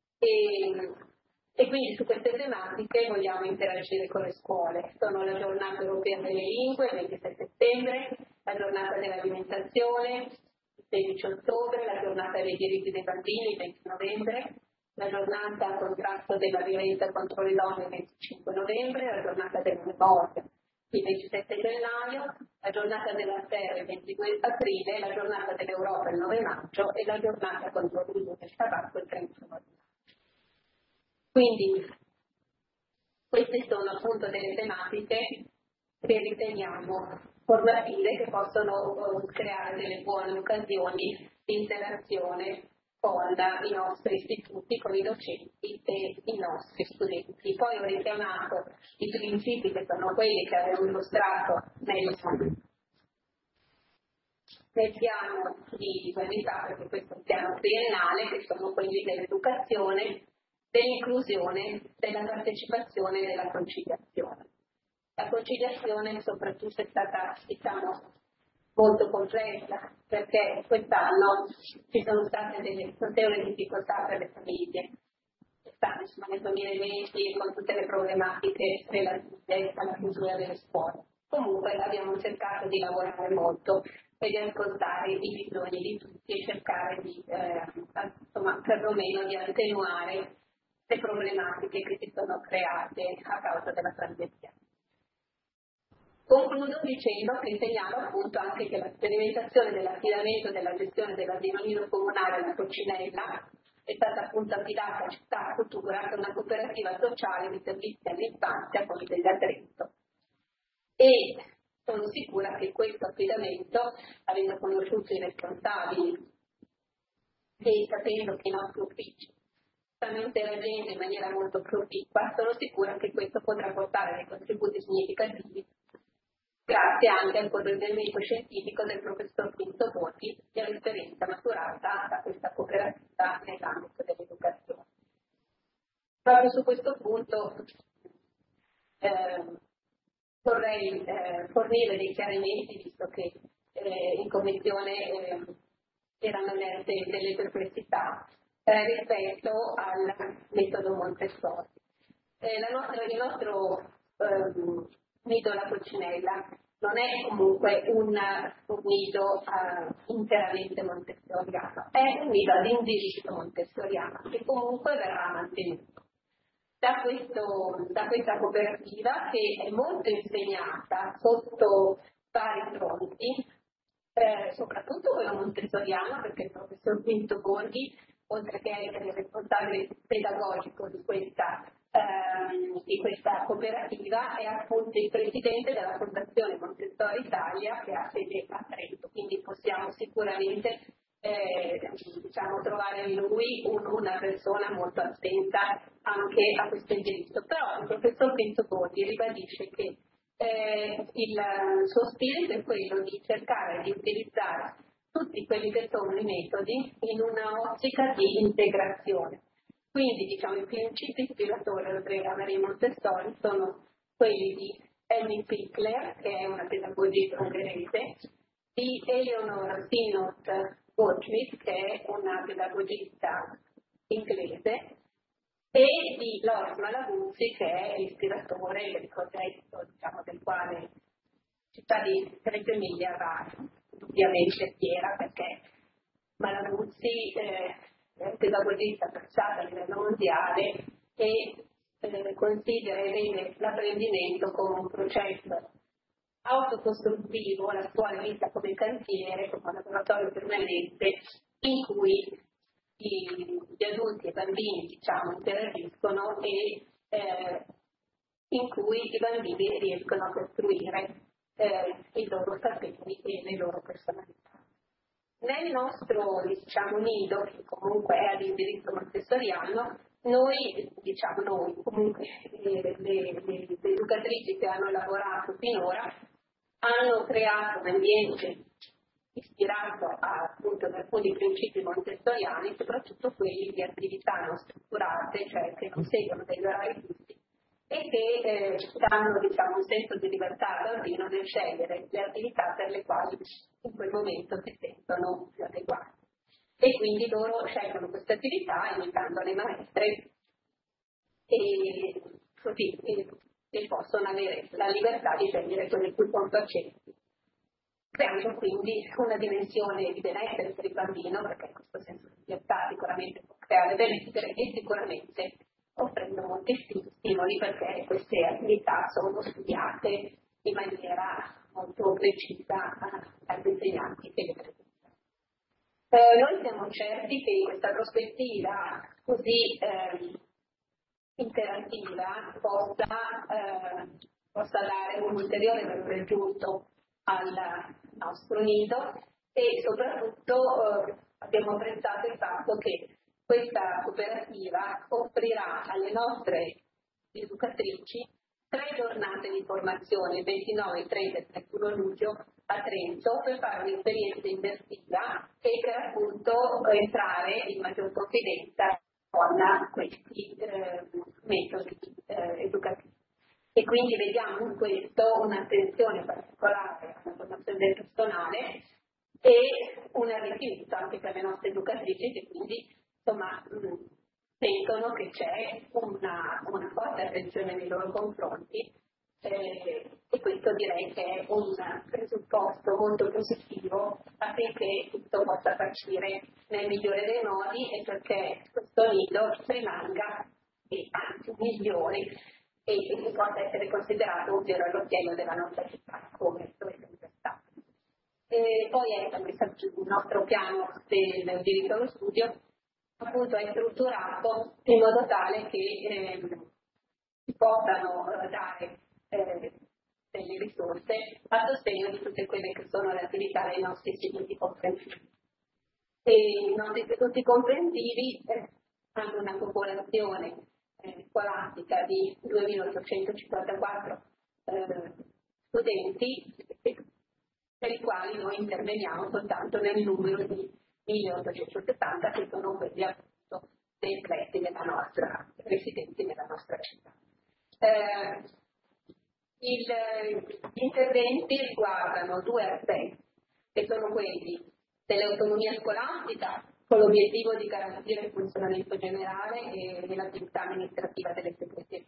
e quindi su queste tematiche vogliamo interagire con le scuole. Sono la giornata europea delle lingue, il 27 settembre, la giornata dell'alimentazione, il 16 ottobre, la giornata dei diritti dei bambini, il 20 novembre, la giornata a contrasto della violenza contro le donne, il 25 novembre, la giornata della memoria, il 27 gennaio, la giornata della terra il 22 aprile, la giornata dell'Europa il 9 maggio e la giornata contro l'uso del tabacco il 31 maggio. Quindi queste sono appunto delle tematiche che riteniamo formative, che possono creare delle buone occasioni di interazione con i nostri istituti, con i docenti e i nostri studenti. Poi ho richiamato i principi che sono quelli che avevo illustrato nel piano di qualità, perché questo è un piano triennale, che sono quelli dell'educazione, dell'inclusione, della partecipazione e della conciliazione. La conciliazione soprattutto è stata, molto complessa, perché quest'anno ci sono state delle notevoli difficoltà per le famiglie. Quest'anno, insomma, nel 2020, con tutte le problematiche relative alla chiusura delle scuole. Comunque abbiamo cercato di lavorare molto e di ascoltare i bisogni di tutti e cercare di, insomma, perlomeno di attenuare le problematiche che si sono create a causa della pandemia. Concludo dicendo che segnalo appunto anche che la sperimentazione dell'affidamento della gestione dell'asilo nido comunale alla Coccinella è stata appunto affidata a Città Cultura, che è una cooperativa sociale di servizi all'infanzia con sede a Trento. E sono sicura che questo affidamento, avendo conosciuto i responsabili e sapendo che i nostri uffici stanno interagendo in maniera molto proficua, sono sicura che questo potrà portare dei contributi significativi, grazie anche al coordinamento scientifico del professor Pinto Borghi e all'esperienza maturata da questa cooperativa nell'ambito dell'educazione. Proprio su questo punto vorrei fornire dei chiarimenti, visto che in commissione erano emerse delle perplessità rispetto al metodo Montessori. Il nostro nido alla Coccinella non è comunque un nido interamente montessoriano, è un nido ad indirizzo montessoriano che comunque verrà mantenuto da questa cooperativa, che è molto impegnata sotto vari fronti, soprattutto quello montessoriano, perché il professor Pinto Borghi, oltre che essere il responsabile pedagogico di questa cooperativa, è appunto il presidente della Fondazione Montessori Italia, che ha sede a Trento, quindi possiamo sicuramente trovare in lui una persona molto attenta anche a questo indirizzo. Però il professor Pinto Borghi ribadisce che il suo spirito è quello di cercare di utilizzare tutti quelli che sono i metodi in un'ottica di integrazione. Quindi i principi ispiratori del programma di Montessori sono quelli di Amy Pickler, che è una pedagogista ungherese, di Eleonora Sinot-Gottschmidt, che è una pedagogista inglese, e di Loris Malaguzzi, che è l'ispiratore del progetto del quale Città di Reggio Emilia va ovviamente fiera, perché Malaguzzi è pedagogista apprezzata a livello mondiale e considera e vede l'apprendimento come un processo autocostruttivo, la scuola vista come cantiere, come un laboratorio permanente in cui gli adulti e i bambini interagiscono e in cui i bambini riescono a costruire i loro saperi e le loro personalità. Nel nostro nido, che comunque è ad indirizzo montessoriano, le educatrici che hanno lavorato finora hanno creato un ambiente ispirato appunto ad alcuni principi montessoriani, soprattutto quelli di attività non strutturate, cioè che non seguono degli orari fissi e che danno un senso di libertà al bambino nel scegliere le attività per le quali in quel momento si sentono più adeguati. E quindi loro scelgono queste attività imitando le maestre e così e possono avere la libertà di scegliere quelle più confacenti, creando quindi una dimensione di benessere per il bambino, perché in questo senso di libertà sicuramente può creare benessere e sicuramente offrendo molti stimoli, perché queste attività sono studiate in maniera molto precisa dagli insegnanti che le presentano. Noi siamo certi che in questa prospettiva così interattiva possa dare un ulteriore valore aggiunto al nostro nido e soprattutto abbiamo apprezzato il fatto che questa cooperativa offrirà alle nostre educatrici 3 giornate di formazione, 29, 30 e 31 luglio a Trento, per fare un'esperienza immersiva e per appunto entrare in maggior confidenza con questi metodi educativi. E quindi vediamo in questo un'attenzione particolare alla formazione formazione del personale e un arricchimento anche per le nostre educatrici che quindi insomma sentono che c'è una forte attenzione nei loro confronti e questo direi che è un presupposto molto positivo affinché tutto possa partire nel migliore dei modi e perché questo nido rimanga e anzi migliori e possa essere considerato un vero all'occhiello della nostra città come lo è sempre stato. E poi è il nostro piano del diritto allo studio appunto è strutturato in modo tale che si possano dare delle risorse a sostegno di tutte quelle che sono le attività dei nostri istituti comprensivi. E i nostri istituti comprensivi hanno una popolazione scolastica di 2.854 studenti per i quali noi interveniamo soltanto nel numero di 1.870 che sono quelli appunto dei plessi della nostra residenti nella nostra città. Gli interventi riguardano due aspetti che sono quelli dell'autonomia scolastica con l'obiettivo di garantire il funzionamento generale e l'attività amministrativa delle segreterie.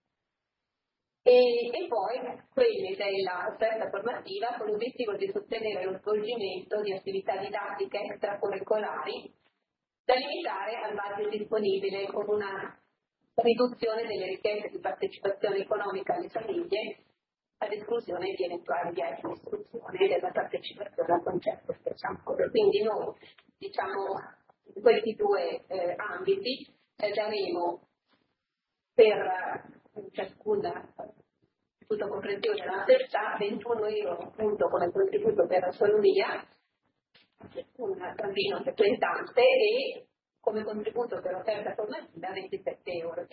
E poi quelli dell'offerta formativa con l'obiettivo di sostenere lo svolgimento di attività didattiche extracurricolari da limitare al budget disponibile con una riduzione delle richieste di partecipazione economica alle famiglie ad esclusione di eventuali viaggi di istruzione e della partecipazione al concerto speciale. Quindi noi diciamo in questi due ambiti daremo per ciascun istituto comprensivo della nostra città 21 euro appunto come contributo per l'autonomia un bambino frequentante e come contributo per offerta formativa 27,50 euro.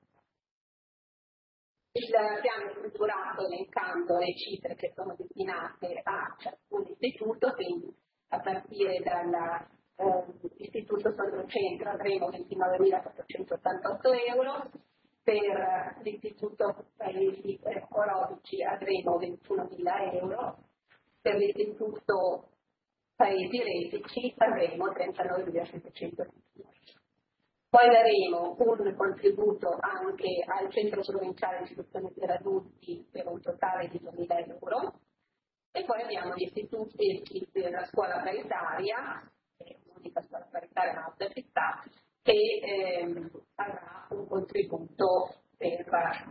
Il piano è strutturato elencando le cifre che sono destinate a ciascun istituto, quindi a partire dall'istituto Sondrocentro avremo 29.488 euro, per l'istituto Paesi Ecologici avremo 21.000 euro, per l'istituto Paesi Retici avremo 39.700 euro. Poi daremo un contributo anche al Centro Provinciale di Istruzione per Adulti per un totale di 2.000 euro e poi abbiamo gli istituti della scuola paritaria, l'unica scuola paritaria nella nostra città, che avrà un contributo per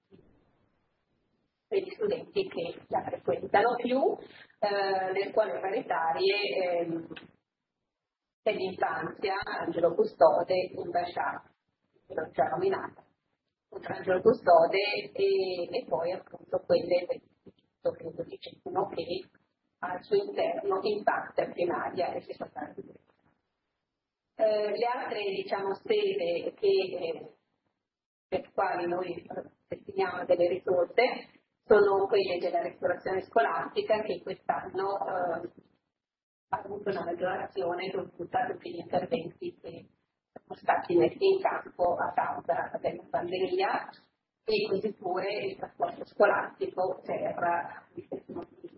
gli studenti che la frequentano più, le scuole paritarie dell'infanzia, Angelo Custode, in Bascià, l'ho già nominata, Angelo Custode e poi appunto quelle dell'istituto credo dicevano che al suo interno infanzia, primaria e secondaria. Le altre diciamo sede per le quali noi destiniamo delle risorse sono quelle della ristorazione scolastica che quest'anno ha avuto una maggiorazione dovuta a tutti gli interventi che sono stati messi in campo a causa della pandemia e così pure il trasporto scolastico per gli stessi motivi.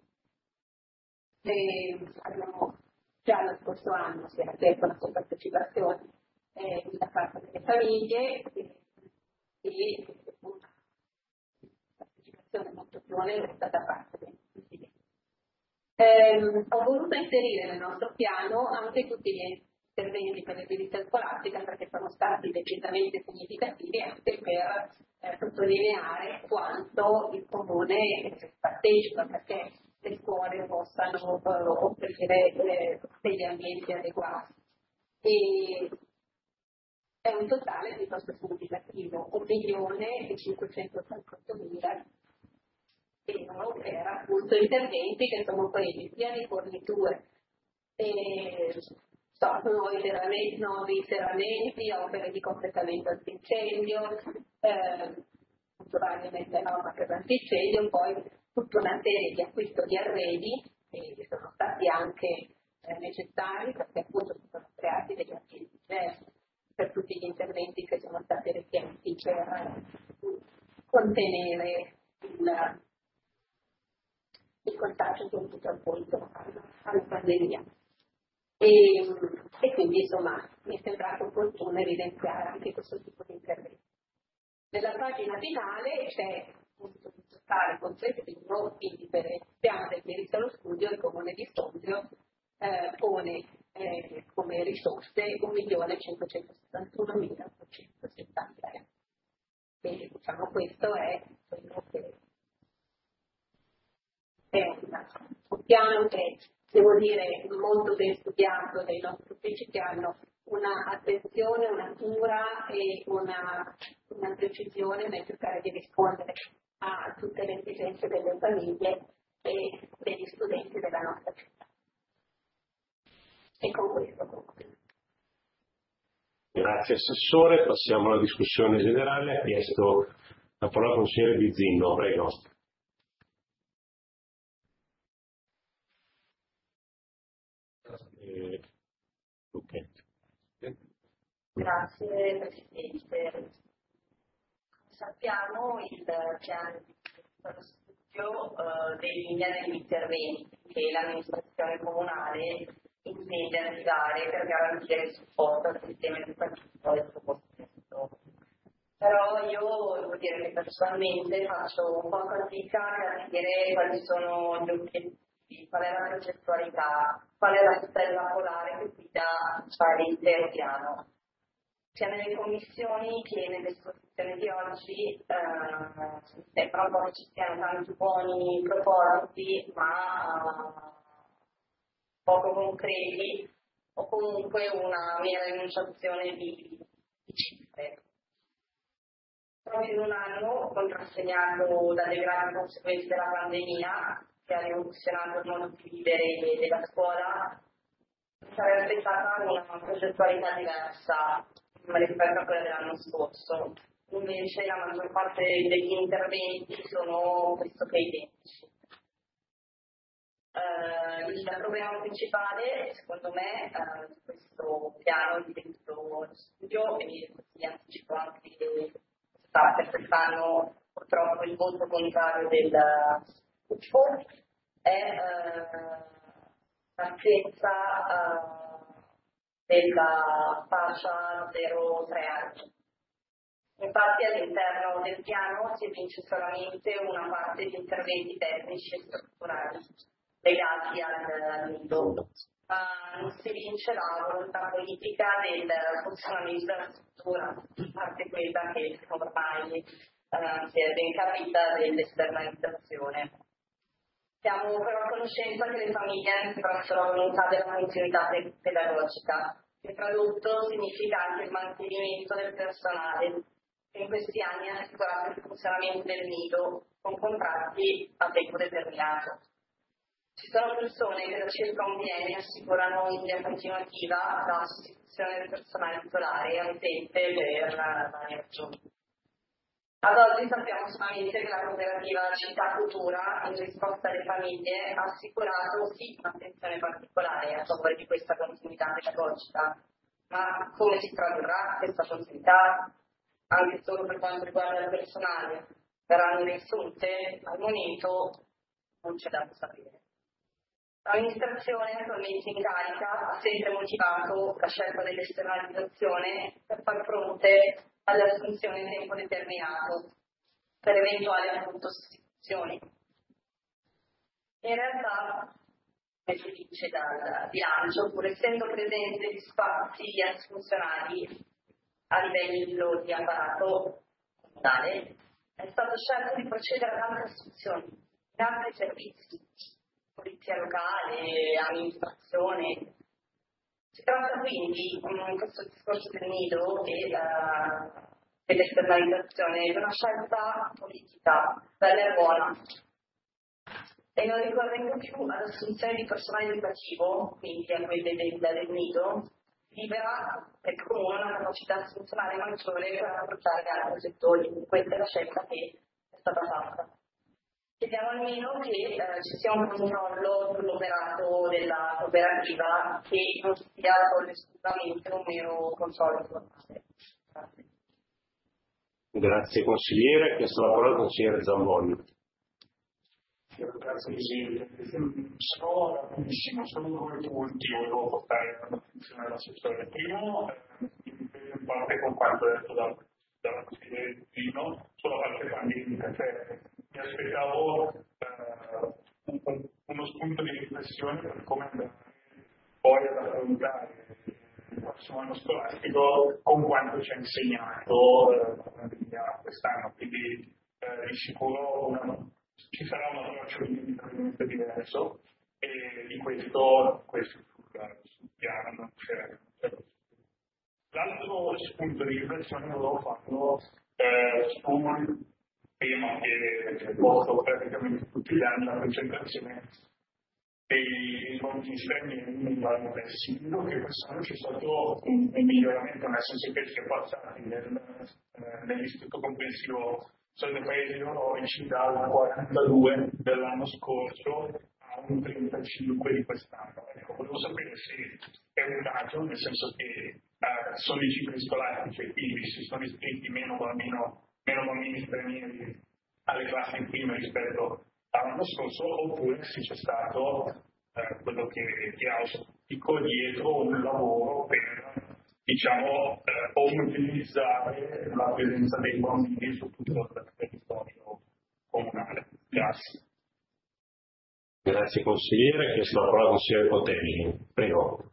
Abbiamo già lo scorso anno si era chiesto la sua partecipazione da parte delle famiglie e una partecipazione molto più onerosa da parte dei consigli. Ho voluto inserire nel nostro piano anche tutti gli interventi per l'edilizia scolastica perché sono stati decisamente significativi anche per sottolineare quanto il comune partecipa perché le scuole possano offrire degli ambienti adeguati. E è un totale piuttosto significativo, 1.588.000 euro per appunto interventi che sono quelli sia di forniture, nuovi serramenti, opere di completamento antincendio, probabilmente norma per l'antincendio, poi tutta una serie di acquisto di arredi che sono stati anche necessari perché appunto si sono creati degli ambienti diversi per tutti gli interventi che sono stati richiesti per contenere il difficoltà che dovuto appunto alla pandemia. E quindi insomma mi è sembrato opportuno evidenziare anche questo tipo di intervento. Nella pagina finale c'è appunto il totale complessivo, quindi per il piano del diritto allo studio il Comune di Sondrio pone come risorse 1.571.870 euro. Quindi diciamo questo è quello che è un piano che devo dire molto ben studiato dai nostri uffici che hanno una attenzione, una cura e una precisione nel cercare di rispondere a tutte le esigenze delle famiglie e degli studenti della nostra città. E con questo concludo. Grazie Assessore, passiamo alla discussione generale. Ha chiesto la parola al consigliere Bizzino, prego. Okay. Grazie Presidente. Come sappiamo il piano di studio delinea degli interventi che l'amministrazione comunale intende attivare per garantire il supporto al sistema educativo e al suo contesto. Però io devo dire che personalmente faccio un po' fatica a capire quali sono gli obiettivi, qual è la progettualità, qual è la stella polare che guida l'intero piano. Sia nelle commissioni che nelle esposizioni di oggi sembra un po' che ci siano tanti buoni propositi, ma poco concreti o comunque una mera enunciazione di cifre. Proprio in un anno contrassegnato dalle gravi conseguenze della pandemia che ha rivoluzionato il modo di vivere della scuola, sarei aspettata una progettualità diversa rispetto a quella dell'anno scorso. Invece la maggior parte degli interventi sono pressoché identici. Il problema principale, secondo me, di questo piano di diritto allo studio, e vi anticipo anche che per quest'anno purtroppo il voto contrario del UFO, è l'assenza della fascia 0-3 anni. Infatti all'interno del piano si evince solamente una parte di interventi tecnici e strutturali legati al nido, ma non si evince la volontà politica del funzionamento della struttura, a parte quella che ormai si è ben capita dell'esternalizzazione. Siamo però a conoscenza che le famiglie hanno espresso la volontà della continuità pedagogica, che tradotto significa anche il mantenimento del personale, che in questi anni ha assicurato il funzionamento del nido con contratti a tempo determinato. Ci sono persone che da circa un biennio assicurano in via continuativa la sostituzione del personale titolare assente per vari ragioni. Ad oggi sappiamo solamente che la cooperativa Città Futura, in risposta alle famiglie, ha assicurato sì un'attenzione particolare a favore di questa continuità pedagogica, ma come si tradurrà questa continuità? Anche solo per quanto riguarda il personale, verranno riassunte? Al momento non c'è da sapere. L'amministrazione attualmente in carica ha sempre motivato la scelta dell'esternalizzazione per far fronte alle assunzioni a tempo determinato per eventuali appunto sostituzioni. In realtà, come si dice dal bilancio, pur essendo presenti spazi assunzionali a livello di apparato comunale, è stato scelto di procedere a tante assunzioni in altri servizi, polizia locale, amministrazione. Si tratta quindi, in questo discorso del nido e dell'esternalizzazione, di una scelta politica, bella e buona. E non ricorrendo più all'assunzione di personale educativo, quindi a quelle del nido, libera per il comune una capacità assunzionale maggiore per approcciare altri settori. Questa è la scelta che è stata fatta. Chiediamo almeno che ci sia un controllo sull'operato della cooperativa che non sia solo esclusivamente un mero controllo formale. Grazie. Grazie consigliere. Ha chiesto la parola al consigliere Zamboni. grazie Presidente. Sono rapidissimo, solo 2 punti volevo portare all'attenzione dell'assessore. Primo, in parte con quanto detto dalla Presidente Pino, sulla parte pandemica, cioè mi aspettavo uno spunto di riflessione per come andare poi ad affrontare il prossimo anno scolastico con quanto ci ha insegnato la pandemia quest'anno, quindi di sicuro ci sarà un approccio diametralmente diverso e di questo sul piano non c'è. L'altro spunto di riflessione volevo farlo sul tema che porto praticamente tutti gli anni, la concentrazione dei bambini stranieri nei vari pressi. Vedo che quest'anno c'è stato un miglioramento, nel senso che si è passati nell'istituto comprensivo sono dei paesi europeici dal 42 dell'anno scorso a un 35 di quest'anno. Ecco, volevo sapere se è un dato, nel senso che sono i cicli scolastici effettivi, si sono iscritti meno bambini stranieri alle classi in prima rispetto all'anno scorso, oppure se c'è stato quello che auspico dietro un lavoro per omogeneizzare la presenza dei bambini su tutto il territorio comunale. Grazie. Grazie consigliere, chiesto la parola consigliere Cotelli. Prego.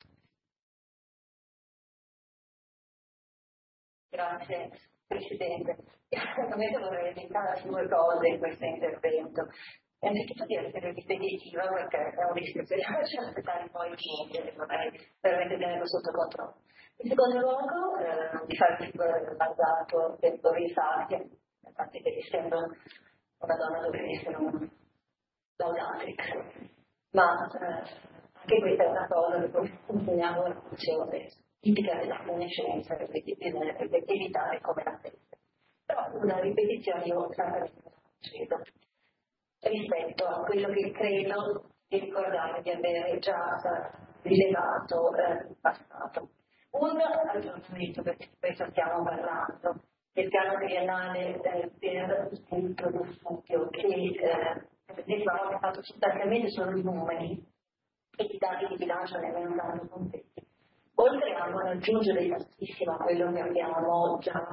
Grazie Presidente. Ovviamente vorrei evitare 2 cose in questo intervento. Innanzitutto di essere ripetitiva, perché è un rischio che ci aspettare poi niente, vorrei veramente tenerlo sotto controllo. In secondo luogo, di farvi basato per Risati, infatti che essendo una donna dovrebbe essere un laudatrix, ma anche questa è una cosa che poi insegniamo una funzione tipica della conoscenza, ripetitività e come la stessa. Però una ripetizione io sempre cedo rispetto a quello che credo di ricordare di avere già rilevato in passato. Un aggiornamento, perché di questo stiamo parlando, del piano triennale per il punto di studio che è fatto sostanzialmente solo i numeri e i dati di bilancio nemmeno tanto completi. Oltre a non aggiungere tantissimo a quello che abbiamo già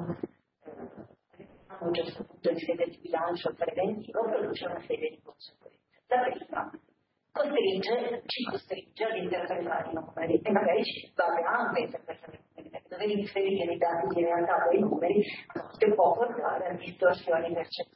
saputo in sede di bilancio preventivo, produce una serie di conseguenze. La prima ci costringe ad interpretare i numeri e magari ci sbaglia anche interpretare i numeri, perché dover inserire i dati di realtà dei numeri a volte può portare a distorsioni percettive.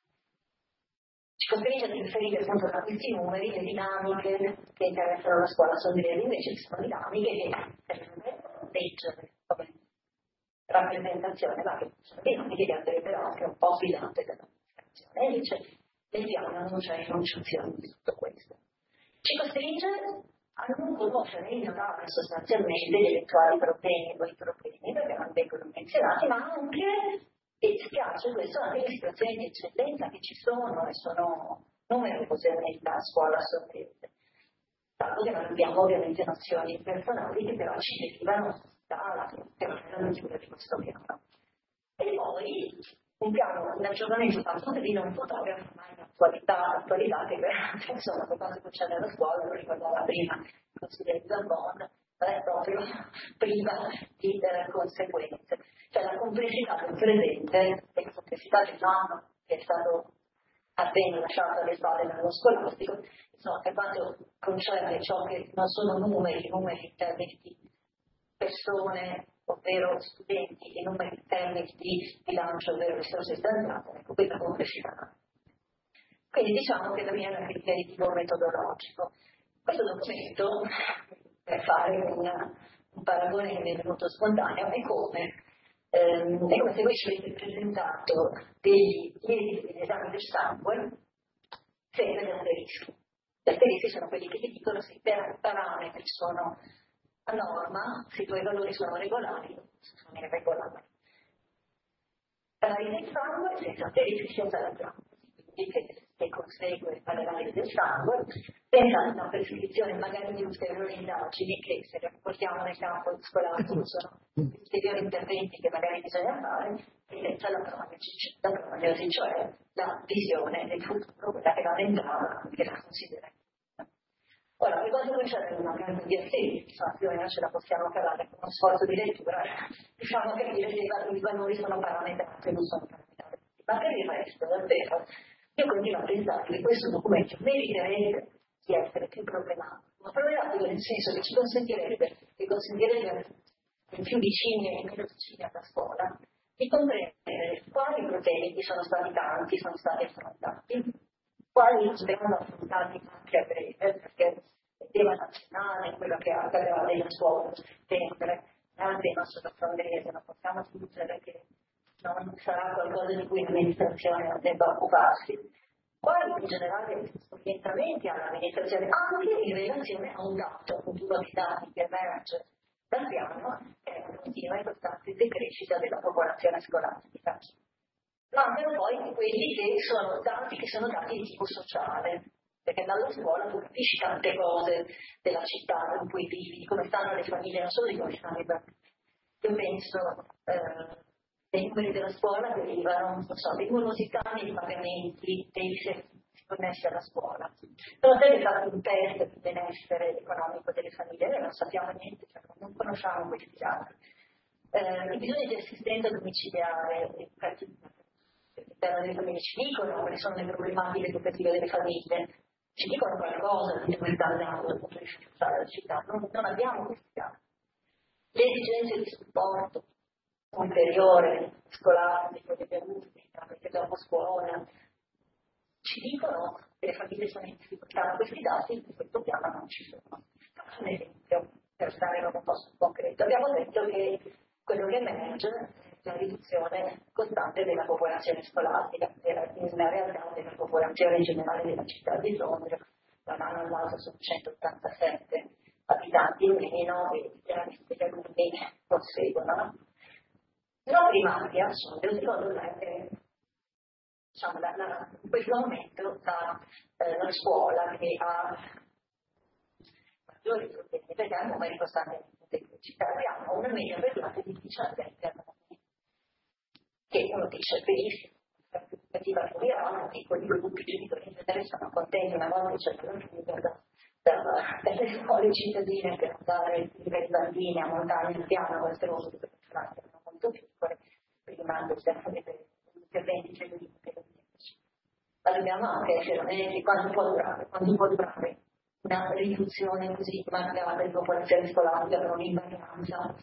Ci costringe ad inserire appunto da questi numeri le dinamiche che interessano la scuola sondriere, invece ci sono dinamiche che servono leggere come rappresentazione, ma che sono dinamiche che andrebbero anche un po' fidate dell'amministrazione. E invece leggiamo non c'è enunciazione di tutto questo. Ci costringe a non conoscere e ignorare sostanzialmente gli eventuali problemi o i problemi perché non vengono menzionati, ma anche, e spiace questo, anche le situazioni di eccellenza che ci sono e sono numerose nella scuola sorprese. Tanto che non abbiamo ovviamente nozioni personali che però ci derivano dalla lettura di questo piano. E poi un piano, un aggiornamento fatto di non fotografa mai l'attualità che veramente insomma per quanto succede alla scuola, lo ricordava prima il consigliere Zambon, non è proprio priva di conseguenze. Cioè la complessità del presente e la complessità dell'anno che è stato appena lasciato alle spalle dell'anno scolastico, insomma per quanto concerne ciò che non sono numeri in termini di persone, ovvero studenti, e numeri in termini di bilancio, ovvero risorse stanziate, ecco questa complessità. Quindi diciamo che dobbiamo anche criteri di tipo metodologico. Questo documento, per fare un paragone che mi è venuto spontaneo, è come se voi ci avete presentato degli esami del sangue senza gli asterischi. Gli asterischi sono quelli che ti dicono se i parametri sono a norma, se i tuoi valori sono regolari o sono irregolari. L'analisi del sangue senza asterischi si usa la quindi che consegue all'analisi del sangue, pensando a una prescrizione magari di ulteriori indagini che se portiamo nel campo scolastico sono ulteriori interventi che magari bisogna fare, e evidenza la prognosi, cioè la visione del futuro, quella che va vendrà, che la considera. Ora, per quanto concerne una grande di assegni, più o meno ce la possiamo cavare con uno sforzo di lettura, diciamo che i valori sono parametrati, non sono parametrati. Ma per il resto, davvero, io continuo a pensare che questo documento meriterebbe di essere più problematico, ma problematico nel senso che ci consentirebbe più vicini e meno vicini alla scuola, di comprendere quali problemi sono stati tanti, sono stati affrontati, quali verranno affrontati anche a breve, perché il tema nazionale, quello che accadrà nella scuola a settembre, altri non sono frontiere, non possiamo aggiungere che non sarà qualcosa di cui l'amministrazione non debba occuparsi. Quali in generale orientamenti all'amministrazione, anche in relazione a un dato, un numero di dati che emerge dal piano, è una continua e costante decrescita della popolazione scolastica. Mancano poi quelli che sono dati di tipo sociale, perché dalla scuola tu capisci tante cose della città in cui vivi, di come stanno le famiglie, non solo di come stanno i bambini. Io penso dei numeri della scuola derivano, non so, dei morosità nei pagamenti dei servizi connessi alla scuola. Sono stati fatti un test di benessere economico delle famiglie, noi non sappiamo niente, cioè non conosciamo questi dati. I bisogni di assistenza domiciliare educativa all'interno delle famiglie ci dicono quali sono le problematiche educative delle famiglie, ci dicono qualcosa di dove sta andando dal punto di vista sociale della città, non abbiamo questi dati. Le esigenze di supporto ulteriore, scolastico, di anche dopo scuola, ci dicono che le famiglie sono in difficoltà, questi dati in questo piano non ci sono. Faccio un esempio per stare in un posto concreto. Abbiamo detto che quello che emerge è la riduzione costante della popolazione scolastica, in realtà della popolazione in generale della città di Londra, da un anno all'altro sono 187 abitanti in meno e chiaramente gli alunni proseguono. La primaria, secondo me, è diciamo, in questo momento la scuola che ha maggiori problemi, perché ha numeri costantemente crescita. Abbiamo una media per classe di 17 alunni, che uno dice benissimo, l'aspettativa fluirà, e con i gruppi genitori in genere sono contenti una volta c'è dalle scuole cittadine per andare per i bambini a montare il piano con le cose per classi molto piccole, prima del interventi cellulari. Ma dobbiamo anche essere onesti, quanto può durare una riduzione così marcata di popolazione scolastica per un'invarianza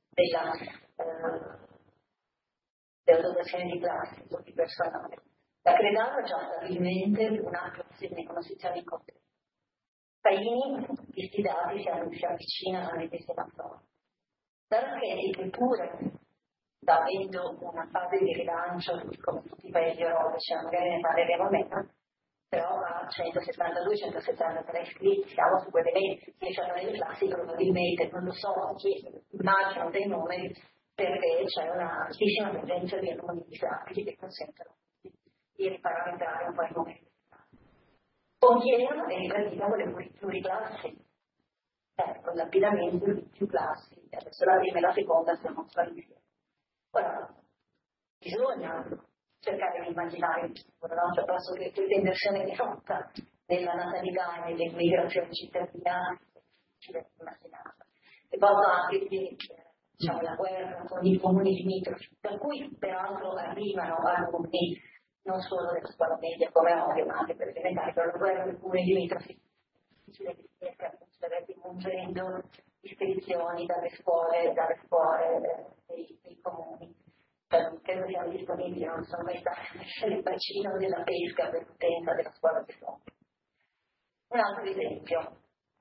della dotazione di classi di personale. La Credano ha già stabilmente una classe in condizioni concrete. Paini, questi dati si avvicinano alle medesima zona. Dall'Archeti che pure sta avendo una fase di rilancio come tutti i paesi europei, magari ne parleremo meno, però a 172-173 iscritti siamo su quelle 10 anni di classi, probabilmente non lo so, immagino dei numeri, perché c'è una altissima presenza di alunni disabili che consentono di riparametrare un po' i numeri. Contiene e ripetiamo le pluriclassi, con l'abbinamento di più classi, adesso la prima e la seconda stiamo fare. Ora, bisogna cercare di immaginare il futuro, no? Cioè, posso che l'inversione di rotta della natalità e dell'immigrazione cittadina è difficile immaginare. E poi anche diciamo, la guerra con i comuni limitrofi, per cui peraltro arrivano alunni non solo della scuola media come ovvio, ma anche per elementari, però la guerra con i comuni limitrofi è difficile che si riesca a funzionare aggiungendo iscrizioni dalle scuole dei comuni. Cioè, credo siano disponibili, non sono mai stati il bacino della pesca per l'utenza della scuola di fondo. Un altro esempio.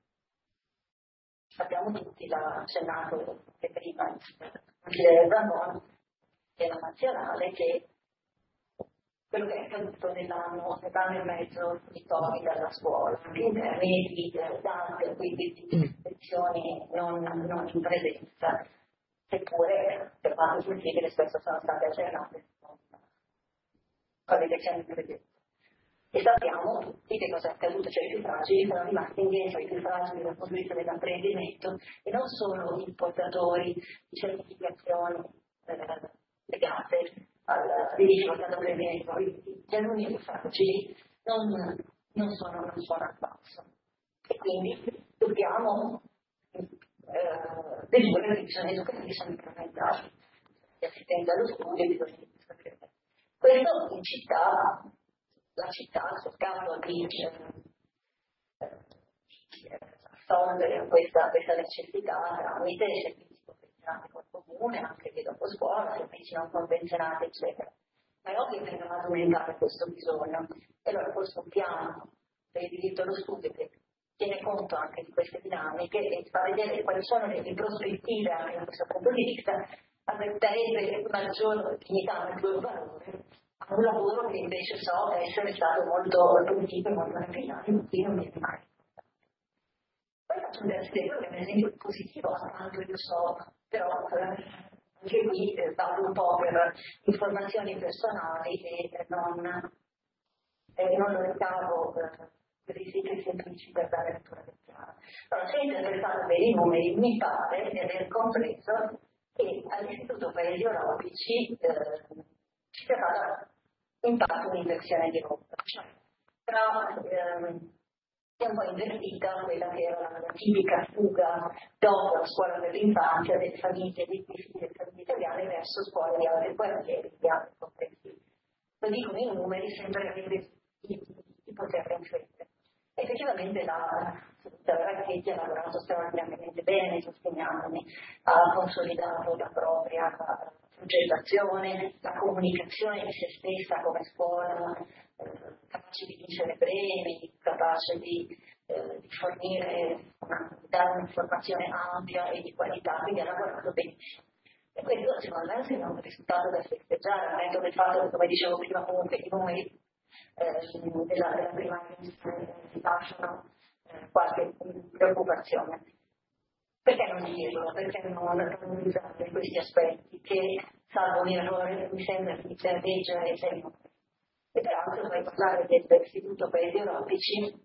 Abbiamo tutti accennato che prima il Ramon, piano nazionale, che quello che è accaduto nell'anno e mezzo di Covid alla scuola, in termini di date, quindi di lezioni non in presenza, seppure per quanto possibile spesso sono state aggiornate con le lezioni in presenza. E sappiamo tutti che cosa è accaduto, cioè i più fragili sono rimasti indietro, i più fragili dal punto di vista dell'apprendimento, e non solo i portatori di certificazioni legate al difficoltà d'apprendimento. Gli alunni facili non sono al passo. E quindi dobbiamo dedurre che bisogna educativi sono incrementali, gli assistenti allo studio e bisogna incrementali. Questo in città, la città ha cercato di assolvere questa necessità tramite servizi convenzionati col comune, anche che dopo scuola, servizi non convenzionati, eccetera. Ma è ovvio che non va ad aumentare questo bisogno. E allora forse un piano per il diritto allo studio che tiene conto anche di queste dinamiche e fa vedere quali sono le prospettive anche da questo punto di vista, darebbe maggior dignità, maggior valore a un lavoro che invece so essere stato molto produttivo e molto raffinato, in cui non viene mai. Poi faccio un esempio positivo, tanto io so, però anche qui vado un po' per informazioni personali e non lo ricavo requisiti semplici per dare lettura del piano. Allora, se ho interpretato bene i numeri, mi pare di aver compreso che all'Istituto Paesi Oropici ci sia stata in parte un'inversione di rotta. Cioè, è un po' invertita quella che era la tipica fuga dopo la scuola dell'infanzia delle famiglie dei figli delle famiglie italiane verso scuole di altri quartieri, di altri comprensivi. Lo dicono i numeri, sempre di poter riflettere. Effettivamente la Racchetti ha lavorato straordinariamente bene, sostenendomi, ha consolidato la propria progettazione, la comunicazione di se stessa come scuola, capace di vincere premi, capace di fornire, dare un'informazione ampia e di qualità, quindi ha lavorato benissimo. E questo secondo me è un risultato da festeggiare, al netto del fatto che, come dicevo prima, comunque i numeri della prima ministra mi lasciano qualche preoccupazione. Perché non dirlo? Perché non usare questi aspetti che, salvo un errore, mi sembra di leggere sempre. E peraltro poi parlare dell'Istituto Paesi Oropici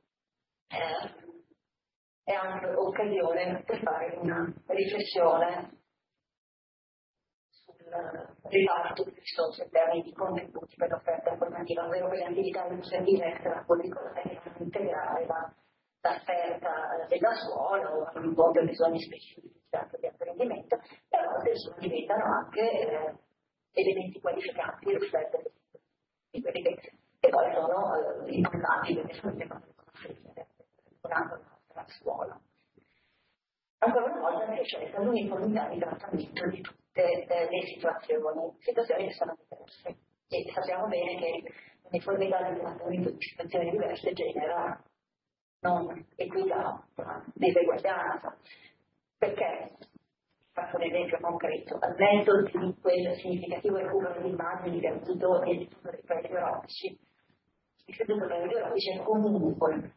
è anche occasione per fare una riflessione sul riparto di risorse in termini di contributi per l'offerta formativa, ovvero per le attività educative extracurricolari che vanno a integrare l'offerta della scuola o hanno un po' per bisogni specifici di apprendimento, e a volte diventano anche elementi qualificanti rispetto di quelli che poi sono importanti perché sono le cose che conoscete la scuola. Ancora una volta c'è stata un'uniformità di trattamento di tutte le situazioni che sono diverse, e sappiamo bene che l'uniformità di trattamento di situazioni diverse genera non equità ma diseguaglianza. Perché? Faccio un esempio concreto: al netto di quel significativo recupero di immagini che ha avuto l'Istituto dei Paesi Oropici, l'Istituto dei Paesi Oropici è comunque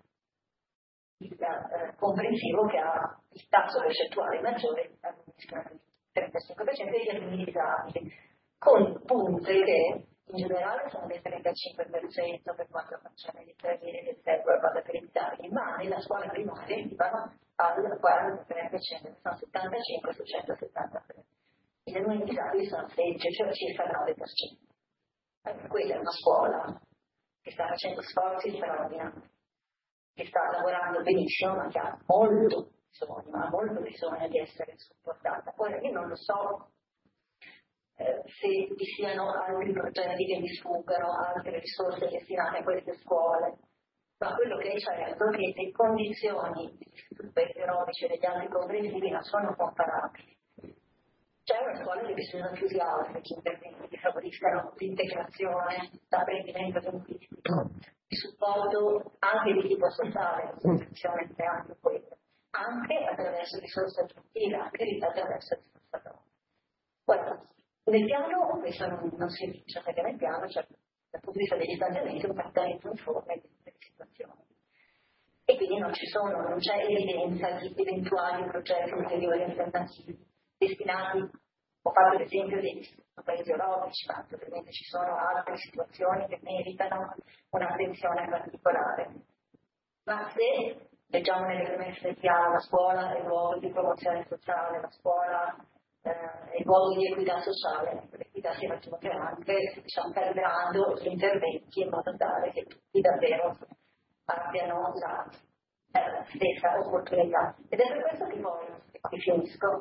comprensivo che ha il tasso percentuale maggiore amministrativo, 35% degli amministrati, con punte che in generale sono del 35% per quanto facciamo i termini del secolo per evitare, ma nella scuola primaria arrivano al 43%, sono 75 su 173. I amministrati sono 16, cioè circa il 9%. Quella è una scuola che sta facendo sforzi straordinari, che sta lavorando benissimo, ma che ha molto bisogno di essere supportata. Ora io non lo so se vi siano altri progetti che mi sfuggono, altre risorse destinate a queste scuole, ma quello che è certo è che le condizioni degli istituti economici e degli altri comprensivi non sono comparabili. C'è una scuola che bisogna più di altre che interventi che favoriscano l'integrazione, l'apprendimento linguistico, il supporto anche di tipo sociale, l'istruzione è anche quello, anche attraverso risorse aggiuntive, anche attraverso risorse aggiuntive. Ora, nel piano questo non si dice, perché nel piano c'è dal punto di vista degli stanziamenti un trattamento uniforme di tutte le situazioni. E quindi non c'è evidenza di eventuali progetti ulteriori alternativi destinati, ho fatto l'esempio degli paesi oropici, ma ovviamente ci sono altre situazioni che meritano un'attenzione particolare. Ma se leggiamo nelle premesse del piano, la scuola è il luogo di promozione sociale, la scuola è il luogo di equità sociale, l'equità l'università si raggiunge anche calibrando gli interventi in modo tale che tutti davvero abbiano la stessa opportunità. Ed è per questo che poi, e qui finisco,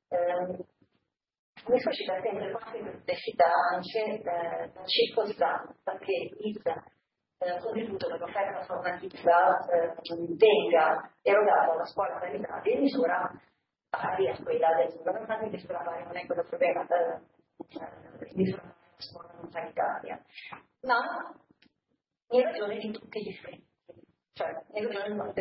mi suscita sempre qualche perplessità anche la circostanza che il contributo per l'offerta formativa venga erogato alla scuola sanitaria in misura pari a quella del nonostante in misura pari non è quello problema in misura della scuola non sanitaria, ma in ragione di tutti gli effetti, cioè in ragione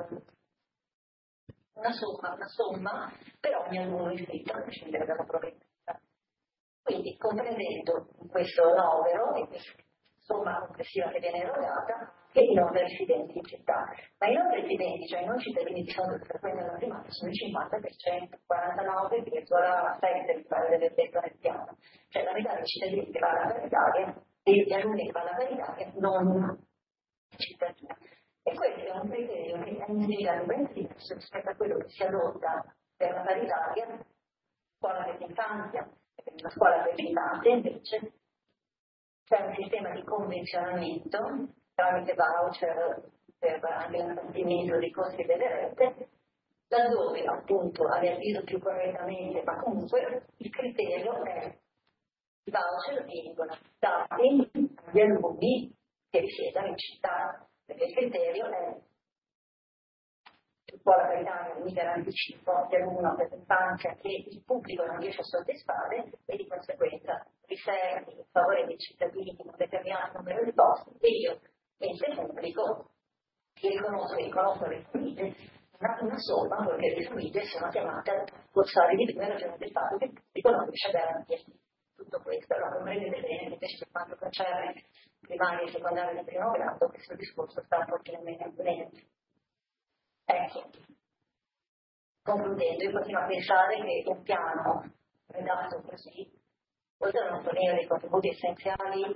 una somma per ogni alunno iscritto a prescindere dalla provenienza. Quindi comprendendo questo novero e questa somma complessiva che viene erogata che i non residenti in città, ma i non residenti, cioè i non cittadini di solito che frequentano la primaria, sono il 50%, 49,7% mi pare delle detto nel piano, cioè la metà dei cittadini che va alla paritaria, degli alunni che vanno alla paritaria non cittadina. E questo è un criterio che è individualmente diverso rispetto a quello che si adotta per la paritaria, scuola dell'infanzia, e per la scuola dell'infanzia invece c'è un sistema di convenzionamento tramite voucher per anche l'abbattimento dei costi delle rette, laddove appunto, a mio avviso più correttamente, ma comunque il criterio è i voucher vengono dati agli alunni che risiedono in città, perché il criterio è scuola paritaria mi anticipo dell'uno per l'infanzia che il pubblico non riesce a soddisfare e di conseguenza riservi in favore dei cittadini un determinato numero di posti e io, ente pubblico, che riconosco le famiglie una somma perché le famiglie sono chiamate a forzare di più in ragione del fatto che il pubblico non riesce a garantire tutto questo. Allora comprendete bene che invece per quanto concerne primaria e secondaria di primo grado questo discorso sta un pochino meno avvenendo. Ecco, concludendo, io continuo a pensare che un piano redatto così, oltre a non fornire dei contributi essenziali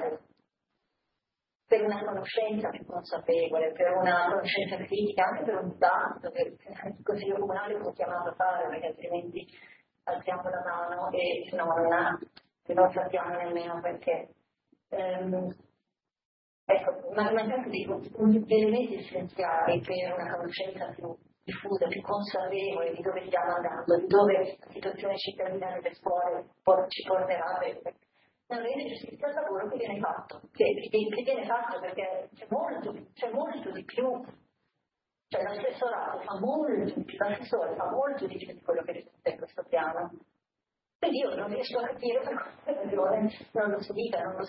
per una conoscenza più consapevole, per una conoscenza critica, anche per un dibattito che il Consiglio Comunale può chiamato a fare, perché altrimenti alziamo la mano e non sappiamo nemmeno perché. Ecco, ma mancanza di elementi essenziali per una conoscenza più diffusa, più consapevole di dove stiamo andando, di dove la situazione cittadina nelle scuole ci porterà, non rende giustizia al lavoro che viene fatto, che viene fatto perché c'è molto di più, cioè l'assessorato fa molto di più, l'assessore fa molto di più di quello che risulta in questo piano. Quindi io non riesco a capire per quale ragione non lo si dica, non lo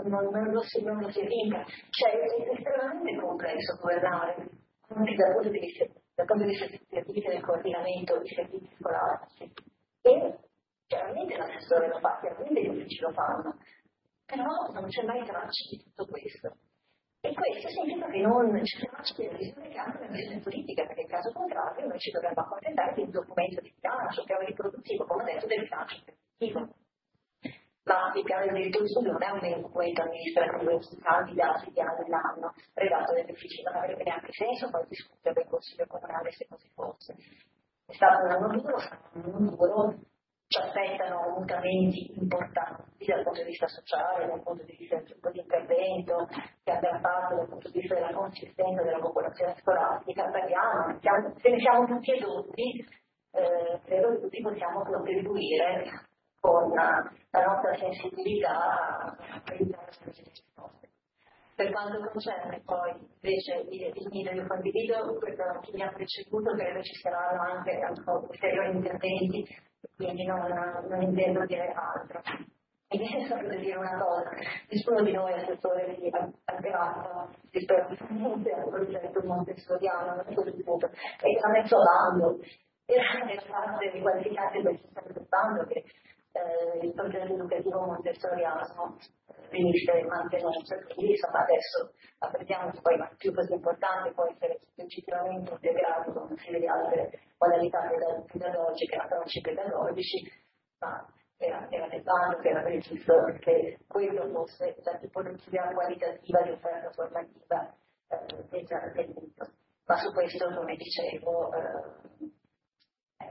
si rinca. Cioè è estremamente complesso governare, anche dal punto di vista del coordinamento dei servizi scolastici. E chiaramente l'assessore lo fa, chiaramente gli uffici lo fanno, però non c'è mai traccia di tutto questo. E questo significa che non ci sono visione che hanno una visione politica, perché in caso contrario noi ci dovremmo accontentare di un documento di bilancio, che è riproduttivo, come ho detto, del bilancio effettivo. Ma il piano del diritto di studio non è un documento amministrativo su candidati di anno in anno, redatto dagli uffici, non avrebbe neanche senso poi discutere del Consiglio Comunale se così fosse. È stato un anno duro, ci aspettano mutamenti importanti dal punto di vista sociale, dal punto di vista del tipo di intervento che abbia fatto, dal punto di vista della consistenza della popolazione scolastica. Parliamo, se ne siamo tutti edotti, credo che tutti possiamo contribuire con la nostra sensibilità a aiutare queste risposte. Per quanto concerne poi invece io condivido quello che mi ha preceduto, credo ci saranno anche ulteriori interventi, quindi non intendo dire altro. E mi sento per dire una cosa, nessuno di noi è assessore di Alberata rispettivamente al progetto montessoriano, non è così tutto, e ha messo bando, era nella parte di qualificati del sistema del bando che il progetto educativo montessoriano venisse mantenuto, quindi insomma adesso apprendiamo che poi più così importante può essere legittimamente integrato con una serie di altre modalità pedagogiche, approcci pedagogici, ma era nel bando che era previsto che quello fosse la tipologia qualitativa di offerta formativa del diritto. Ma su questo, come dicevo,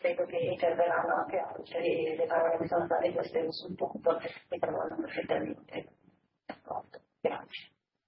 credo che interverranno anche altri e le parole che sono state queste sul punto mi trovano perfettamente d'accordo. Grazie.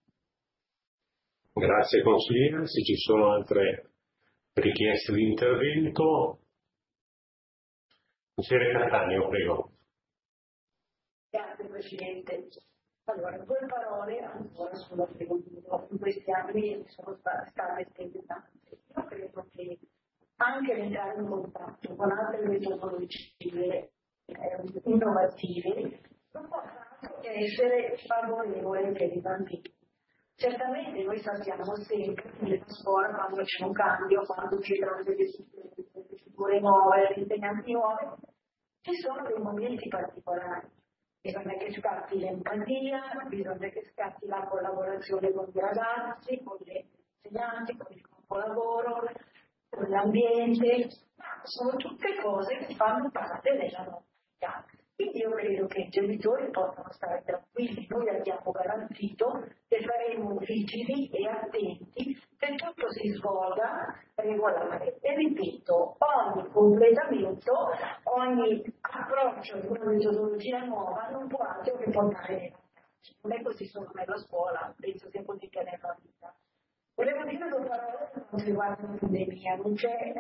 Grazie consigliere, se ci sono altre richieste di intervento. Consigliere Cattaneo, prego. Grazie Presidente. Allora, due parole ancora sullo femminile. In questi anni sono state spese tante. Io credo che anche l'entrare in contatto con altre metodologie innovative non possa che essere favorevole per i bambini. Certamente noi sappiamo sempre che nella scuola quando c'è un cambio, quando ci sono delle figure nuove, degli insegnanti nuovi, ci sono dei momenti particolari. Bisogna che scatti l'empatia, bisogna che scatti la collaborazione con i ragazzi, con gli insegnanti, con il gruppo lavoro, con l'ambiente, ma sono tutte cose che fanno parte della nostra vita. Quindi io credo che i genitori possano stare tranquilli, noi abbiamo garantito che saremo vigili e attenti che tutto si svolga regolare. E ripeto, ogni completamento, ogni approccio di una metodologia nuova non può altro che portare. Non è così solo nella scuola, penso sia così che nella vita. Volevo dire due parole per quanto riguarda la pandemia, non c'è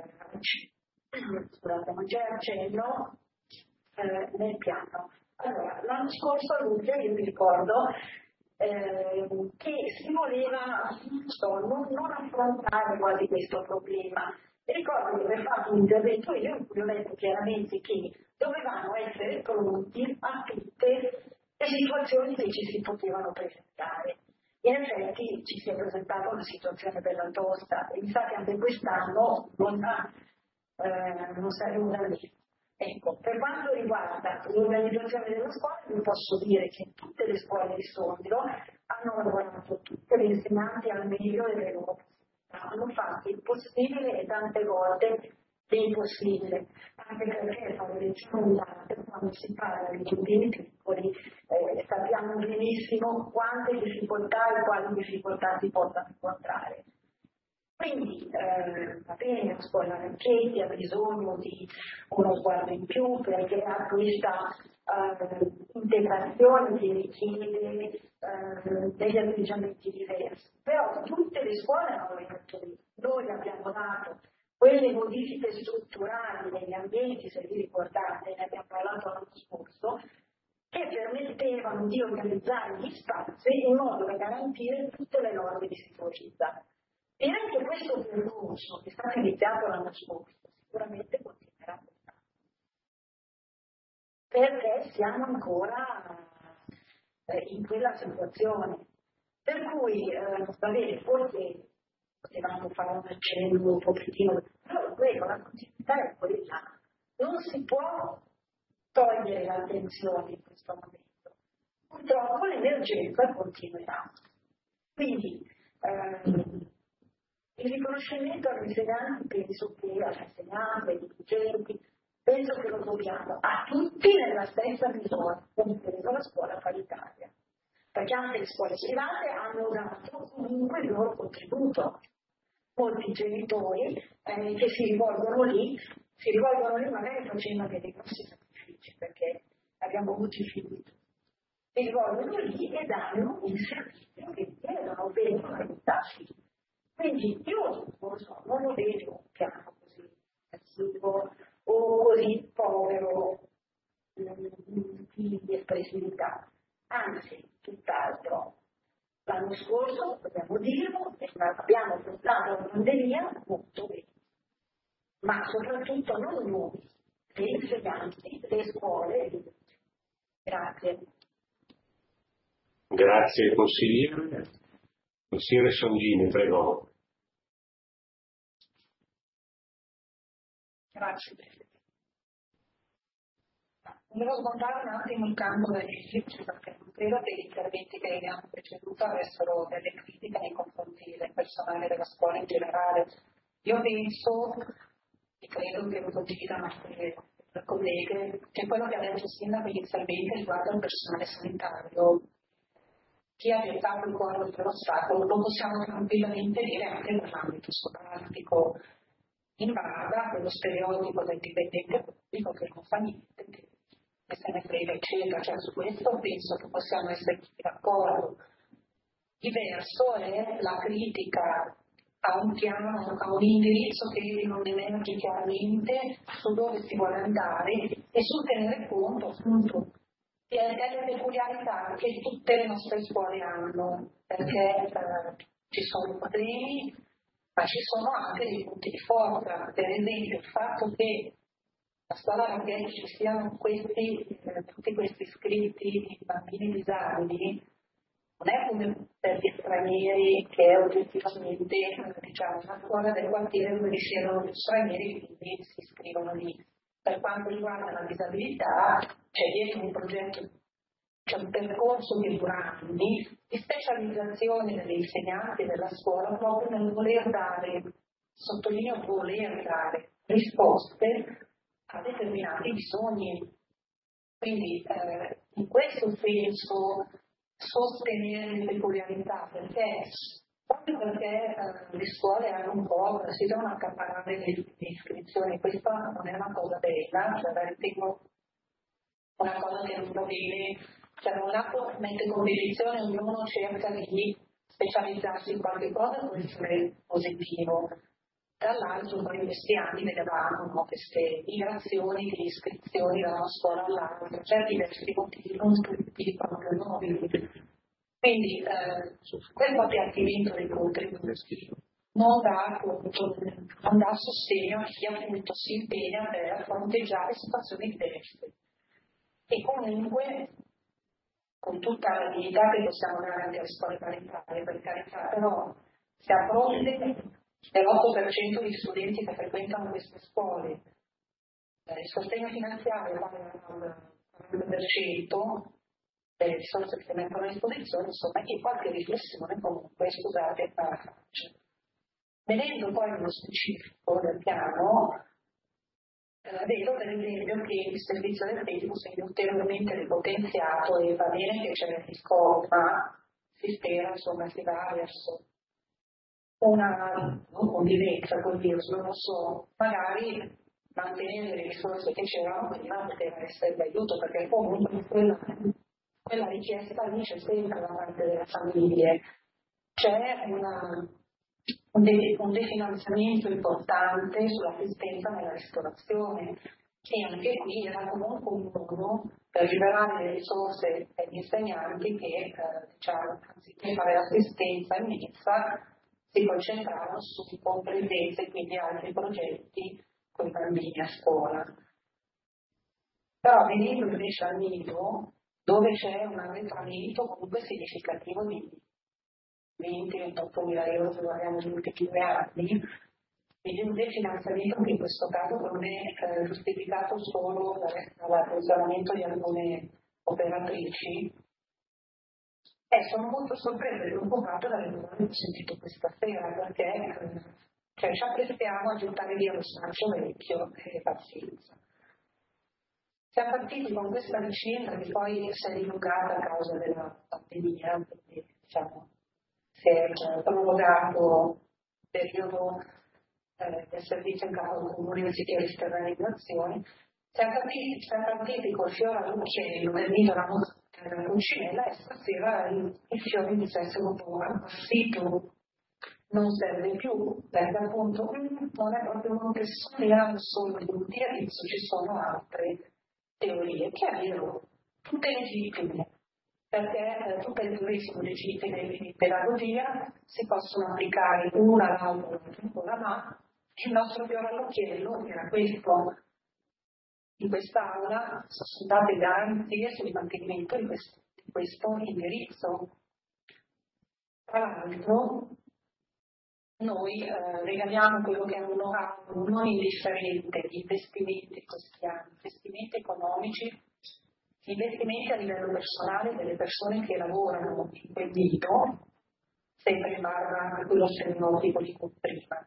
accenno nel piano. Allora, l'anno scorso a luglio io mi ricordo che si voleva non affrontare quasi questo problema. Mi ricordo di aver fatto un intervento io in cui ho detto chiaramente che dovevamo essere pronti a tutte le situazioni che ci si potevano presentare. In effetti ci si è presentata una situazione bella tosta e mi sa che anche quest'anno non saremo da lì. Ecco, per quanto riguarda l'organizzazione della scuola, vi posso dire che tutte le scuole di Sondrio hanno lavorato, tutte le insegnanti al meglio delle loro possibilità, hanno fatto il possibile e tante volte l'impossibile, anche perché fare le giornate quando si parla di bambini piccoli sappiamo benissimo quante difficoltà e quali difficoltà si possano incontrare. Quindi va bene, la scuola Ranchetti ha bisogno di uno sguardo in più perché ha questa integrazione che richiede degli atteggiamenti diversi. Però tutte le scuole hanno lavorato lì. Noi abbiamo dato quelle modifiche strutturali negli ambienti, se vi ricordate, ne abbiamo parlato l'anno scorso, che permettevano di organizzare gli spazi in modo da garantire tutte le norme di sicurezza. E anche questo percorso che è stato iniziato l'anno scorso sicuramente continuerà quest'anno, perché siamo ancora in quella situazione. Per cui, va bene, forse potevamo fare un accenno un pochettino, però quello, la continuità è quella. Non si può togliere l'attenzione in questo momento. Purtroppo l'emergenza continuerà. Quindi, il riconoscimento agli insegnanti, penso che agli insegnanti, ai dirigenti, penso che lo dobbiamo a tutti nella stessa misura, compresa la scuola paritaria. Perché anche le scuole private hanno dato comunque il loro contributo. Molti genitori che si rivolgono lì magari facendo dei grossi sacrifici, perché abbiamo avuto i figli. Si rivolgono lì e danno il servizio che chiedono, vengono aiutati. Quindi io non lo vedo un piano così cattivo o così povero di espressività, anzi, tutt'altro. L'anno scorso, dobbiamo dirlo, abbiamo affrontato la pandemia molto bene, ma soprattutto non noi, gli insegnanti, le scuole. Grazie. Grazie consigliere. Consigliere Songini, prego. Grazie. Volevo smontare un attimo il campo degli giudizi perché non credo che gli interventi che mi hanno preceduto avessero delle critiche nei confronti del personale della scuola in generale. Io penso e credo che lo condividano anche le colleghe che quello che ha detto il sindaco inizialmente riguarda il personale sanitario. Chi ha gettato il cuore per l'ostacolo lo possiamo tranquillamente dire anche nell'ambito scolastico. in base a quello stereotipo del dipendente pubblico che non fa niente, che se ne frega, eccetera. Cioè, su questo penso che possiamo essere d'accordo. Diverso è la critica a un piano, a un indirizzo che non emerge chiaramente su dove si vuole andare e sul tenere conto appunto delle peculiarità che tutte le nostre scuole hanno, perché ci sono problemi, ma ci sono anche dei punti di forza. Per esempio il fatto che a scuola Rangel ci siano tutti questi iscritti di bambini disabili non è come per gli stranieri, che è oggettivamente una scuola del quartiere dove risiedono gli stranieri, quindi si iscrivono lì. Per quanto riguarda la disabilità c'è dietro un progetto, c'è un percorso che dura anni di specializzazione degli insegnanti della scuola proprio nel voler dare, sottolineo voler dare, risposte a determinati bisogni. Quindi in questo senso sostenere le peculiarità, proprio perché le scuole hanno un po', si devono accaparrare le iscrizioni. Questa non è una cosa bella, cioè la ritengo una cosa che non va bene, cioè da un lato mette in competizione, ognuno cerca di specializzarsi in qualche cosa, può essere positivo. Dall'altro poi in questi anni vedevamo queste migrazioni di iscrizioni da una scuola all'altra per diversi motivi, non tutti proprio nuovi. Quindi quel appiattimento dei contributi non dà sostegno a chi appunto si impegna per fronteggiare situazioni diverse. E comunque con tutta la dignità che possiamo dare anche alle scuole paritarie, per carità, però se a fronte dell'8% di studenti che frequentano queste scuole, il sostegno finanziario vale al 40% delle risorse che si mettono a disposizione, insomma, che qualche riflessione comunque, scusate, la faccio. Vedendo poi nello specifico del piano, vedo per esempio che il servizio del Facebook è ulteriormente ripotenziato e va bene che c'è il COP, ma si spera, insomma, si va verso una convivenza col virus, non lo so, magari mantenere le risorse che c'erano prima poteva essere d'aiuto, perché comunque quella richiesta lì c'è sempre da parte delle famiglie. C'è un definanziamento importante sull'assistenza nella ristorazione e anche qui era comunque un modo per liberare le risorse agli insegnanti che anziché fare l'assistenza in mensa si concentravano su compresenze e quindi altri progetti con i bambini a scuola. Però venendo invece al nido, dove c'è un arretramento comunque significativo di 20-28 mila euro se guardiamo negli ultimi 2 anni, quindi un definanziamento che in questo caso non è giustificato solo dall'approvvigionamento di alcune operatrici. Sono molto sorpresa e preoccupata dalle domande che ho sentito questa sera, perché ci apprestiamo a gettare via lo straccio vecchio e pazienza. Siamo partiti con questa vicenda che poi si è dilungata a causa della pandemia, quindi si è prorogato il periodo del servizio in capo al comune anziché l'esternalizzazione. Siamo partiti col fiore all'uccello del nido della Pulcinella e stasera il fiore mi sa essere un po' appassito, non serve più, perché appunto non è proprio un'impressione solo di un indirizzo, ci sono altre teorie che avevano tutte legittime, perché tutte le teorie sono legittime in pedagogia, si possono applicare una all'altra ancora, ma il nostro fiore all'occhiello era questo. In quest'aula sono date garanzie sul mantenimento di questo indirizzo. Tra l'altro noi regaliamo quello che è un know-how non indifferente di investimenti questi anni, investimenti economici, investimenti a livello personale delle persone che lavorano in quel nido, sempre in barra a quello stereotipo di cui prima.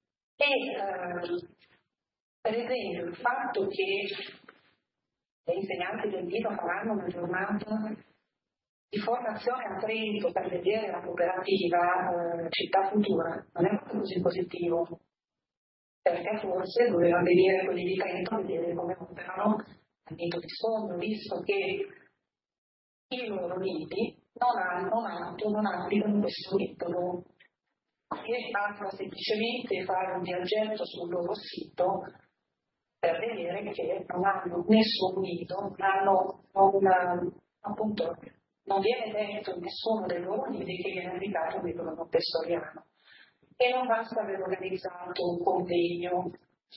E per esempio il fatto che gli insegnanti del nido faranno una giornata di formazione a Trento per vedere la cooperativa Città Futura non è proprio così positivo, perché forse doveva vedere quelli di Trento, vedere come operano al nido di sonno, visto che i loro nidi non applicano questo metodo e basta semplicemente fare un viaggetto sul loro sito per vedere che non hanno nessun nido, appunto non viene detto nessuno dei loro nidi che viene applicato il metodo montessoriano. E non basta aver organizzato un convegno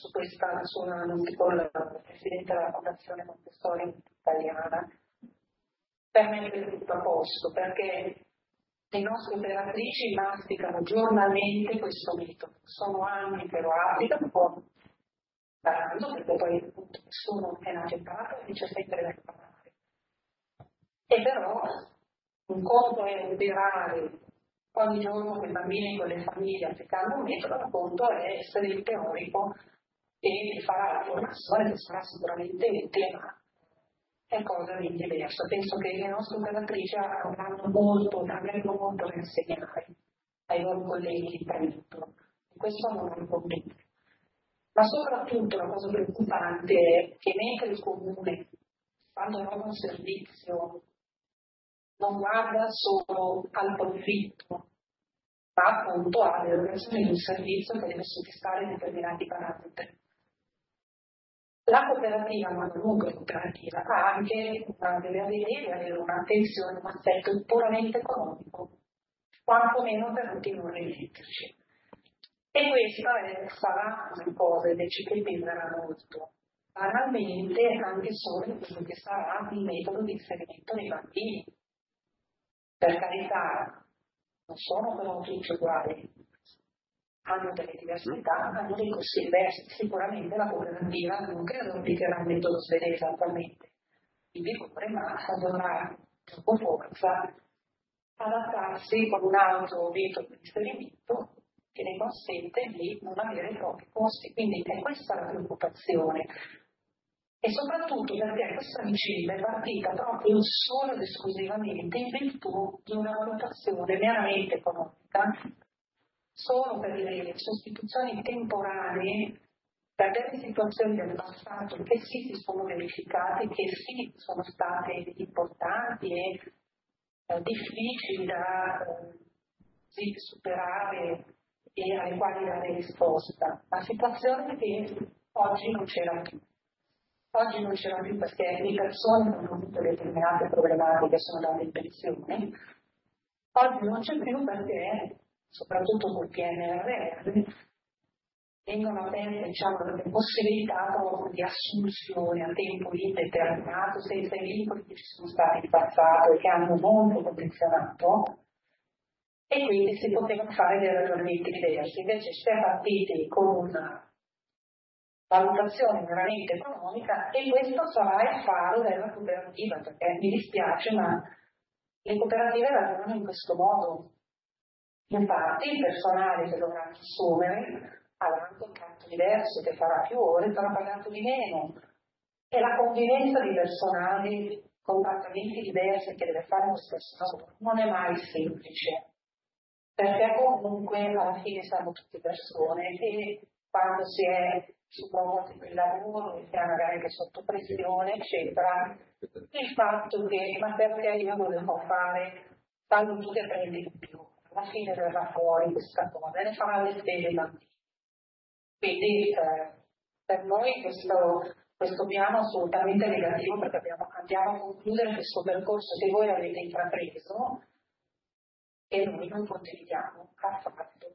con la Presidente della Fondazione Montessori Italiana per mettere tutto a posto, perché le nostre operatrici masticano giornalmente questo metodo. Sono anni che lo applicano, un po' imparando, perché poi appunto nessuno è nato imparato e c'è sempre da imparare. E però un conto è operare ogni giorno con i bambini e con le famiglie applicando un metodo, un conto è essere il teorico e ti farà la formazione, che sarà sicuramente utile, ma è cosa di diverso. Penso che le nostre operatrici avranno molto da insegnare ai loro colleghi di Trento. Questo non è un problema. Ma soprattutto la cosa preoccupante è che mentre il comune, quando trova un servizio, non guarda solo al profitto, ma appunto all'erogazione di un servizio che deve soddisfare determinati parametri. La cooperativa, ma comunque cooperativa, deve avere un'attenzione, un aspetto puramente economico, quantomeno per non rimetterci. E questa sarà una cosa invece che penderà molto. Banalmente anche solo in quello che sarà il metodo di inserimento dei bambini. Per carità, non sono però tutti uguali, hanno delle diversità, hanno dei corsi diversi. Sicuramente la cooperativa non credo applicherà il metodo svedese attualmente in vigore, ma dovrà con forza adattarsi con un altro metodo di inserimento che ne consente di non avere troppi costi. Quindi è questa la preoccupazione. E soprattutto perché questa vicenda è partita proprio solo ed esclusivamente in virtù di una valutazione meramente economica, solo per le sostituzioni temporanee per delle situazioni del passato che sì si sono verificate, che sì sono state importanti e difficili da superare e alle quali dare risposta, ma situazioni che oggi non c'era più. Oggi non c'era più perché le persone hanno avuto determinate problematiche, sono andate in pensione. Oggi non c'è più perché, soprattutto col PNRR, vengono aperte delle possibilità proprio di assunzione a tempo indeterminato senza i vincoli che ci sono stati in passato e che hanno molto condizionato, e quindi si potevano fare dei ragionamenti diversi. Invece si è partiti con una valutazione veramente economica e questo sarà il faro della cooperativa, perché mi dispiace ma le cooperative ragionano in questo modo. Infatti il personale che dovrà assumere avrà un contratto diverso, che farà più ore, sarà pagato di meno, e la convivenza di personale con trattamenti diversi che deve fare lo stesso lavoro non è mai semplice, perché comunque alla fine siamo tutte persone e quando si è su promotti per il lavoro, si è magari anche sotto pressione, eccetera, il fatto che ma perché io lo devo fare, tanto tu che prendi di più, alla fine verrà fuori questa cosa, ne farà le spese bambini. Quindi per noi questo piano è assolutamente negativo, perché andiamo a concludere questo percorso che voi avete intrapreso e noi non condividiamo affatto.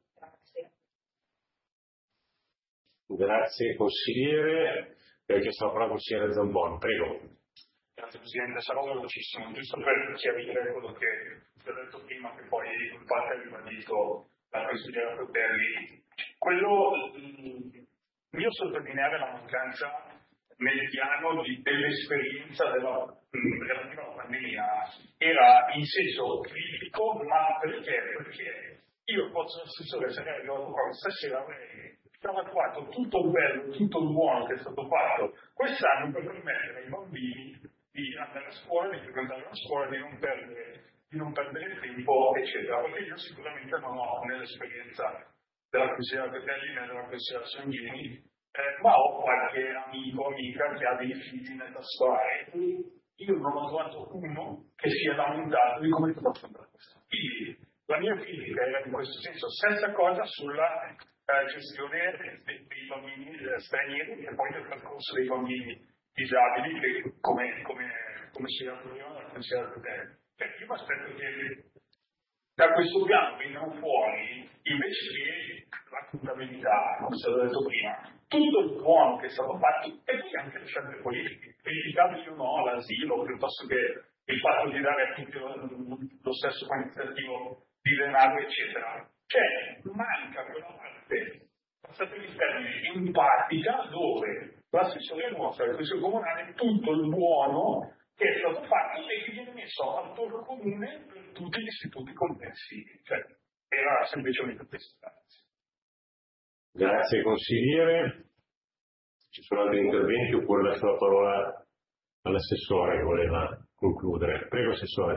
Grazie consigliere. Chiesto la parola consigliere Zambon, prego. Grazie Presidente, sarò velocissimo, giusto per chiarire quello che vi ho detto prima, che poi in parte ha ribadito la consigliera Frutelli. Quello mio sottolineare la mancanza nel piano dell'esperienza relativa alla pandemia era in senso critico, ma perché? Perché io posso assessore, se ne arrivo qua stasera avrei trovato tutto il bello, tutto il buono che è stato fatto quest'anno per permettere ai bambini di andare a scuola, di frequentare la scuola, di non perdere tempo, eccetera. Perché io sicuramente non ho nell'esperienza della consigliera Petelli né della consigliera Sanghini, ma ho qualche amico o amica che ha dei figli nella scuola. Io non ho trovato uno che sia lamentato di come è stato sempre questo. Quindi la mia critica era in questo senso, stessa cosa sulla gestione dei bambini stranieri e poi del percorso dei bambini disabili, che come si chiama prima la consigliera Petelli. Io mi aspetto che da questo piano vengano fuori, invece che la contabilità, come è stato detto prima, tutto il buono che è stato fatto e poi anche le scelte politiche, criticabili o no, l'asilo, piuttosto che il fatto di dare a tutti lo stesso quantitativo di denaro, eccetera. Cioè, manca quella parte, passatemi il termine, empatica, dove l'assessore mostra al Consiglio Comunale tutto il buono che è stato fatto e che viene messo a fattor comune per tutti gli istituti complessivi. Cioè, era semplicemente questo. Grazie consigliere. Ci sono altri interventi oppure lascio la parola all'assessore che voleva concludere. Prego, assessore.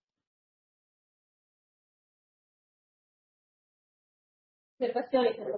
Osservazioni che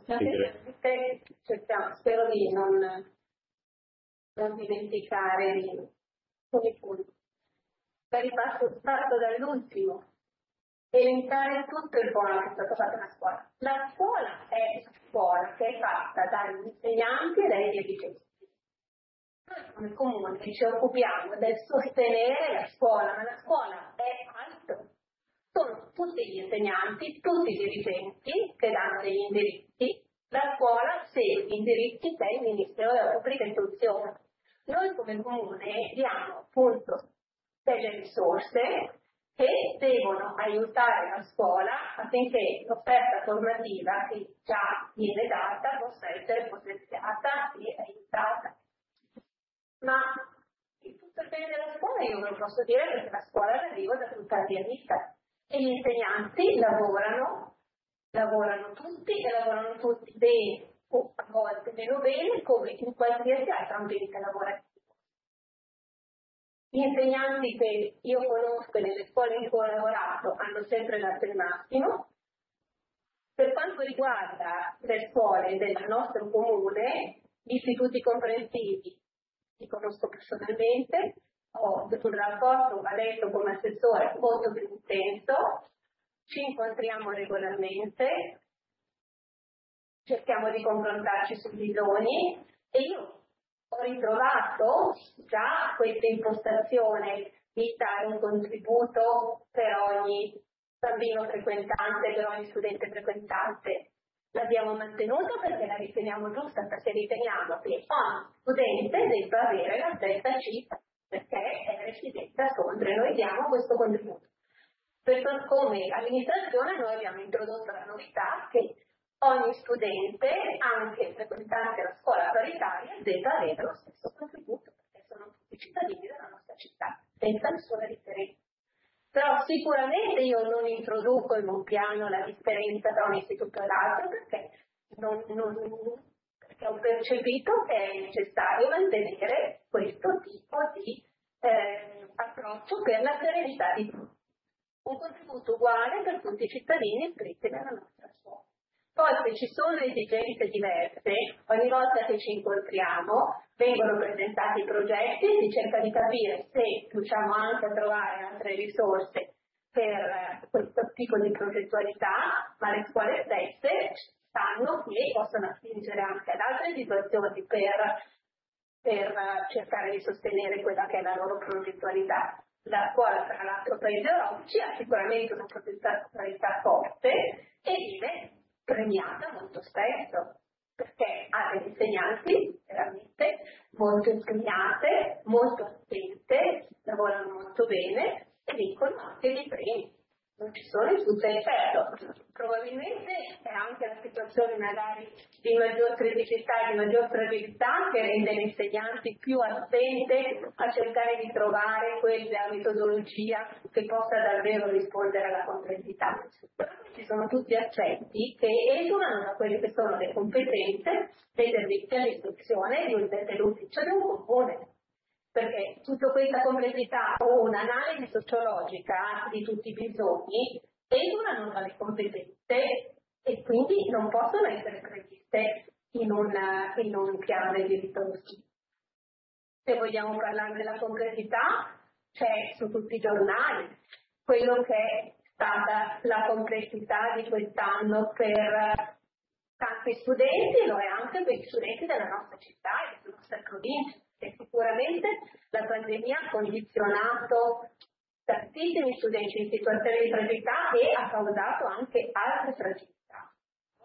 spero di non dimenticare alcuni punti. Parto dall'ultimo. Elencare tutto il buono che è stato fatto nella scuola. La scuola è una scuola che è fatta dagli insegnanti e dai dirigenti. Noi come comune ci occupiamo del sostenere la scuola, ma la scuola è altro. Sono tutti gli insegnanti, tutti i dirigenti che danno degli indirizzi. La scuola segue gli indirizzi del Ministero della Pubblica Istruzione. Noi come comune diamo appunto delle risorse che devono aiutare la scuola affinché l'offerta formativa che già viene data possa essere potenziata e aiutata. Ma in tutto il bene della scuola io ve lo posso dire perché la scuola la vivo da tutta la mia vita e gli insegnanti lavorano tutti e lavorano tutti bene o a volte meno bene come in qualsiasi altro ambiente lavorativo. Gli insegnanti che io conosco nelle scuole in cui ho lavorato hanno sempre dato il massimo. Per quanto riguarda le scuole del nostro comune, gli istituti comprensivi li conosco personalmente, ho un rapporto, va detto come assessore, molto più intenso, ci incontriamo regolarmente, cerchiamo di confrontarci sui bisogni e io ho ritrovato già questa impostazione di dare un contributo per ogni bambino frequentante, per ogni studente frequentante. L'abbiamo mantenuta perché la riteniamo giusta, perché riteniamo che ogni studente debba avere la stessa cifra, perché è residente a Sondrio. Noi diamo questo contributo. Per come amministrazione noi abbiamo introdotto la novità che ogni studente, anche frequentante la scuola paritaria, debba avere lo stesso contributo, perché sono tutti cittadini della nostra città, senza nessuna differenza. Però sicuramente io non introduco in un piano la differenza tra un istituto e l'altro, perché perché ho percepito che è necessario mantenere questo tipo di approccio per la serenità di tutti. Un contributo uguale per tutti i cittadini iscritti nella nostra scuola. Poi se ci sono esigenze diverse, ogni volta che ci incontriamo vengono presentati i progetti e si cerca di capire se riusciamo anche a trovare altre risorse per questo tipo di progettualità, ma le scuole stesse sanno che possono attingere anche ad altre situazioni per cercare di sostenere quella che è la loro progettualità. La scuola, tra l'altro, Paese Europci ha sicuramente una progettualità forte e viene premiata molto spesso, perché ha degli insegnanti veramente molto impegnate, molto attente, lavorano molto bene e vincono anche dei premi. Non ci sono in tutte le certo. Probabilmente è anche la situazione magari di maggior criticità, di maggior fragilità che rende gli insegnanti più attenti a cercare di trovare quella metodologia che possa davvero rispondere alla complessità. Ci sono tutti aspetti che esulano da quelle che sono le competenze dei servizi all'istruzione di un dell'ufficio di un comune. Perché tutta questa complessità o un'analisi sociologica di tutti i bisogni esulano dalle competenze e quindi non possono essere previste in un piano di risorse. Se vogliamo parlare della concretità, c'è su tutti i giornali quello che è stata la complessità di quest'anno per tanti studenti, lo è anche per gli studenti della nostra città e della nostra provincia, che sicuramente la pandemia ha condizionato tantissimi studenti in situazioni di fragilità e ha causato anche altre fragilità.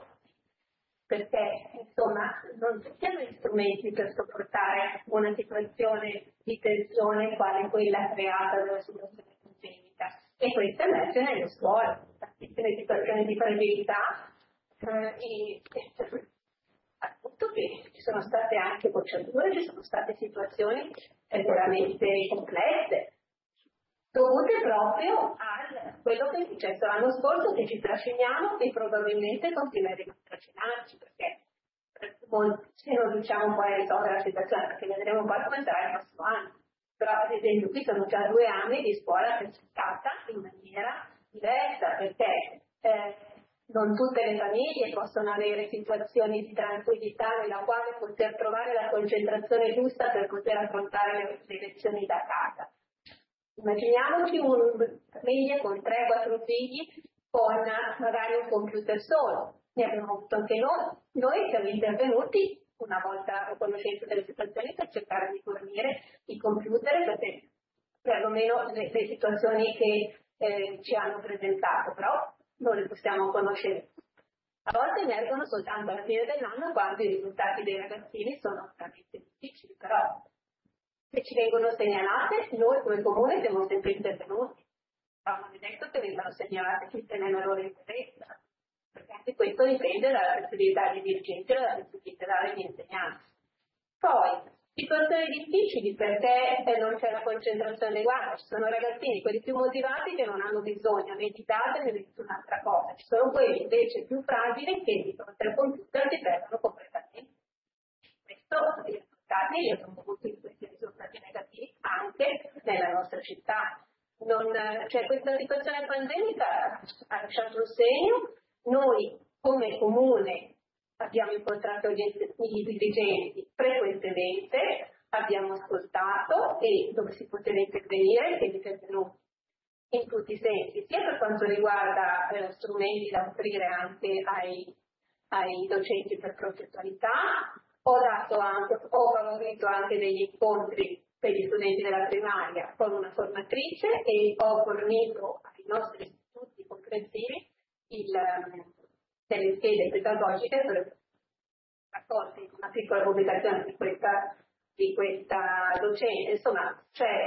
Perché, insomma, non ci siano gli strumenti per sopportare una situazione di tensione quale quella creata dalla situazione pandemica. E questo emerge nelle scuole, tantissime situazioni di fragilità e appunto che ci sono state anche bocciature, ci sono state situazioni veramente complesse, dovute proprio a quello che è successo l'anno scorso, che ci trasciniamo e probabilmente continueremo a trascinarci, perché se non riusciamo poi a risolvere la situazione, perché vedremo poi come sarà il prossimo anno. Però ad esempio qui sono già 2 anni di scuola presentata in maniera diversa, perché non tutte le famiglie possono avere situazioni di tranquillità nella quale poter trovare la concentrazione giusta per poter affrontare le lezioni da casa. Immaginiamoci una famiglia con 3-4 figli con magari un computer solo. Ne abbiamo avuto anche noi. Noi siamo intervenuti una volta a conoscenza delle situazioni per cercare di fornire i computer, perché perlomeno le situazioni che ci hanno presentato, però non le possiamo conoscere. A volte emergono soltanto alla fine dell'anno, quando i risultati dei ragazzini sono veramente difficili, però se ci vengono segnalate, noi come comune siamo sempre intervenuti. Ma non è detto che vengano segnalate tutte nella loro interezza, perché anche questo dipende dalla sensibilità dei dirigenti e dalla sensibilità degli insegnanti. Poi, situazioni difficili perché non c'è la concentrazione adeguata, ci sono ragazzini, quelli più motivati, che non hanno bisogno né di date né di nessun'altra cosa, ci sono quelli invece più fragili che di fronte al computer si perdono completamente. Questo i risultati li abbiamo avuti, questi risultati negativi anche nella nostra città. Questa situazione pandemica ha lasciato un segno. Noi come comune abbiamo incontrato i dirigenti frequentemente, abbiamo ascoltato e dove si poteva intervenire siamo intervenuti in tutti i sensi, sia per quanto riguarda strumenti da offrire anche ai docenti per progettualità. Ho favorito anche degli incontri per gli studenti della primaria con una formatrice e ho fornito ai nostri istituti comprensivi delle schede pedagogiche per raccolte una piccola pubblicazione di questa docente. Insomma,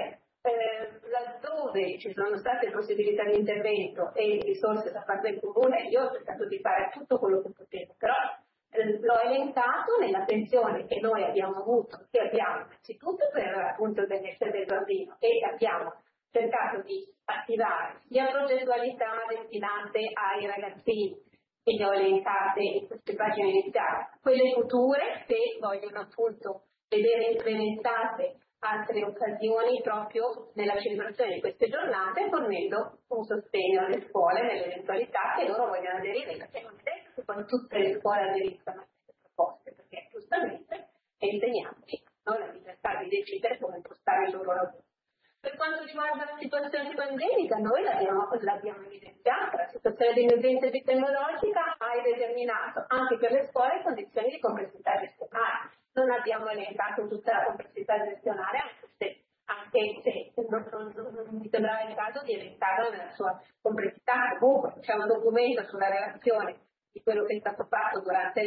laddove ci sono state possibilità di intervento e risorse da parte del comune, io ho cercato di fare tutto quello che potevo, però l'ho elencato nell'attenzione che noi abbiamo avuto, che abbiamo innanzitutto per appunto il benessere del bambino, e abbiamo cercato di attivare sia progettualità destinate ai ragazzini, che le ho elencate in queste pagine iniziali, quelle future che vogliono appunto vedere implementate altre occasioni proprio nella celebrazione di queste giornate, fornendo un sostegno alle scuole nell'eventualità che loro vogliono aderire, perché non è detto che poi tutte le scuole aderiscano a queste proposte, perché giustamente gli insegnanti hanno la libertà di decidere come impostare il loro lavoro. Per quanto riguarda la situazione pandemica, noi l'abbiamo evidenziata, la situazione di emergenza epidemiologica ha determinato anche per le scuole condizioni di complessità gestionale. Non abbiamo elencato tutta la complessità gestionale, anche se non mi sembrava il caso di elencarla nella sua complessità. Comunque c'è un documento sulla relazione di quello che è stato fatto durante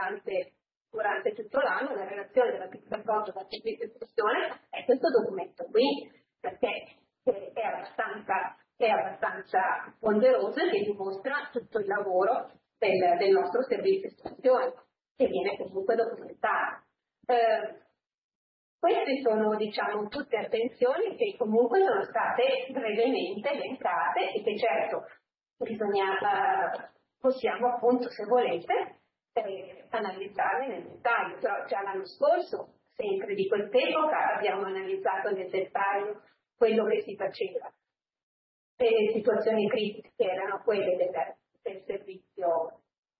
tutto l'anno, la relazione della piccola cosa da servizio di istruzione, è questo documento qui, perché è abbastanza ponderoso e che dimostra tutto il lavoro del nostro servizio di istruzione, che viene comunque documentato. Queste sono, tutte attenzioni che comunque sono state brevemente elencate e che certo possiamo appunto, se volete, analizzarle nel dettaglio. Però già l'anno scorso, sempre di quest'epoca, abbiamo analizzato nel dettaglio quello che si faceva. E le situazioni critiche erano quelle del servizio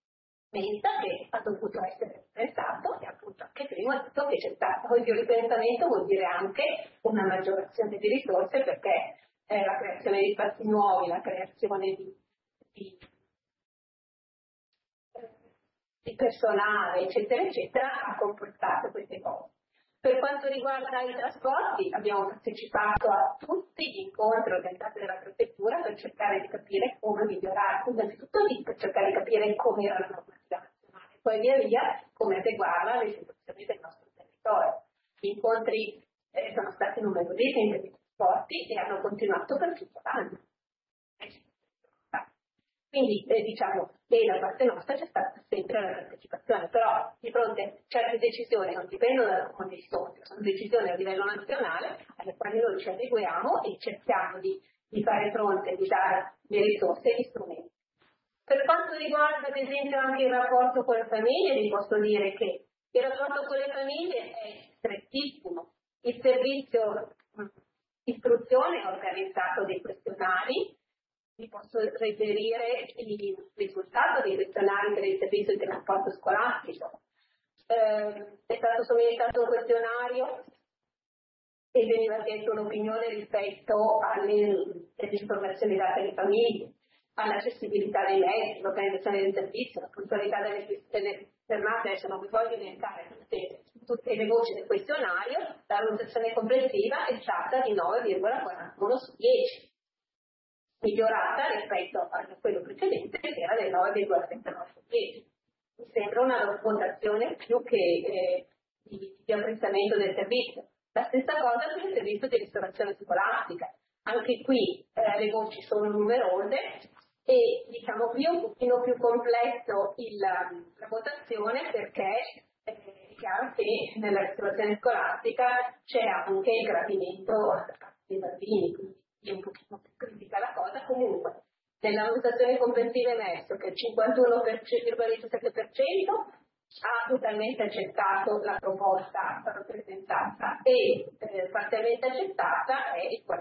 mensa che ha dovuto essere pensato e appunto anche prima tutto che c'è stato. Poi il ripensamento vuol dire anche una maggiorazione di risorse perché la creazione di spazi nuovi, la creazione di personale, eccetera, eccetera, ha comportato queste cose. Per quanto riguarda i trasporti, abbiamo partecipato a tutti gli incontri organizzati dalla prefettura per cercare di capire come migliorare, innanzitutto per cercare di capire come era la normativa nazionale, poi via via come adeguarla alle situazioni del nostro territorio. Gli incontri sono stati numerosissimi per i trasporti e hanno continuato per tutto l'anno. Quindi diciamo che da parte nostra c'è stata sempre la partecipazione, però di fronte a certe decisioni non dipendono dalla comune di Sondrio, sono decisioni a livello nazionale alle quali noi ci adeguiamo e cerchiamo di fare fronte, di dare le risorse e gli strumenti. Per quanto riguarda ad esempio anche il rapporto con le famiglie, vi posso dire che il rapporto con le famiglie è strettissimo. Il servizio istruzione ha organizzato dei questionari. Vi posso riferire il risultato dei questionari per il servizio di trasporto scolastico. È stato somministrato un questionario e veniva chiesto un'opinione rispetto alle informazioni date alle famiglie, all'accessibilità dei mezzi, l'organizzazione del servizio, la puntualità delle fermate. Adesso non vi voglio elencare tutte le voci del questionario. La valutazione complessiva è stata di 9,41 su 10. Migliorata rispetto a quello precedente che era del 9,39 su 10. Mi sembra una votazione più che di apprezzamento del servizio. La stessa cosa per il servizio di ristorazione scolastica. Anche qui le voci sono numerose e diciamo qui è un pochino più complesso la votazione perché è chiaro che nella ristorazione scolastica c'è anche il gradimento dei bambini, quindi è un pochino più critica la cosa. Comunque nella valutazione complessiva è emerso che il 51,17% ha totalmente accettato la proposta rappresentata e parzialmente accettata è il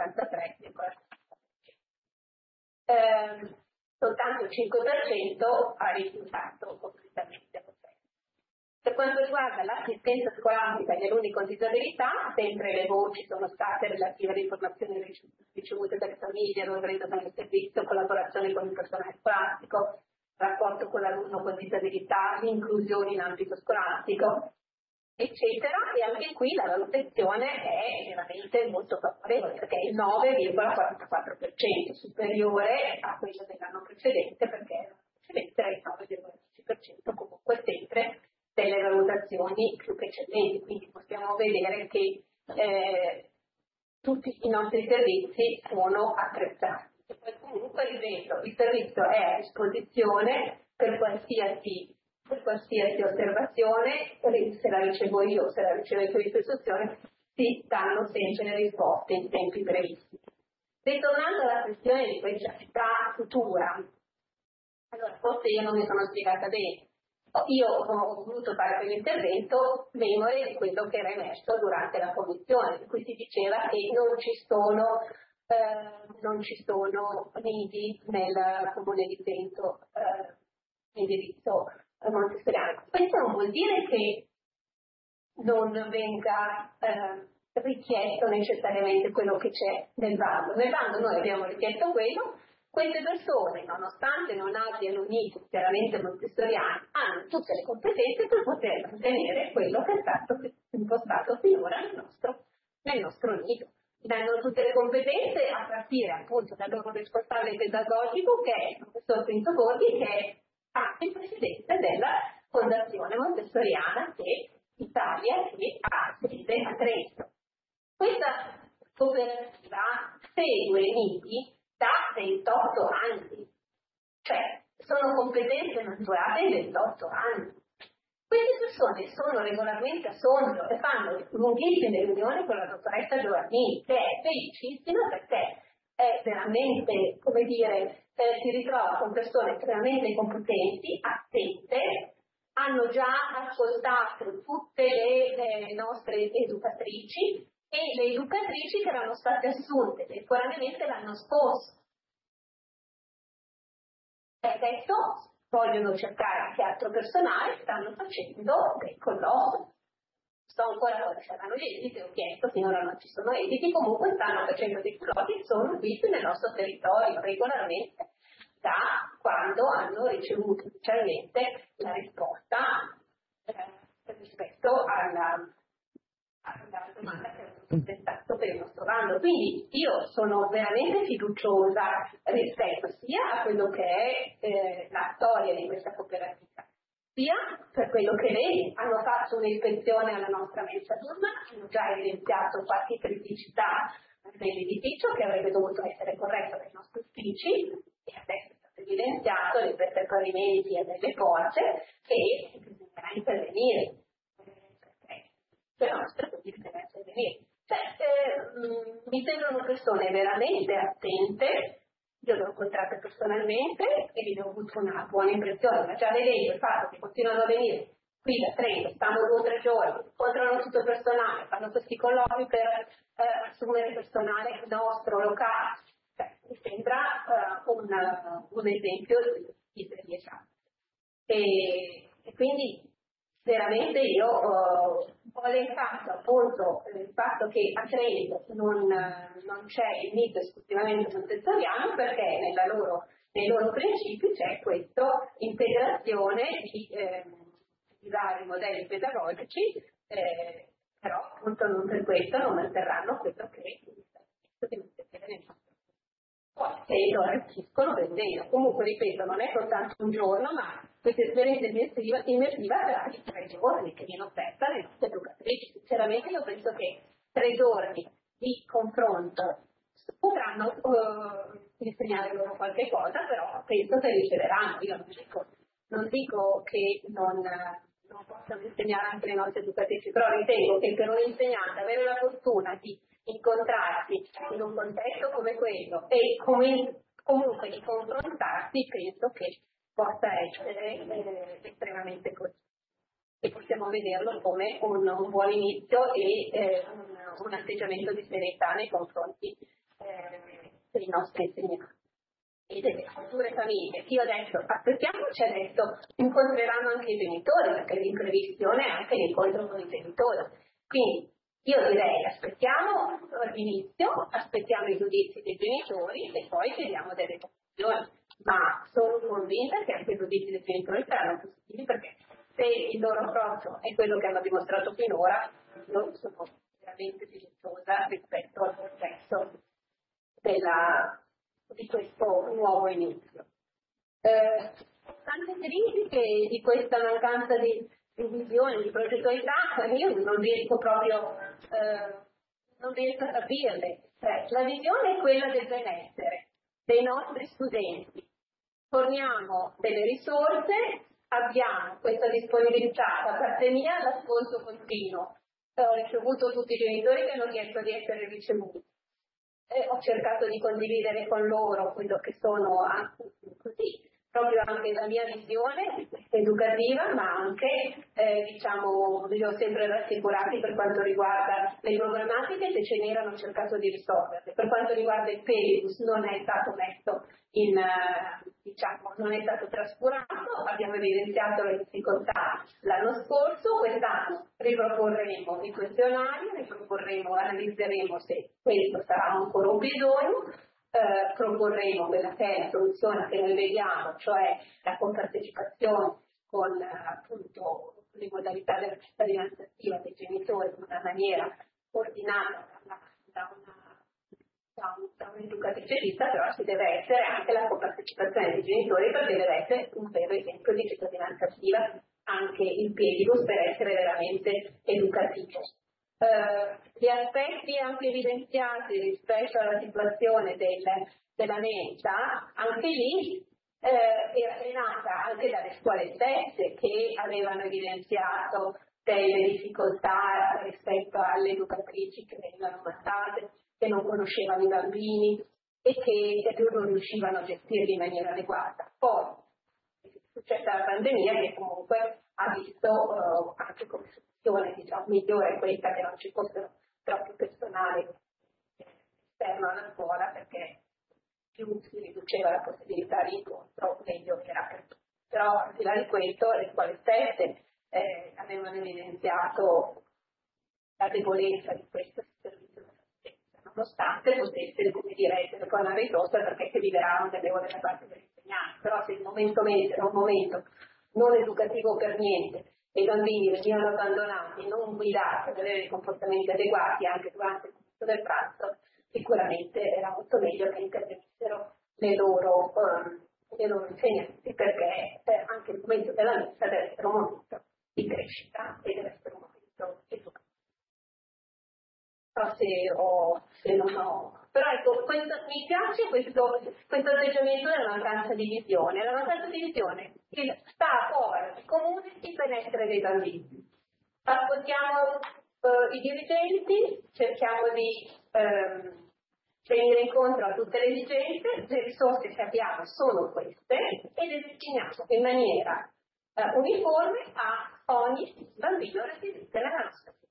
43,4%. Soltanto il 5% ha rifiutato completamente. Per quanto riguarda l'assistenza scolastica agli alunni con disabilità, sempre le voci sono state relative alle informazioni ricevute dalle famiglie, l'organizzazione del servizio, collaborazione con il personale scolastico, rapporto con l'alunno con disabilità, l'inclusione in ambito scolastico, eccetera. E anche qui la valutazione è veramente molto favorevole perché è il 9,44%, superiore a quello dell'anno precedente perché l'anno precedente era il 9,10%, comunque sempre delle valutazioni più che eccellenti. Quindi possiamo vedere che tutti i nostri servizi sono attrezzati. E poi comunque ripeto, il servizio è a disposizione per qualsiasi osservazione, se la ricevo io o se la riceve il servizio di istruzione, si danno sempre le risposte in tempi brevissimi. Ritornando alla questione di questa città futura, allora forse io non mi sono spiegata bene. Io ho voluto fare quell'intervento memore di quello che era emerso durante la commissione, in cui si diceva che non ci sono nidi nel comune di Trento indirizzo montessoriano. Questo non vuol dire che non venga richiesto necessariamente quello che c'è nel bando. Nel bando noi abbiamo richiesto quello. Queste persone, nonostante non abbiano unito chiaramente montessoriani, hanno tutte le competenze per poter mantenere quello che è stato impostato finora nel nostro nido. Danno tutte le competenze a partire appunto dal loro responsabile pedagogico che è il professor Quinto Borghi, che è anche il presidente della Fondazione Montessoriana Italia che ha sede a Trento. Questa cooperativa segue i nidi da 28 anni, cioè sono competenze maturate in 28 anni. Queste persone sono regolarmente a Sondrio e fanno lunghissime riunioni con la dottoressa Giovannini, che è felicissima perché è veramente, come dire, si ritrova con persone estremamente competenti, attente, hanno già ascoltato tutte le nostre educatrici e le educatrici che erano state assunte temporaneamente l'anno scorso. E adesso vogliono cercare anche altro personale, stanno facendo dei colloqui. Sto ancora quando saranno gli esiti, ho chiesto, finora non ci sono esiti, comunque stanno facendo dei colloqui e sono visti nel nostro territorio regolarmente da quando hanno ricevuto ufficialmente la risposta rispetto alla domanda che avevo presentato per il nostro bando. Quindi io sono veramente fiduciosa rispetto sia a quello che è la storia di questa cooperativa, sia per quello che lei hanno fatto un'ispezione alla nostra mensa d'urna, hanno già evidenziato qualche criticità dell'edificio che avrebbe dovuto essere corretto dai nostri uffici e adesso è stato evidenziato rispetto ai pavimenti e delle porte e bisognerà intervenire. Le nostre bisognerà intervenire. Mi sembrano persone veramente attente. Io le ho incontrate personalmente e vi ho avuto una buona impressione, ma già vedendo il fatto che continuano a venire qui da Trento, stanno 2 o 3 giorni, incontrano tutto il personale, fanno questi colloqui per assumere personale nostro, locale, mi sembra un esempio di serietà. E quindi veramente io ho elencato appunto il fatto che a Trento non c'è il mito esclusivamente montessoriano perché nei loro principi c'è questa integrazione di vari modelli pedagogici, però appunto non per questo non manterranno quello che è il di nel nostro. Poi se lo arricchiscono vendendo. Comunque ripeto, non è soltanto un giorno, ma questa esperienza immersiva sarà di 3 giorni che viene offerta alle nostre educatrici. Sinceramente io penso che 3 giorni di confronto potranno insegnare loro qualche cosa, però penso che riceveranno. Io non dico che non possano insegnare anche le nostre educatrici, però ritengo che per un insegnante avere la fortuna di incontrarsi in un contesto come quello e comunque di confrontarsi, penso che possa essere estremamente così. E possiamo vederlo come un buon inizio e un atteggiamento di serietà nei confronti dei nostri insegnanti e delle future famiglie. Io adesso aspettiamoci, adesso incontreranno anche i genitori, perché l'imprevisione è anche l'incontro con i genitori. Quindi io direi aspettiamo l'inizio, aspettiamo i giudizi dei genitori e poi chiediamo delle conclusioni. Ma sono convinta che anche i giudizi dei genitori saranno positivi perché se il loro approccio è quello che hanno dimostrato finora, io sono veramente fiduciosa rispetto al processo di questo nuovo inizio. Tante critiche di questa mancanza di visione, di progettualità, io non riesco proprio, non riesco a capirle. La visione è quella del benessere dei nostri studenti. Forniamo delle risorse, abbiamo questa disponibilità da parte mia all'ascolto continuo. Ho ricevuto tutti i genitori che hanno chiesto di essere ricevuti. Ho cercato di condividere con loro quello che sono così, proprio anche la mia visione educativa, ma anche li ho sempre rassicurati per quanto riguarda le problematiche, se ce n'erano ho cercato di risolverle. Per quanto riguarda il Pelibus non è stato messo non è stato trascurato, abbiamo evidenziato le difficoltà l'anno scorso, quest'anno riproporremo il questionario, analizzeremo se questo sarà ancora un bisogno, proporremo quella che è la soluzione che noi vediamo, cioè la compartecipazione con appunto le modalità della cittadinanza attiva dei genitori in una maniera ordinata da un'educatrice vista, però ci deve essere anche la compartecipazione dei genitori perché deve essere un vero esempio di cittadinanza attiva anche il Pelibus per essere veramente educativo. Gli aspetti anche evidenziati rispetto alla situazione della mensa, anche lì è nata anche dalle scuole stesse che avevano evidenziato delle difficoltà rispetto alle educatrici che venivano mandate, che non conoscevano i bambini e che non riuscivano a gestirli in maniera adeguata. Poi è successa la pandemia che comunque ha visto anche come soluzione migliore questa che non ci fossero troppo personale esterno alla scuola perché più si riduceva la possibilità di incontro meglio era per tutti. Però al di là di questo le scuole stesse avevano evidenziato la debolezza di questo servizio di assistenza, nonostante potesse, come dire, essere poi una risorsa perché si liberavano delle ore da parte degli insegnanti. Però se il momento mentre era un momento non educativo per niente e i bambini venivano abbandonati, non guidati ad avere comportamenti adeguati anche durante il momento del pranzo, sicuramente era molto meglio che intervenissero le loro insegnanti, perché anche il momento della messa deve essere un momento di crescita e deve essere un momento educativo. So se non ho. Però ecco, mi piace questo atteggiamento della mancanza di visione. La mancanza di visione che sta a cuore del comune il benessere dei bambini. Ascoltiamo i dirigenti, cerchiamo di venire incontro a tutte le esigenze, le risorse che abbiamo sono queste e le destiniamo in maniera uniforme a ogni bambino residente nella nostra città.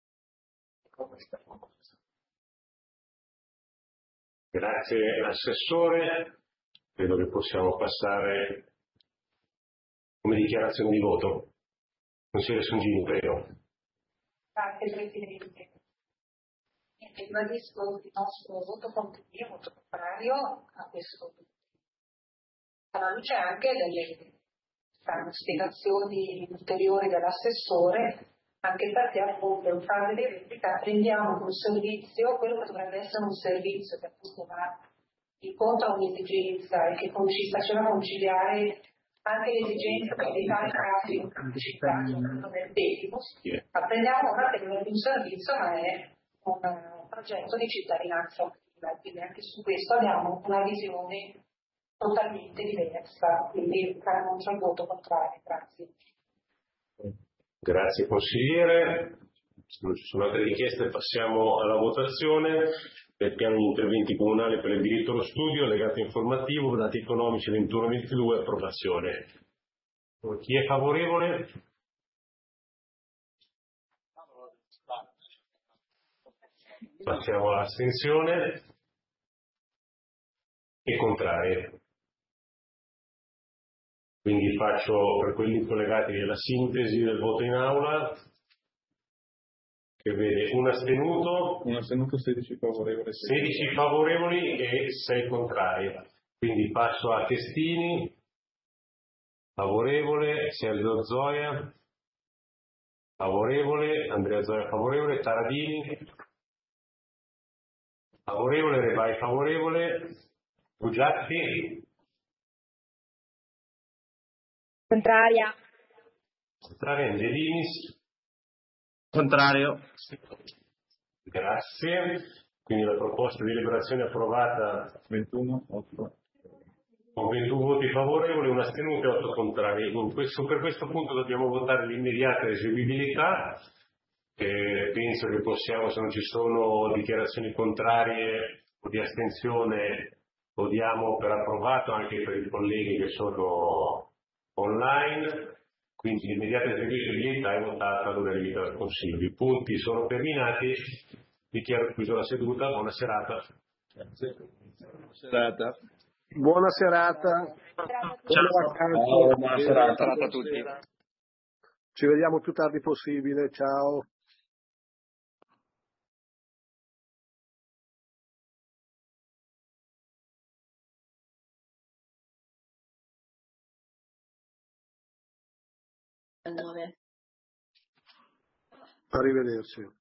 Grazie Assessore, credo che possiamo passare come dichiarazione di voto. Consigliere Songini, prego. Grazie Presidente. Ribadisco il nostro voto contrario a questo. Alla luce anche delle spiegazioni ulteriori dell'assessore, anche perché appunto in fase di replica rendiamo un servizio, quello che dovrebbe essere un servizio che appunto va incontro a un'esigenza e che faceva conciliare anche l'esigenza di evitare casi in pubblicità del Dedimus, apprendiamo ora che non è più un servizio ma è un progetto di cittadinanza attiva, quindi anche su questo abbiamo una visione totalmente diversa, quindi annuncio il voto contrario. Grazie. Grazie consigliere. Se non ci sono altre richieste passiamo alla votazione del piano di interventi comunali per il diritto allo studio, legato informativo, dati economici 21-22, approvazione. Chi è favorevole? Passiamo all'astensione. E contrario. Quindi faccio per quelli collegati la sintesi del voto in aula, che vede un astenuto, 16 favorevoli, 16 favorevoli e 6 contrari. Quindi passo a Testini, favorevole, Sergio Zoia, favorevole, Andrea Zoia favorevole, Taradini, favorevole, Rebai favorevole, Bugiatti, Contraria. contraria, Angelinis, Contrario. Grazie. Quindi la proposta di deliberazione è approvata 21, 8. con 21 voti favorevoli, un astenuto e 8 contrari. Per questo punto dobbiamo votare l'immediata eseguibilità. Penso che possiamo, se non ci sono dichiarazioni contrarie o di astensione, lo diamo per approvato anche per i colleghi che sono online. Quindi l'immediata eseguibilità è votata all'unanimità del Consiglio. I punti sono terminati, dichiaro chiusa la seduta, buona serata. Grazie. Buona serata. Buona serata. Ciao, buona serata a tutti. Ci vediamo più tardi possibile, ciao. Arrivederci.